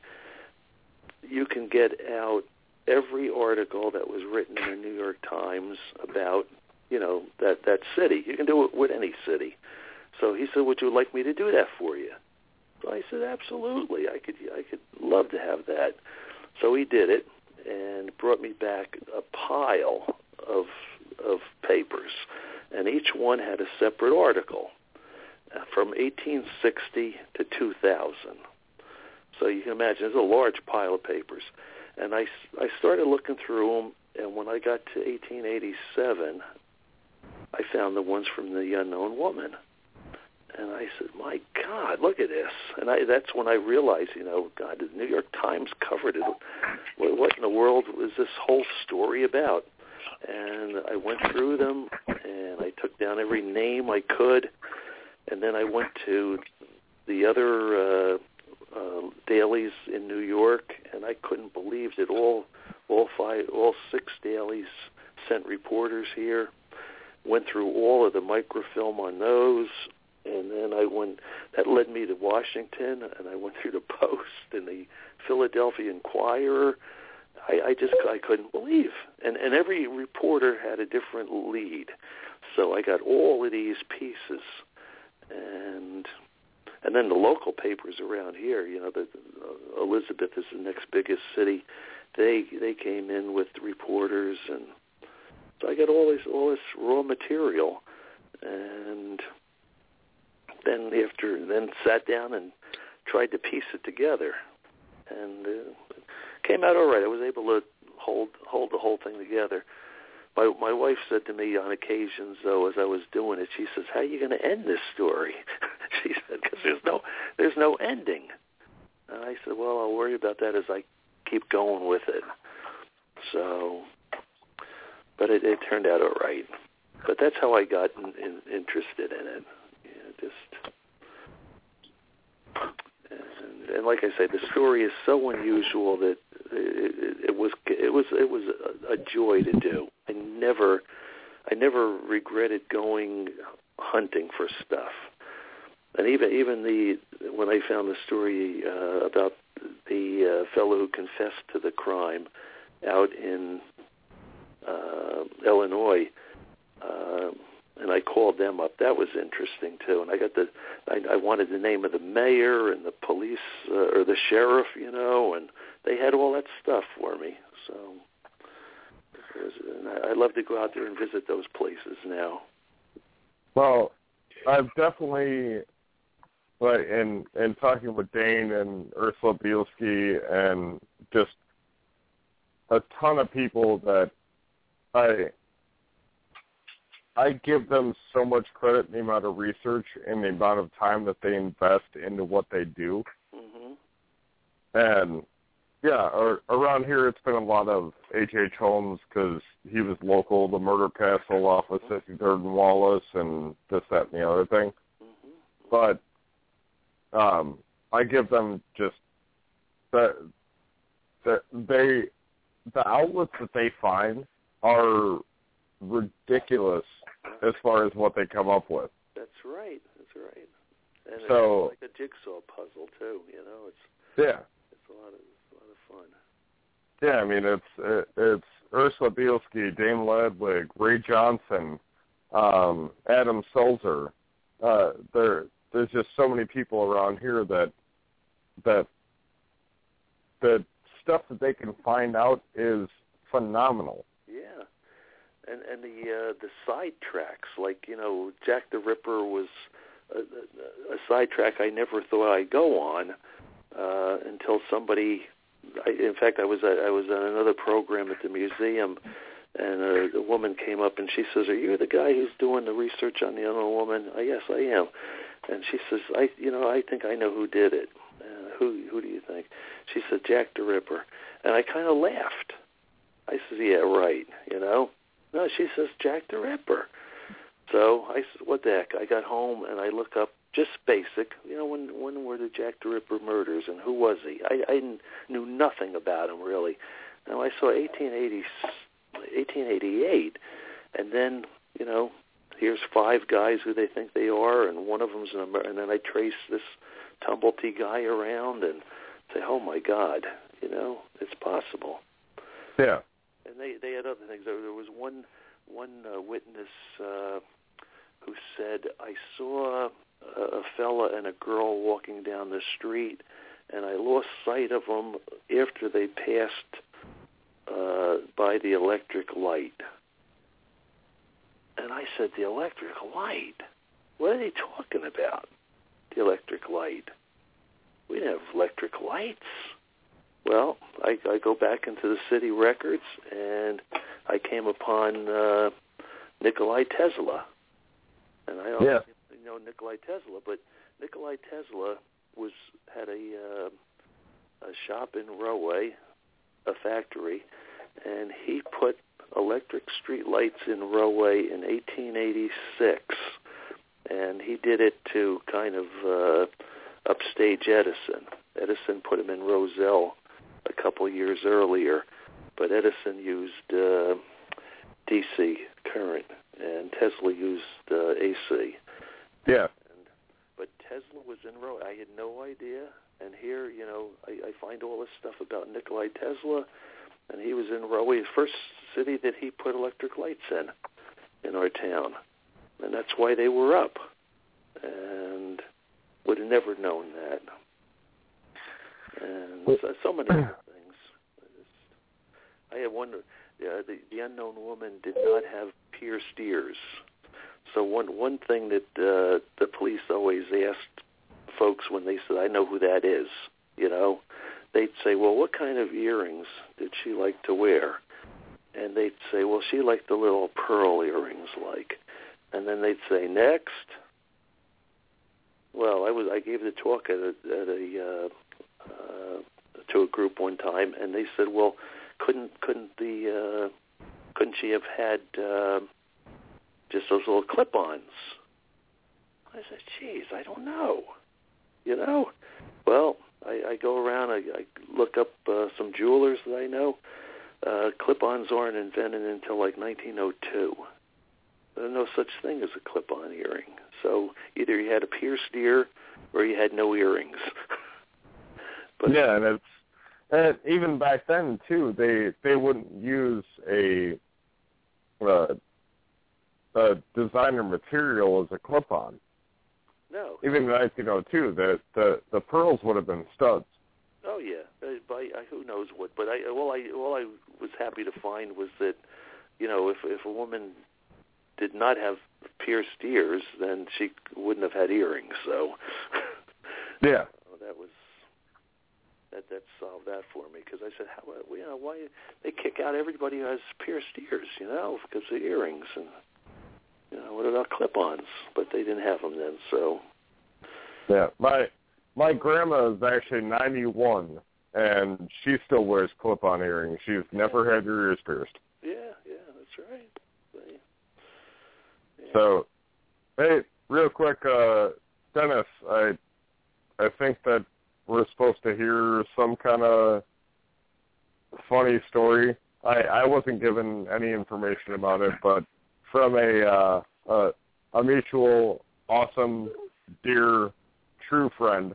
you can get out every article that was written in the New York Times about, you know, that, that city. You can do it with any city. So he said, would you like me to do that for you? So I said, absolutely. I could I could love to have that. So he did it and brought me back a pile of of papers, and each one had a separate article from eighteen sixty to two thousand. So you can imagine, it's a large pile of papers. And I, I started looking through them, and when I got to eighteen eighty-seven, I found the ones from the Unknown Woman. And I said, my God, look at this. And I, that's when I realized, you know, God, the New York Times covered it. What, what in the world was this whole story about? And I went through them, and I took down every name I could. And then I went to the other uh, uh, dailies in New York, and I couldn't believe that all all five, all six dailies sent reporters here. Went through all of the microfilm on those, and then I went. That led me to Washington, and I went through the Post and the Philadelphia Inquirer. I, I just I couldn't believe, and and every reporter had a different lead, so I got all of these pieces, and and then the local papers around here, you know, the, uh, Elizabeth is the next biggest city. They they came in with reporters, and so I got all this all this raw material, and then after then sat down and tried to piece it together, and uh, came out all right. I was able to hold hold the whole thing together. My my wife said to me on occasions, though, as I was doing it, she says, "How are you going to end this story?" She said, "Because there's no there's no ending." And I said, "Well, I'll worry about that as I keep going with it." So, but it, it turned out all right. But that's how I got in, in, interested in it. Yeah, just. And, and like I said, the story is so unusual that it, it, it was it was it was a, a joy to do. I never I never regretted going hunting for stuff. And even even the when I found the story uh, about the uh, fellow who confessed to the crime out in uh, Illinois. Uh, And I called them up. That was interesting too. And I got the, I, I wanted the name of the mayor and the police uh, or the sheriff, you know, and they had all that stuff for me. So, it was, and I, I love to go out there and visit those places now. Well, I've definitely, like, in in talking with Dane and Ursula Bielski and just a ton of people that I. I give them so much credit in the amount of research and the amount of time that they invest into what they do. Mm-hmm. And, yeah, or, around here it's been a lot of H H. Holmes because he was local, the murder castle off of sixty-third and Wallace and this, that, and the other thing. Mm-hmm. But um, I give them just that the, they, the outlets that they find are ridiculous as far as what they come up with. That's right. That's right. And so, it's like a jigsaw puzzle too. You know, it's yeah, it's a lot of it's a lot of fun. Yeah, I mean it's it, it's Ursula Bielski, Dane Ledwig, Ray Johnson, um, Adam Sulzer. Uh, there there's just so many people around here that that the stuff that they can find out is phenomenal. Yeah. And and the uh, the sidetracks, like, you know, Jack the Ripper was a, a sidetrack I never thought I'd go on uh, until somebody I, in fact, I was at, I was on another program at the museum, and a, a woman came up and she says, "Are you the guy who's doing the research on the unknown woman?" I, yes, I am. And she says, "I, you know, I think I know who did it." Uh, who, who do you think? She said, "Jack the Ripper." And I kind of laughed. I said, "Yeah, right." You know? No, she says, "Jack the Ripper." So I said, "What the heck?" I got home and I look up just basic, you know, when when were the Jack the Ripper murders and who was he? I, I knew nothing about him really. Now I saw eighteen eighty, eighteen eighty-eight, and then, you know, here's five guys who they think they are, and one of them's an Amer- and then I trace this Tumblety guy around and say, "Oh my God, you know, it's possible." Yeah. And they they had other things. There, there was one one uh, witness uh, who said, "I saw a fella and a girl walking down the street, and I lost sight of them after they passed uh, by the electric light." And I said, "The electric light? What are they talking about? The electric light? We didn't have electric lights." Well, I, I go back into the city records, and I came upon uh, Nikolai Tesla. And I don't yeah. know Nikolai Tesla, but Nikolai Tesla was had a, uh, a shop in Rahway, a factory, and he put electric street lights in Rahway in eighteen eighty-six. And he did it to kind of uh, upstage Edison. Edison put him in Roselle a couple years earlier, but Edison used uh, D C current, and Tesla used uh, A C. Yeah. And, but Tesla was in Rahway. I had no idea. And here, you know, I, I find all this stuff about Nikolai Tesla, and he was in Rahway, the first city that he put electric lights in, in our town. And that's why they were up. And would have never known that. And so, so many other things. I, just, I had one, uh, the, the unknown woman did not have pierced ears. So one one thing that uh, the police always asked folks when they said, "I know who that is," you know, they'd say, "Well, what kind of earrings did she like to wear?" And they'd say, "Well, she liked the little pearl earrings, like." And then they'd say, "Next." Well, I was I gave the talk at a, at a uh, uh, to a group one time, and they said, "Well, couldn't couldn't the uh, couldn't she have had uh, just those little clip-ons?" I said, "Geez, I don't know." You know, well, I, I go around, I, I look up uh, some jewelers that I know. Uh, clip-ons aren't invented until like nineteen oh two. There's no such thing as a clip-on earring. So either you had a pierced ear or you had no earrings. But yeah, and it's and even back then too, they they wouldn't use a uh, a designer material as a clip-on. No. Even in nineteen oh two, the the the pearls would have been studs. Oh yeah, uh, by uh, who knows what. But I all I all I was happy to find was that, you know, if if a woman did not have pierced ears, then she wouldn't have had earrings. So yeah, so that was that that solved that for me, because I said, how you know why they kick out everybody who has pierced ears, you know, because of earrings, and you know, what about clip-ons? But they didn't have them then, so yeah. My my grandma is actually ninety-one, and she still wears clip-on earrings. She's never had her ears pierced. Yeah, yeah, that's right. So, hey, real quick, uh, Dennis, I I think that we're supposed to hear some kind of funny story. I, I wasn't given any information about it, but from a, uh, a a mutual, awesome, dear, true friend.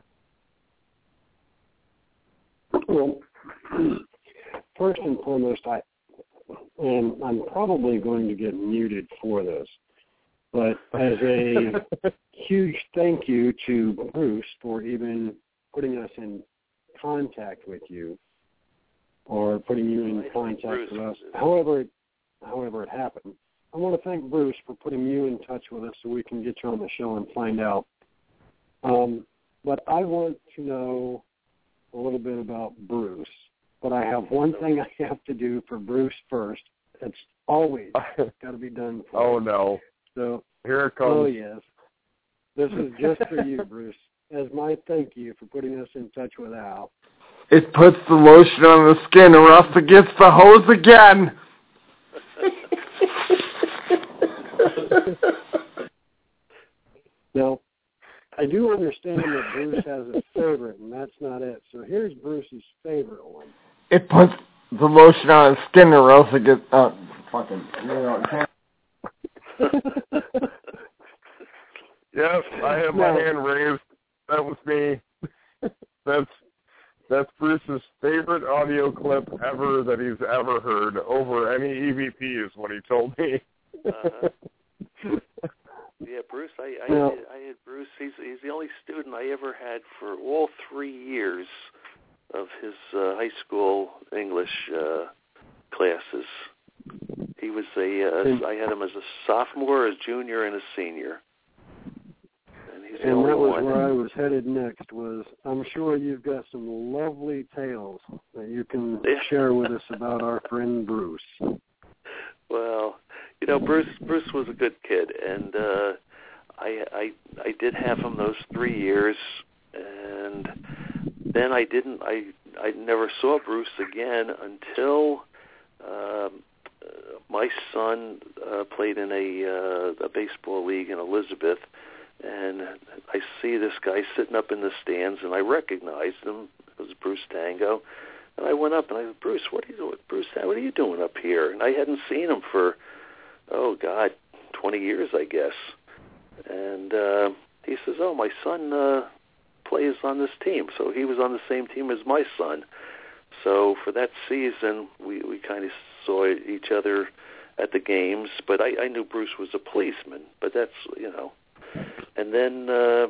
Well, first and foremost, I and I'm probably going to get muted for this. But as a huge thank you to Bruce for even putting us in contact with you, or putting you in contact with us, however it, however it happened. I want to thank Bruce for putting you in touch with us so we can get you on the show and find out. Um, but I want to know a little bit about Bruce but I have one thing I have to do for Bruce first. It's always got to be done for Oh, him. no. So, Here it comes. oh, yes. This is just for you, Bruce, as my thank you for putting us in touch with Al. It puts the lotion on the skin or else it gets the hose again. Now, I do understand that Bruce has a favorite, and that's not it. So here's Bruce's favorite one. It puts the lotion on his skin or else it gets... Uh, fucking... You know, Yes, I have my No. hand raised. That was me. That's that's Bruce's favorite audio clip ever that he's ever heard over any E V P is what he told me. Uh-huh. Yeah, Bruce, I, I, Well- had, I had Bruce. He's he's the only student I ever had for all three years of his uh, high school English uh, classes. He was a. Uh, I had him as a sophomore, a junior, and a senior. And he's the And only that was one. where I was headed next. Was I'm sure you've got some lovely tales that you can Yeah. share with us about our friend Bruce. Well, you know, Bruce Bruce was a good kid, and uh, I I I did have him those three years, and then I didn't. I I never saw Bruce again until um, uh, my son uh, played in a uh, a baseball league in Elizabeth, and I see this guy sitting up in the stands, and I recognized him. It was Bruce Tango. And I went up and I said, Bruce, what are you doing? Bruce, what are you doing up here? And I hadn't seen him for, oh, God, twenty years, I guess. And uh, he says, oh, my son uh, plays on this team. So he was on the same team as my son. So for that season, we, we kind of saw each other at the games. But I, I knew Bruce was a policeman. But that's, you know. And then uh,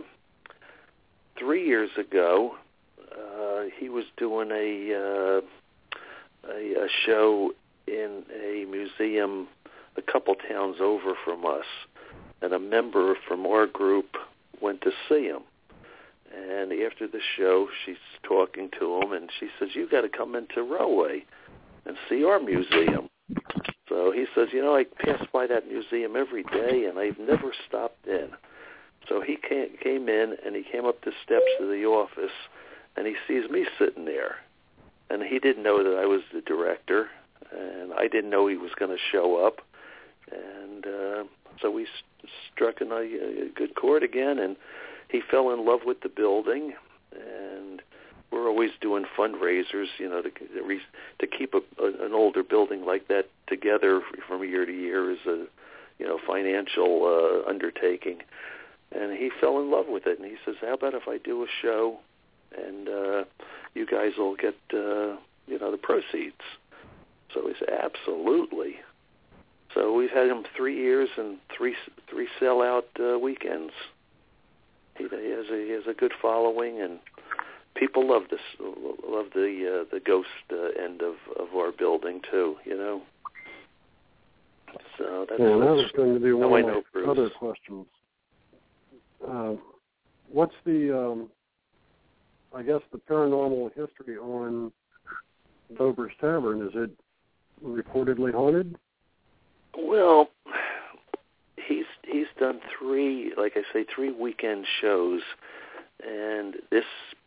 three years ago, Uh, he was doing a, uh, a a show in a museum a couple towns over from us, and a member from our group went to see him. And after the show, she's talking to him, and she says, "You got to come into Rahway and see our museum." So he says, "You know, I pass by that museum every day, and I've never stopped in." So he came, came in, and he came up the steps of the office. And he sees me sitting there. And he didn't know that I was the director. And I didn't know he was going to show up. And uh, so we st- struck a, a good chord again. And he fell in love with the building. And we're always doing fundraisers, you know, to, to keep a, a, an older building like that together from year to year is a, you know, financial uh, undertaking. And he fell in love with it. And he says, how about if I do a show and uh, you guys will get, uh, you know, the proceeds. So we said, absolutely. So we've had him three years and three three sellout uh, weekends. He, he has a he has a good following, and people love this love the uh, the ghost uh, end of, of our building too. You know. So that's, Yeah, that that's was going to be how one I of know my Bruce. other questions. Uh, what's the um, I guess the paranormal history on Dober's Tavern? Is it reportedly haunted? Well, he's he's done three, like I say, three weekend shows, and this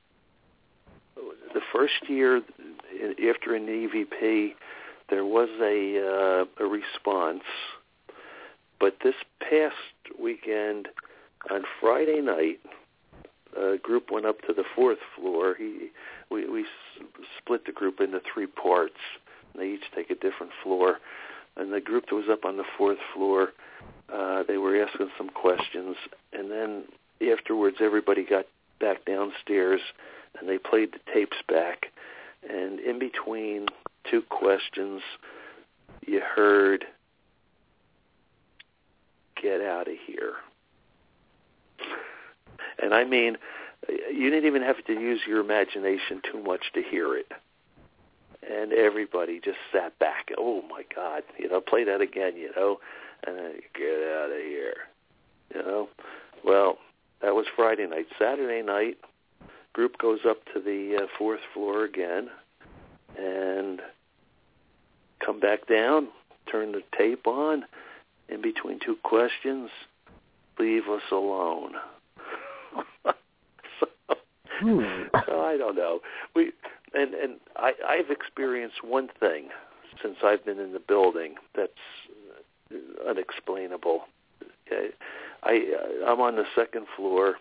the first year after an E V P, there was a uh, a response, but this past weekend on Friday night, a group went up to the fourth floor. He, we, we s- split the group into three parts. And they each take a different floor. And the group that was up on the fourth floor, uh, they were asking some questions. And then afterwards, everybody got back downstairs, and they played the tapes back. And in between two questions, you heard, "Get out of here." And I mean, you didn't even have to use your imagination too much to hear it. And everybody just sat back. Oh, my God. You know, play that again, you know. And then, get out of here. You know. Well, that was Friday night. Saturday night, group goes up to the uh, fourth floor again. and come back down, turn the tape on, in between two questions, leave us alone. so, hmm. so I don't know. We and and I, I've experienced one thing since I've been in the building that's unexplainable. Okay? I I'm on the second floor,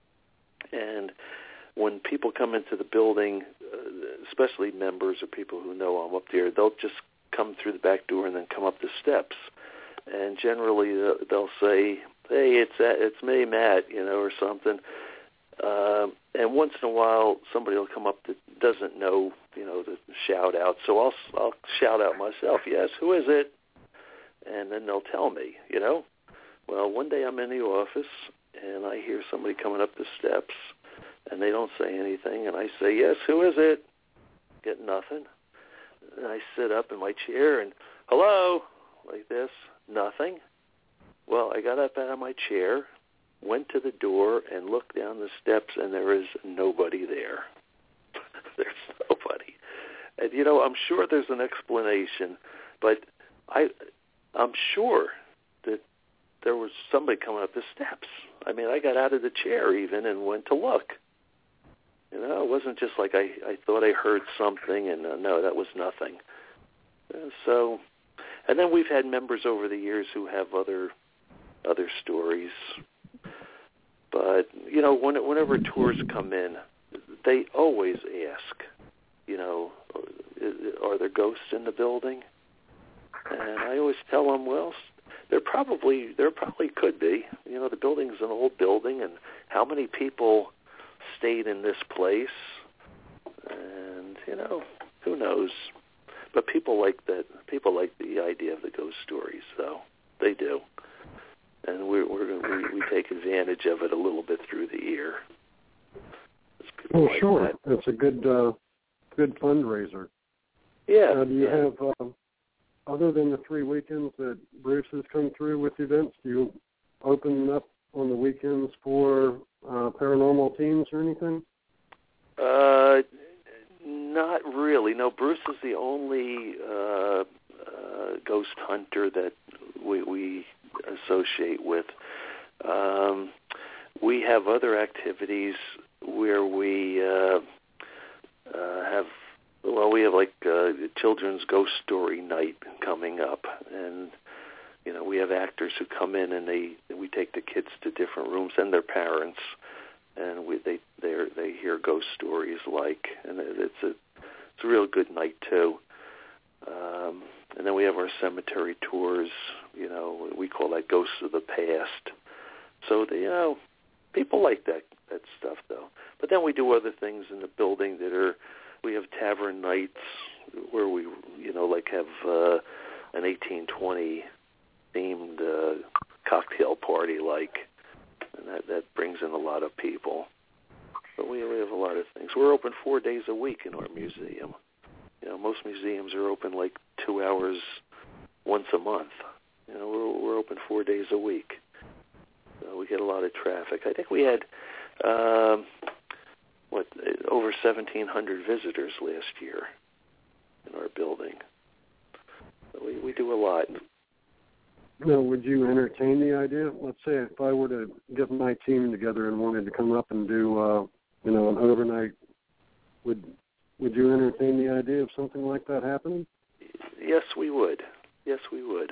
and when people come into the building, especially members or people who know I'm up there, they'll just come through the back door and then come up the steps. And generally they'll say, "Hey, it's it's me, Matt," you know, or something. Um, and once in a while, somebody will come up that doesn't know, you know, to shout out. So I'll I'll shout out myself. Yes, who is it? And then they'll tell me, you know. Well, one day I'm in the office and I hear somebody coming up the steps, and they don't say anything, and I say, "Yes, who is it?" Get nothing. And I sit up in my chair and, "Hello," like this. Nothing. Well, I got up out of my chair, went to the door, and looked down the steps, and there is nobody there. There's nobody. And, you know, I'm sure there's an explanation, but I, I'm sure that there was somebody coming up the steps. I mean, I got out of the chair even and went to look. You know, it wasn't just like I, I thought I heard something, and uh, no, that was nothing. And so... And then we've had members over the years who have other other stories. But, you know, when, whenever tours come in, they always ask, you know, are there ghosts in the building? And I always tell them, well, there probably there probably could be. You know, the building's an old building, and how many people stayed in this place? And, you know, who knows? But people like that. People like the idea of the ghost stories, though. They do, and we're, we're, we we take advantage of it a little bit through the ear. Oh, like sure. That. It's a good, uh, good fundraiser. Yeah. Uh, do you yeah. have, uh, other than the three weekends that Bruce has come through with events, do you open up on the weekends for uh, paranormal teams or anything? Uh. Not really. No, Bruce is the only uh, uh, ghost hunter that we, we associate with. Um, we have other activities where we uh, uh, have, well, we have like uh, children's ghost story night coming up, and you know we have actors who come in and they we take the kids to different rooms and their parents. And we, they they they hear ghost stories like, and it's a it's a real good night too. Um, and then we have our cemetery tours. You know, we call that Ghosts of the Past. So the, you know, people like that that stuff though. But then we do other things in the building that are. We have tavern nights where we you know like have uh, an eighteen twenty themed uh, cocktail party like. And that, that brings in a lot of people. But we, we have a lot of things. We're open four days a week in our museum. You know, most museums are open like two hours once a month. You know, we're, we're open four days a week. So we get a lot of traffic. I think we had, um, what, over seventeen hundred visitors last year in our building. So we, we do a lot. Now, would you entertain the idea? Let's say if I were to get my team together and wanted to come up and do, uh, you know, an overnight, would would you entertain the idea of something like that happening? Yes, we would. Yes, we would.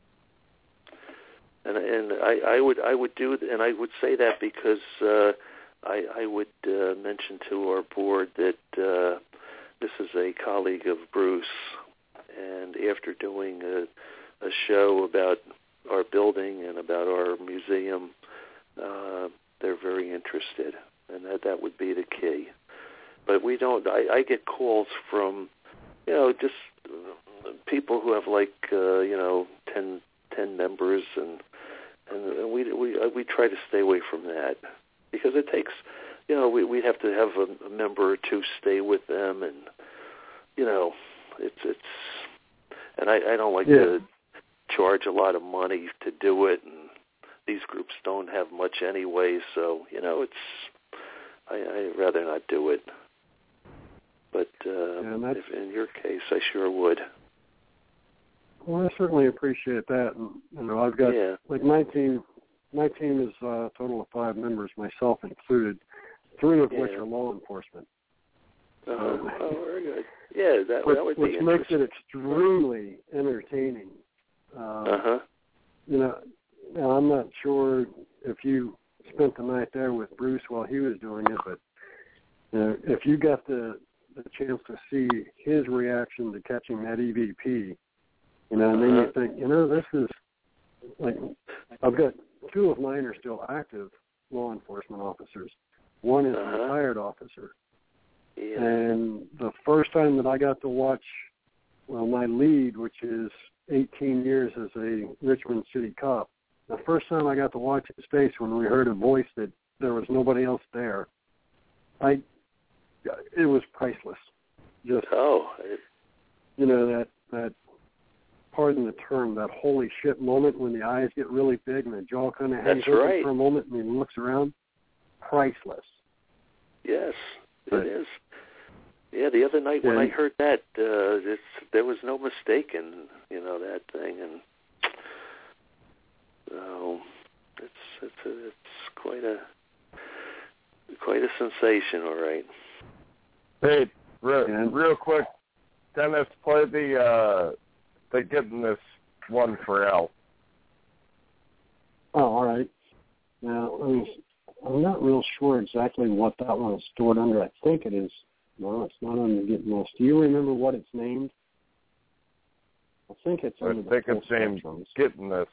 And and I, I would I would do and I would say that because uh, I I would uh, mention to our board that uh, this is a colleague of Bruce, and after doing a a show about our building and about our museum, uh, they're very interested, and that that would be the key. But we don't. I, I get calls from, you know, just people who have like, uh, you know, ten, ten members, and and we we we try to stay away from that because it takes, you know, we we have to have a, a member or two stay with them, and you know, it's it's, and I, I don't like yeah. to charge a lot of money to do it, and these groups don't have much anyway, so, you know, it's, I, I'd rather not do it. But uh, yeah, if in your case, I sure would. Well, I certainly appreciate that. And, you know, I've got, yeah. like, my team, my team is uh, a total of five members, myself included, three of yeah. which are law enforcement. Uh-huh. Um, oh, very good. Yeah, that, which, that would which be makes interesting. it extremely entertaining. Um, uh-huh. You know, now I'm not sure if you spent the night there with Bruce while he was doing it, but you know, if you got the, the chance to see his reaction to catching that E V P, you know, and then uh-huh. you think, you know, this is like, I've got two of mine are still active law enforcement officers. One is uh-huh. a retired officer. Yeah. And the first time that I got to watch, well, my lead, which is eighteen years as a Richmond City cop, the first time I got to watch his face when we heard a voice that there was nobody else there, I, it was priceless. Just, oh. It, you know, that, that, pardon the term, that holy shit moment when the eyes get really big and the jaw kind of hangs open right. for a moment and he looks around. Priceless. Yes, but, it is. Yeah, the other night when yeah. I heard that, uh, it's, there was no mistaking, you know, that thing, and so it's it's a, it's quite a quite a sensation, all right. Hey, real, real quick, Dennis, play the uh, the getting this one for Al. Oh, all right. Now, I mean, I'm not real sure exactly what that one is stored under. I think it is. No, it's not under Getting This. Do you remember what it's named? I think it's I under the think full it's named spectrums. Getting This.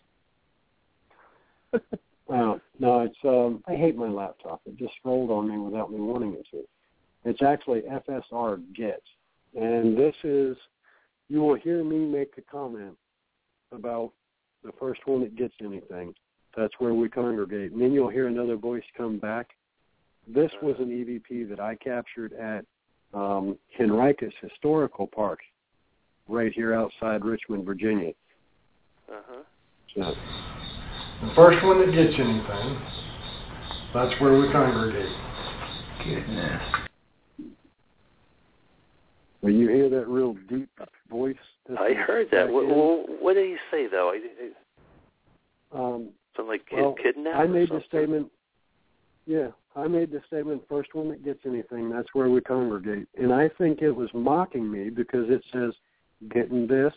Oh, no, it's, um, I hate my laptop. It just rolled on me without me wanting it to. It's actually F S R Get. And this is, you will hear me make a comment about the first one that gets anything. That's where we congregate. And then you'll hear another voice come back. This was an E V P that I captured at um, Henricus Historical Park right here outside Richmond, Virginia. Uh-huh. So, the first one that gets anything, that's where we congregate. Goodness. Well, you hear that real deep voice? I heard that. What, what, what did he say, though? I, I, um, something like kid, well, kidnap I made or the statement, yeah, I made the statement, first one that gets anything, that's where we congregate. And I think it was mocking me because it says, getting this.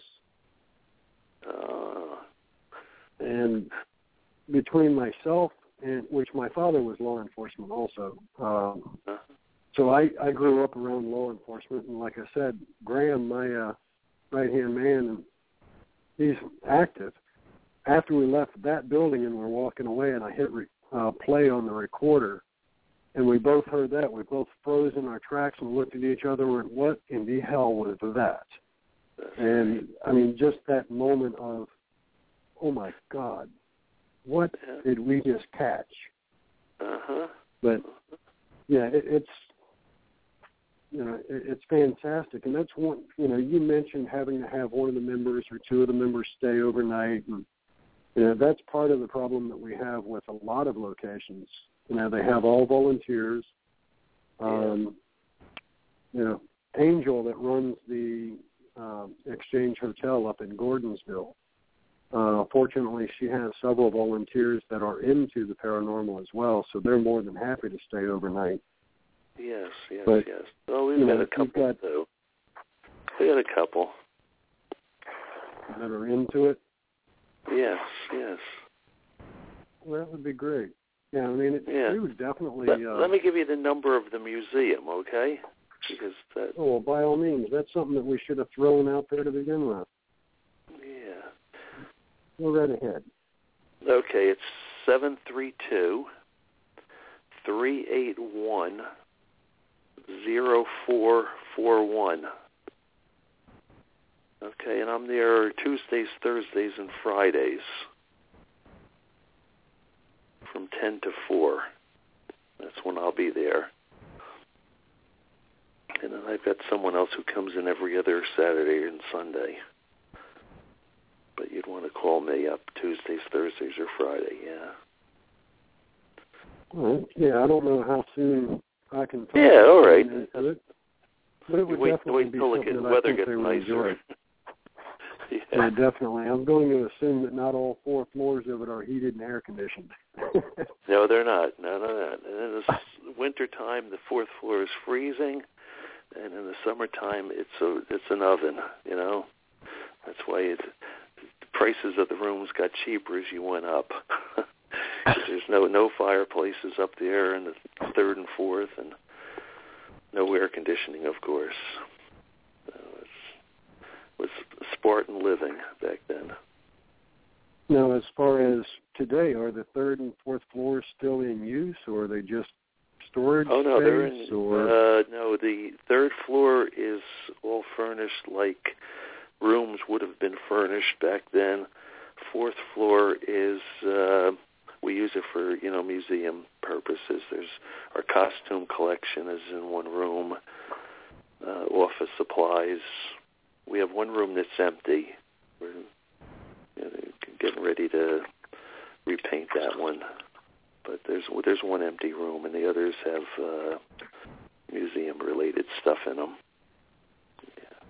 Uh, and between myself and, which my father was law enforcement also, um, uh, so I, I grew up around law enforcement. And like I said, Graham, my uh, right-hand man, he's active. After we left that building and we're walking away and I hit re- uh, play on the recorder, and we both heard that, we both froze in our tracks and looked at each other and went, what in the hell was that? And, I mean, just that moment of, oh, my God, what yeah. did we just catch? Uh-huh. But, yeah, it, it's, you know, it, it's fantastic. And that's one, you know, you mentioned having to have one of the members or two of the members stay overnight. And, you know, that's part of the problem that we have with a lot of locations. You know, they have all volunteers. Um, you know, Angel that runs the um, Exchange Hotel up in Gordonsville, uh, fortunately she has several volunteers that are into the paranormal as well, so they're more than happy to stay overnight. Yes, yes, but, yes. Well, we've you got know, a couple, got, too. We got a couple. That are into it? Yes, yes. Well, that would be great. Yeah, I mean, it, yeah. we would definitely... Let, uh, let me give you the number of the museum, okay? Because that... Oh, well, by all means. That's something that we should have thrown out there to begin with. Yeah. Go right ahead. Okay, it's seven three two, three eight one, zero four four one. Okay, and I'm there Tuesdays, Thursdays, and Fridays from ten to four. That's when I'll be there. And then I've got someone else who comes in every other Saturday and Sunday. But you'd want to call me up Tuesdays, Thursdays, or Friday, yeah. All right. Yeah, I don't know how soon I can talk yeah, all right. into it. But it would wait, definitely wait be until something the that weather I think gets they would nicer. enjoy. yeah. Yeah, definitely. I'm going to assume that not all four floors of it are heated and air conditioned. No, they're not. No, no, no. And in the winter time, the fourth floor is freezing, and in the summertime, it's a it's an oven. You know, that's why it, the prices of the rooms got cheaper as you went up. There's no no fireplaces up there in the third and fourth, and no air conditioning, of course. So it was Spartan living back then. Now, as far as today, are the third and fourth floors still in use, or are they just storage Oh no, space? they're in. Or? Uh, no, the third floor is all furnished like rooms would have been furnished back then. Fourth floor is. Uh, We use it for, you know, museum purposes. There's our costume collection is in one room, uh, office supplies. We have one room that's empty. We're you know, getting ready to repaint that one. But there's there's one empty room, and the others have uh, museum-related stuff in them. Yeah.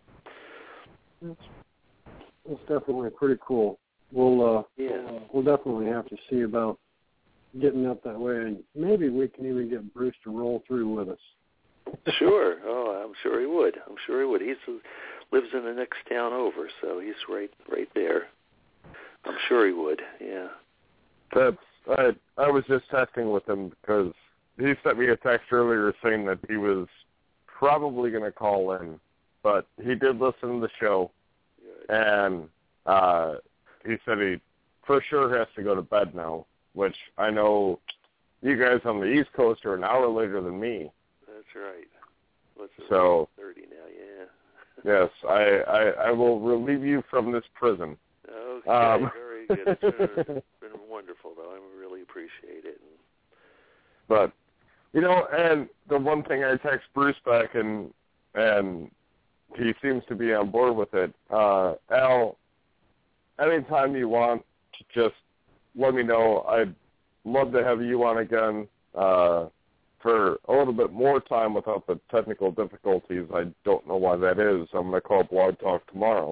That's, that's definitely pretty cool. We'll uh, yeah. we'll definitely have to see about getting up that way, and maybe we can even get Bruce to roll through with us. Sure. Oh, I'm sure he would. I'm sure he would. He lives in the next town over, so he's right right there. I'm sure he would. Yeah. That's I. I was just texting with him because he sent me a text earlier saying that he was probably going to call in, but he did listen to the show, Good. and uh, he said he for sure has to go to bed now, which I know you guys on the East Coast are an hour later than me. That's right. What's it, so thirty now, yeah. Yes, I, I, I will relieve you from this prison. Okay, um, very good. It's been, it's been wonderful, though. I really appreciate it. But, you know, and the one thing I text Bruce back, and and he seems to be on board with it, uh, Al, anytime you want, just let me know. I'd love to have you on again uh, for a little bit more time without the technical difficulties. I don't know why that is. I'm going to call Blog Talk tomorrow.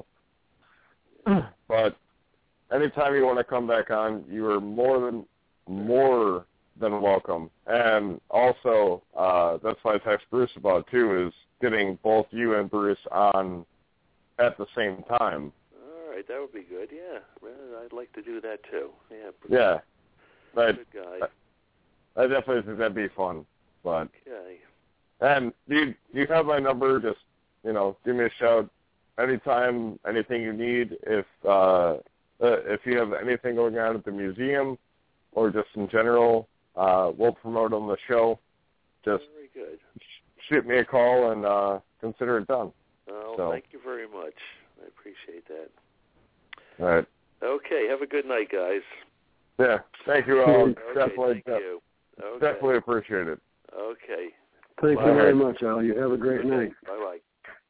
But anytime you want to come back on, you are more than more than welcome. And also, uh, that's why I text Bruce about it too, is getting both you and Bruce on at the same time. All right, that would be good. Yeah, I'd like to do that too. Yeah. Yeah. But good guy. I, I definitely think that'd be fun. But okay. And you you have my number. Just you know, give me a shout anytime, anything you need. If uh, uh, if you have anything going on at the museum or just in general, uh, we'll promote on the show. Just very good. Sh- shoot me a call and uh, consider it done. Oh, so. Thank you very much. I appreciate that. All right. Okay. Have a good night, guys. Yeah. Thank you all. Okay, definitely. thank you. Okay. Definitely appreciate it. Okay. Thank Bye. you very much, Al. You have a great okay. night. Bye-bye.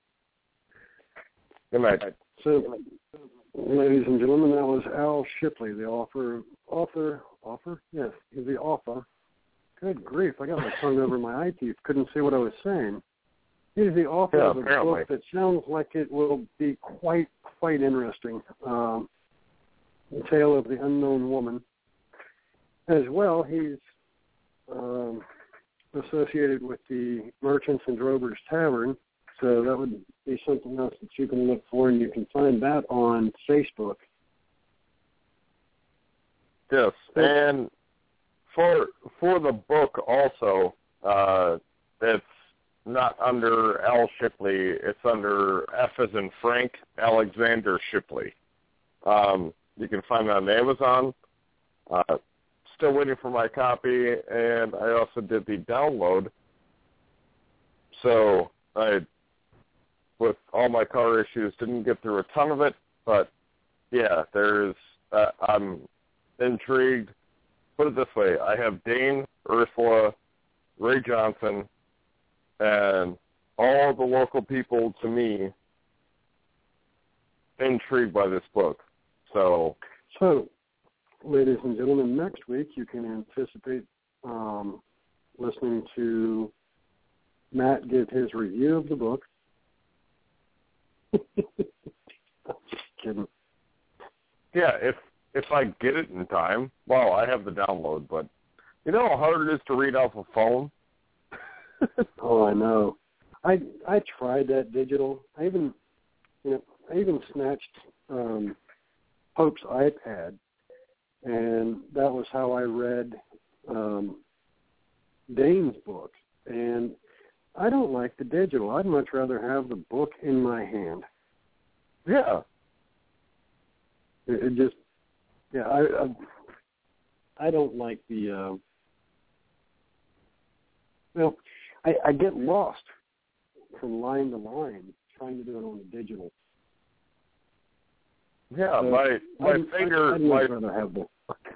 Good night. So, ladies and gentlemen, that was Al Shipley, the author, author, author? Yes, he's the author. Good grief, I got my tongue over my eye teeth. Couldn't see what I was saying. He's the author yeah, of a apparently. book that sounds like it will be quite, quite interesting. Um, the Tale of the Unknown Woman. As well, he's um, associated with the Merchants and Drovers Tavern, so that would be something else that you can look for, and you can find that on Facebook. Yes, and for for the book also, uh, it's not under Al Shipley. It's under F as in Frank Alexander Shipley. Um, you can find it on Amazon. Uh, still waiting for my copy, and I also did the download. So I, with all my car issues, didn't get through a ton of it, but yeah, there's. Uh, I'm intrigued. Put it this way: I have Dane, Ursula, Ray Johnson, and all the local people to me intrigued by this book. So, so, ladies and gentlemen, next week you can anticipate um, listening to Matt give his review of the book. I'm just kidding. Yeah, if if I get it in time, well, I have the download, but you know how hard it is to read off a phone? Oh, I know. I I tried that digital. I even you know I even snatched um, Pope's iPad, and that was how I read um, Dane's book. And I don't like the digital. I'd much rather have the book in my hand. Yeah. It, it just, yeah, I, I, I don't like the, uh, well, I, I get lost from line to line trying to do it on the digital. Yeah, so my my I'd, finger, I'd, I'd my, much rather have the,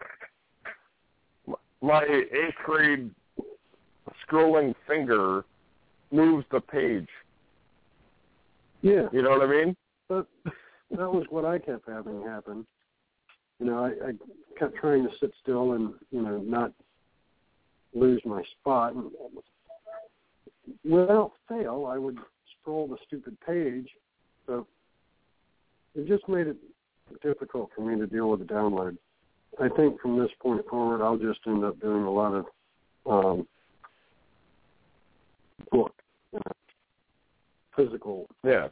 my eighth grade scrolling finger moves the page. yeah. You know what I mean? But that was what I kept having happen. You know, I, I kept trying to sit still and, you know, not lose my spot. And without fail, I would scroll the stupid page. So it just made it difficult for me to deal with the download. I think from this point forward, I'll just end up doing a lot of um, book, you know, physical. Yeah.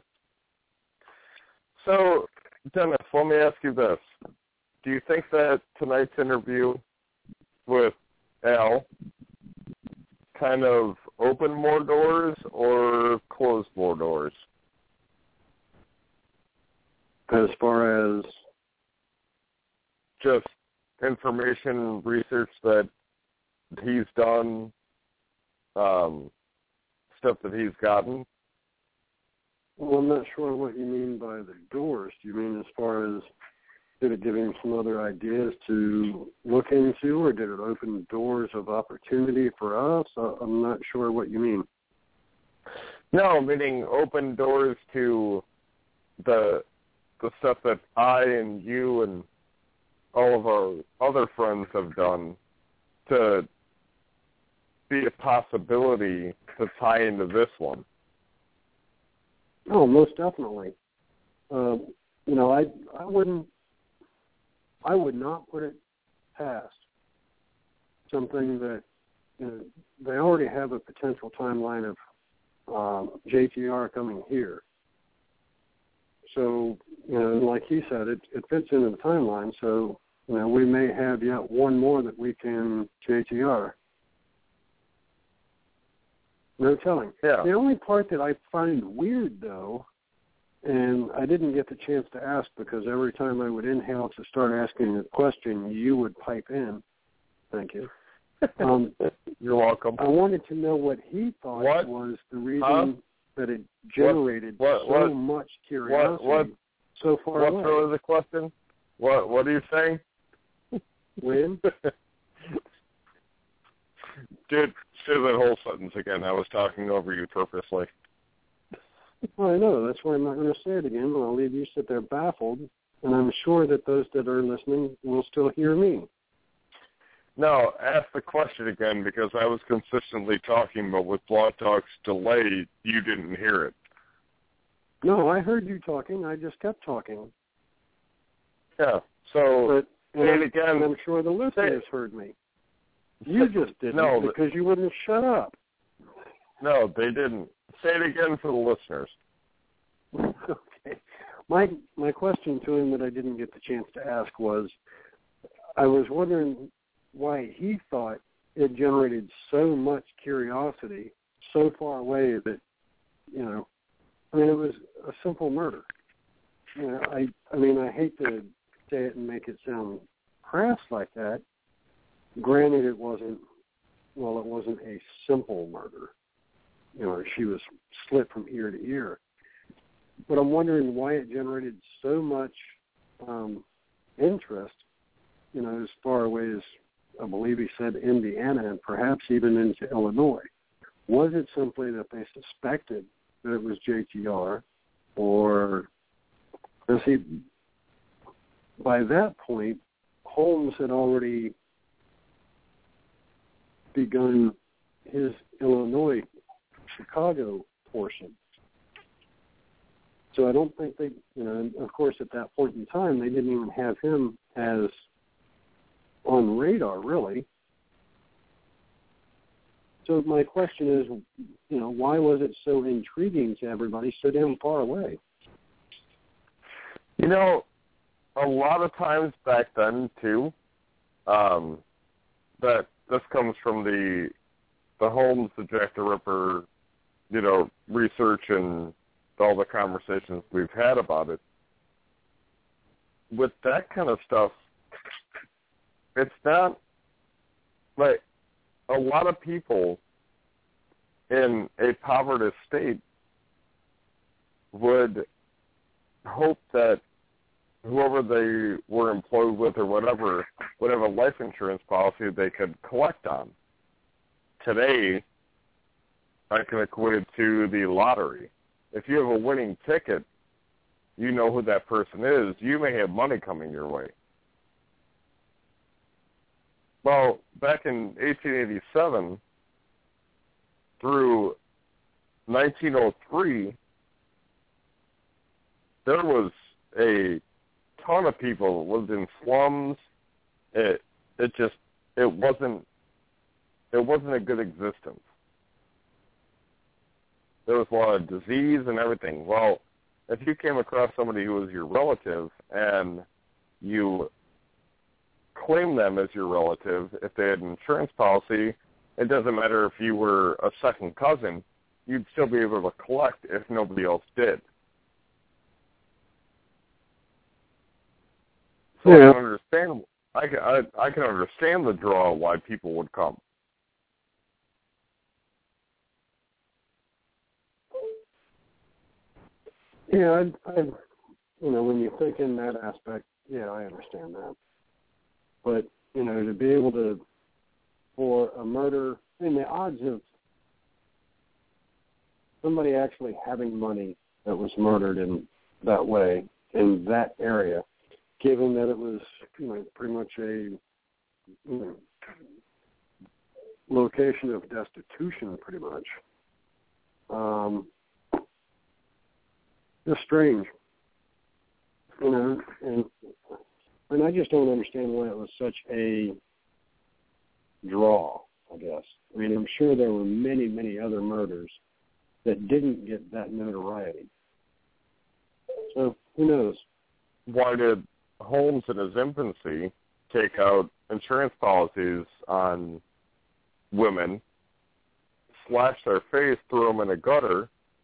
So, Dennis, let me ask you this. Do you think that tonight's interview with Al kind of opened more doors or closed more doors? As far as? Just information, research that he's done, um, stuff that he's gotten? Well, I'm not sure what you mean by the doors. Do you mean as far as did it give him some other ideas to look into, or did it open doors of opportunity for us? I'm not sure what you mean. No, meaning open doors to the the stuff that I and you and all of our other friends have done to be a possibility to tie into this one. Oh, most definitely. Uh, you know, I I wouldn't, I would not put it past something that, you know, they already have a potential timeline of um, J T R coming here. So, you know, like he said, it, it fits into the timeline. So, you know, we may have yet one more that we can J T R. No telling. Yeah. The only part that I find weird, though, and I didn't get the chance to ask because every time I would inhale to start asking a question, you would pipe in. Thank you. Um, You're welcome. I wanted to know what he thought what? was the reason huh? that it generated what, what, so what, much curiosity what, what, so far what's away. really the question? What What are you saying? When? Dude, say that whole sentence again. I was talking over you purposely. Well, I know. That's why I'm not going to say it again, but I'll leave you sit there baffled, and I'm sure that those that are listening will still hear me. No, ask the question again because I was consistently talking, but with Blog Talk's delay, you didn't hear it. No, I heard you talking. I just kept talking. Yeah, so But and say I'm, it again. and I'm sure the listeners heard me. You just didn't no, because you wouldn't shut up. No, they didn't. Say it again for the listeners. Okay. My my question to him that I didn't get the chance to ask was, I was wondering why he thought it generated so much curiosity so far away that, you know, I mean, it was a simple murder. You know, I I mean, I hate to say it and make it sound crass like that. Granted, it wasn't, well, it wasn't a simple murder. You know, she was slit from ear to ear. But I'm wondering why it generated so much um, interest, you know, as far away as, I believe he said, Indiana and perhaps even into Illinois. Was it simply that they suspected that it was J T R, or, because he, by that point, Holmes had already begun his Illinois Chicago portion. So I don't think they, you know, and of course at that point in time, they didn't even have him as on radar, really. So my question is, you know, why was it so intriguing to everybody so damn far away? You know, a lot of times back then, too, um, that this comes from the the Holmes, the Jack the Ripper, you know, research and all the conversations we've had about it. With that kind of stuff, it's not like a lot of people in a poverty state would hope that whoever they were employed with or whatever would have a life insurance policy they could collect on. Today, I can equate it to the lottery. If you have a winning ticket, you know who that person is. You may have money coming your way. Well, back in eighteen eighty-seven through nineteen oh three, there was a ton of people lived in slums. It it just it wasn't it wasn't a good existence. There was a lot of disease and everything. Well, if you came across somebody who was your relative and you claim them as your relative, if they had an insurance policy, it doesn't matter if you were a second cousin, you'd still be able to collect if nobody else did. So yeah. I can understand. I can I, I can understand the draw why people would come. Yeah, I, I, you know, when you think in that aspect, yeah, I understand that. But, you know, to be able to, for a murder, I mean, the odds of somebody actually having money that was murdered in that way, in that area, given that it was, you know, pretty much a, you know, location of destitution, pretty much. Um, just strange, you know, and and I just don't understand why it was such a draw, I guess. I mean, I'm sure there were many, many other murders that didn't get that notoriety. So, who knows? Why did Holmes in his infancy take out insurance policies on women, slash their face, threw them in a gutter,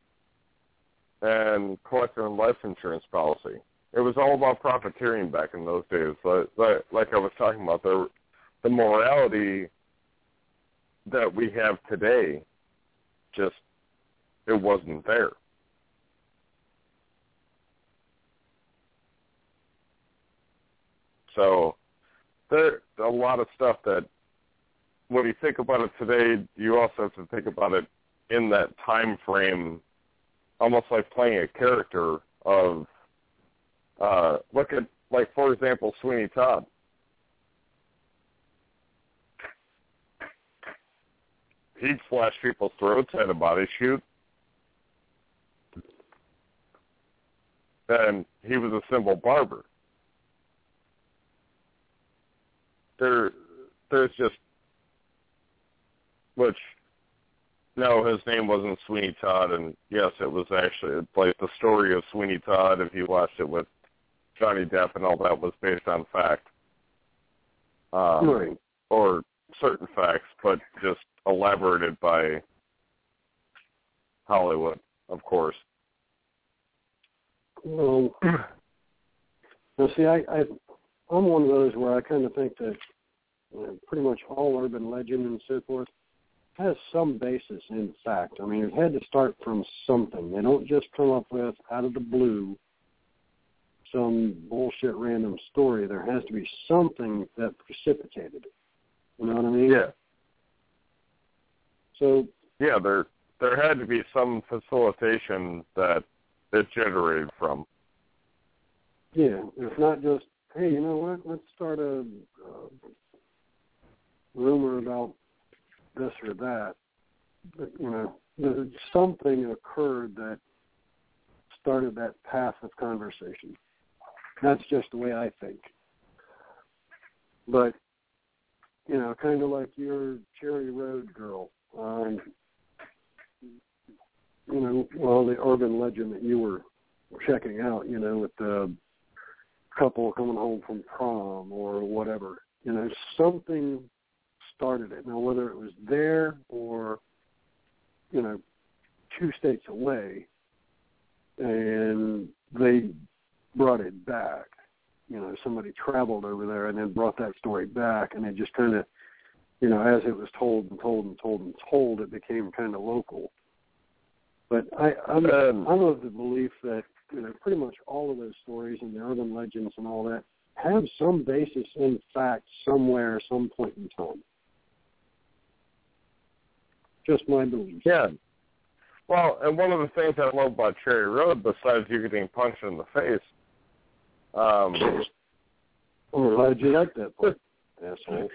and collect their own life insurance policy? It was all about profiteering back in those days. Like, like, like I was talking about, the, the morality that we have today, just, it wasn't there. So there's a lot of stuff that, when you think about it today, you also have to think about it in that time frame, almost like playing a character of, uh, look at, like, for example, Sweeney Todd. He'd slash people's throats, had a body shoot, and he was a simple barber. There, there's just, which, no, his name wasn't Sweeney Todd, and yes, it was actually, like, the story of Sweeney Todd, if you watched it with Johnny Depp and all that, was based on fact. Um, right. Or certain facts, but just elaborated by Hollywood, of course. Well, now see, I, I, I'm one of those where I kind of think that, you know, pretty much all urban legend and so forth has some basis in fact. I mean, it had to start from something. They don't just come up with, out of the blue, some bullshit random story. There has to be something that precipitated it. You know what I mean? Yeah. So yeah, there there had to be some facilitation that it generated from. Yeah, it's not just, hey, you know what? Let's start a uh, rumor about this or that. But, you know, the, something occurred that started that path of conversation. That's just the way I think. But, you know, kind of like your Cherry Road girl, um, you know, well, the urban legend that you were checking out, you know, with the couple coming home from prom or whatever, you know, something started it. Now, whether it was there or, you know, two states away, and they brought it back. You know, somebody traveled over there and then brought that story back, and it just kind of, you know, as it was told and told and told and told, it became kind of local. But I, I'm, um, I'm of the belief that, you know, pretty much all of those stories and the urban legends and all that have some basis in fact somewhere, some point in time. Just my belief. Yeah. Well, and one of the things I love about Cherry Road, besides you getting punched in the face, um, oh, how did you like that part, asshole?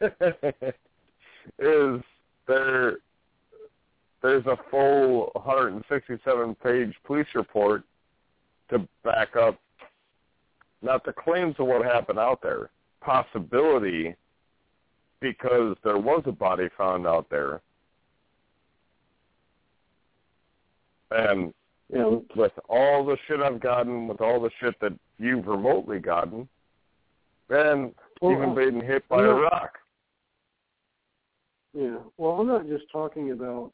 is there, there's a full one hundred sixty-seven page police report to back up not the claims of what happened out there, possibility, because there was a body found out there. And you know, with all the shit I've gotten, with all the shit that you've remotely gotten, and well, even being hit by not, a rock. Yeah. Well, I'm not just talking about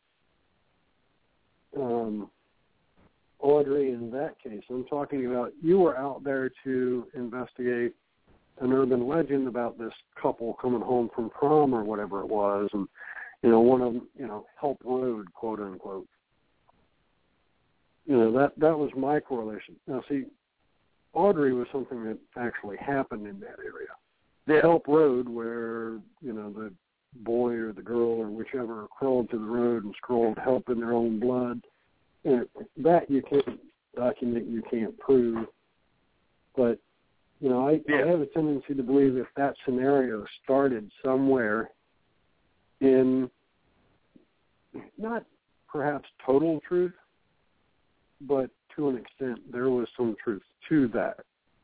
um, Audrey in that case. I'm talking about you were out there to investigate an urban legend about this couple coming home from prom or whatever it was, and, you know, one of them, you know, Help Road, quote unquote. You know, that, that was my correlation. Now, see, Audrey was something that actually happened in that area. Yeah. Help Road, where, you know, the boy or the girl or whichever crawled to the road and scrolled help in their own blood, you know, that you can't document, you can't prove. But, you know, I, yeah. I have a tendency to believe if that scenario started somewhere in not perhaps total truth, but to an extent, there was some truth to that.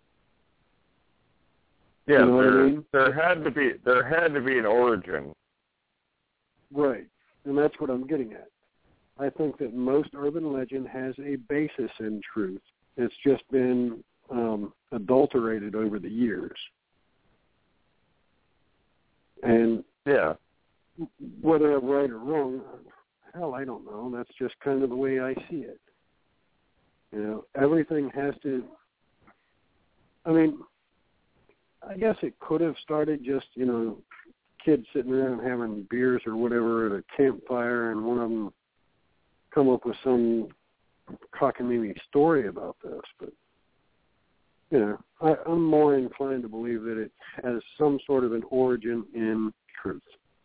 Yeah, you know there, what I mean? there had to be there had to be an origin. Right, and that's what I'm getting at. I think that most urban legend has a basis in truth. It's just been um, adulterated over the years. And yeah, whether I'm right or wrong, hell, I don't know. That's just kind of the way I see it. You know, everything has to, I mean, I guess it could have started just, you know, kids sitting around having beers or whatever at a campfire, and one of them come up with some cockamamie story about this. But, you know, I, I'm more inclined to believe that it has some sort of an origin in truth.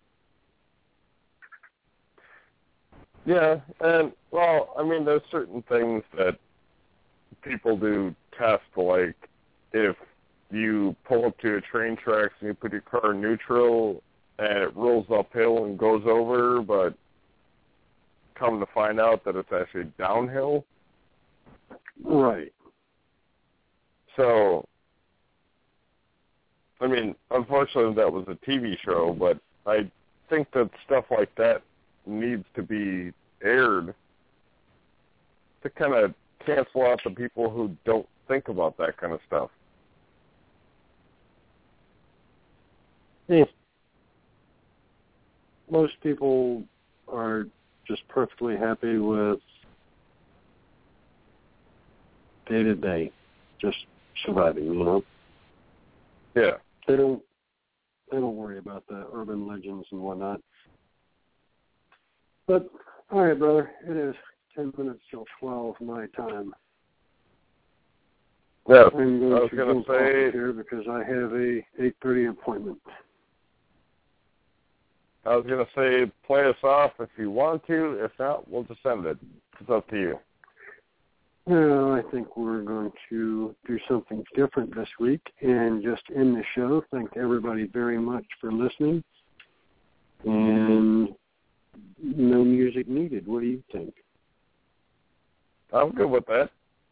Yeah, and, well, I mean, there's certain things that people do test, like if you pull up to a train tracks and you put your car in neutral and it rolls uphill and goes over, but come to find out that it's actually downhill. Right. So, I mean, unfortunately that was a T V show, but I think that stuff like that needs to be aired to kind of cancel out the people who don't think about that kind of stuff. Yeah. Most people are just perfectly happy with day to day, just surviving, you know? Yeah. They don't they don't worry about the urban legends and whatnot. But all right, brother, it is ten minutes till twelve my time. Yeah, I'm going I was to going to jump off say here because I have a eight thirty appointment. I was going to say play us off if you want to. If not, we'll just end it. It's up to you. Well, I think we're going to do something different this week and just end the show. Thank everybody very much for listening. And no music needed. What do you think? I'm good with that.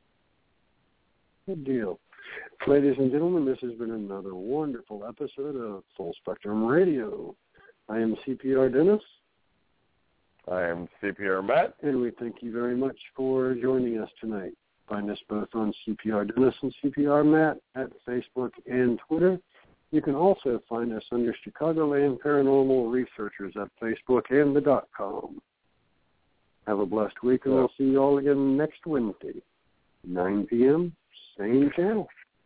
Good deal. Ladies and gentlemen, this has been another wonderful episode of Full Spectrum Radio. I am C P R Dennis. I am C P R Matt. And we thank you very much for joining us tonight. Find us both on C P R Dennis and C P R Matt at Facebook and Twitter. You can also find us under Chicagoland Paranormal Researchers at Facebook and the dot com. Have a blessed week, and we'll see you all again next Wednesday, nine p.m., same channel.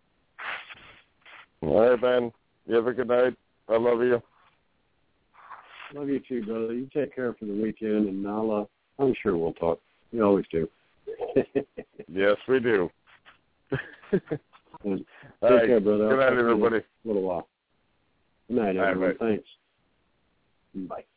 All right, man. You have a good night. I love you. Love you too, brother. You take care for the weekend, and I'll, uh, I'm sure we'll talk. We always do. Yes, we do. Take right. care, brother. Good night, everybody. A little while. Good night, everyone. Right, Thanks. Bye.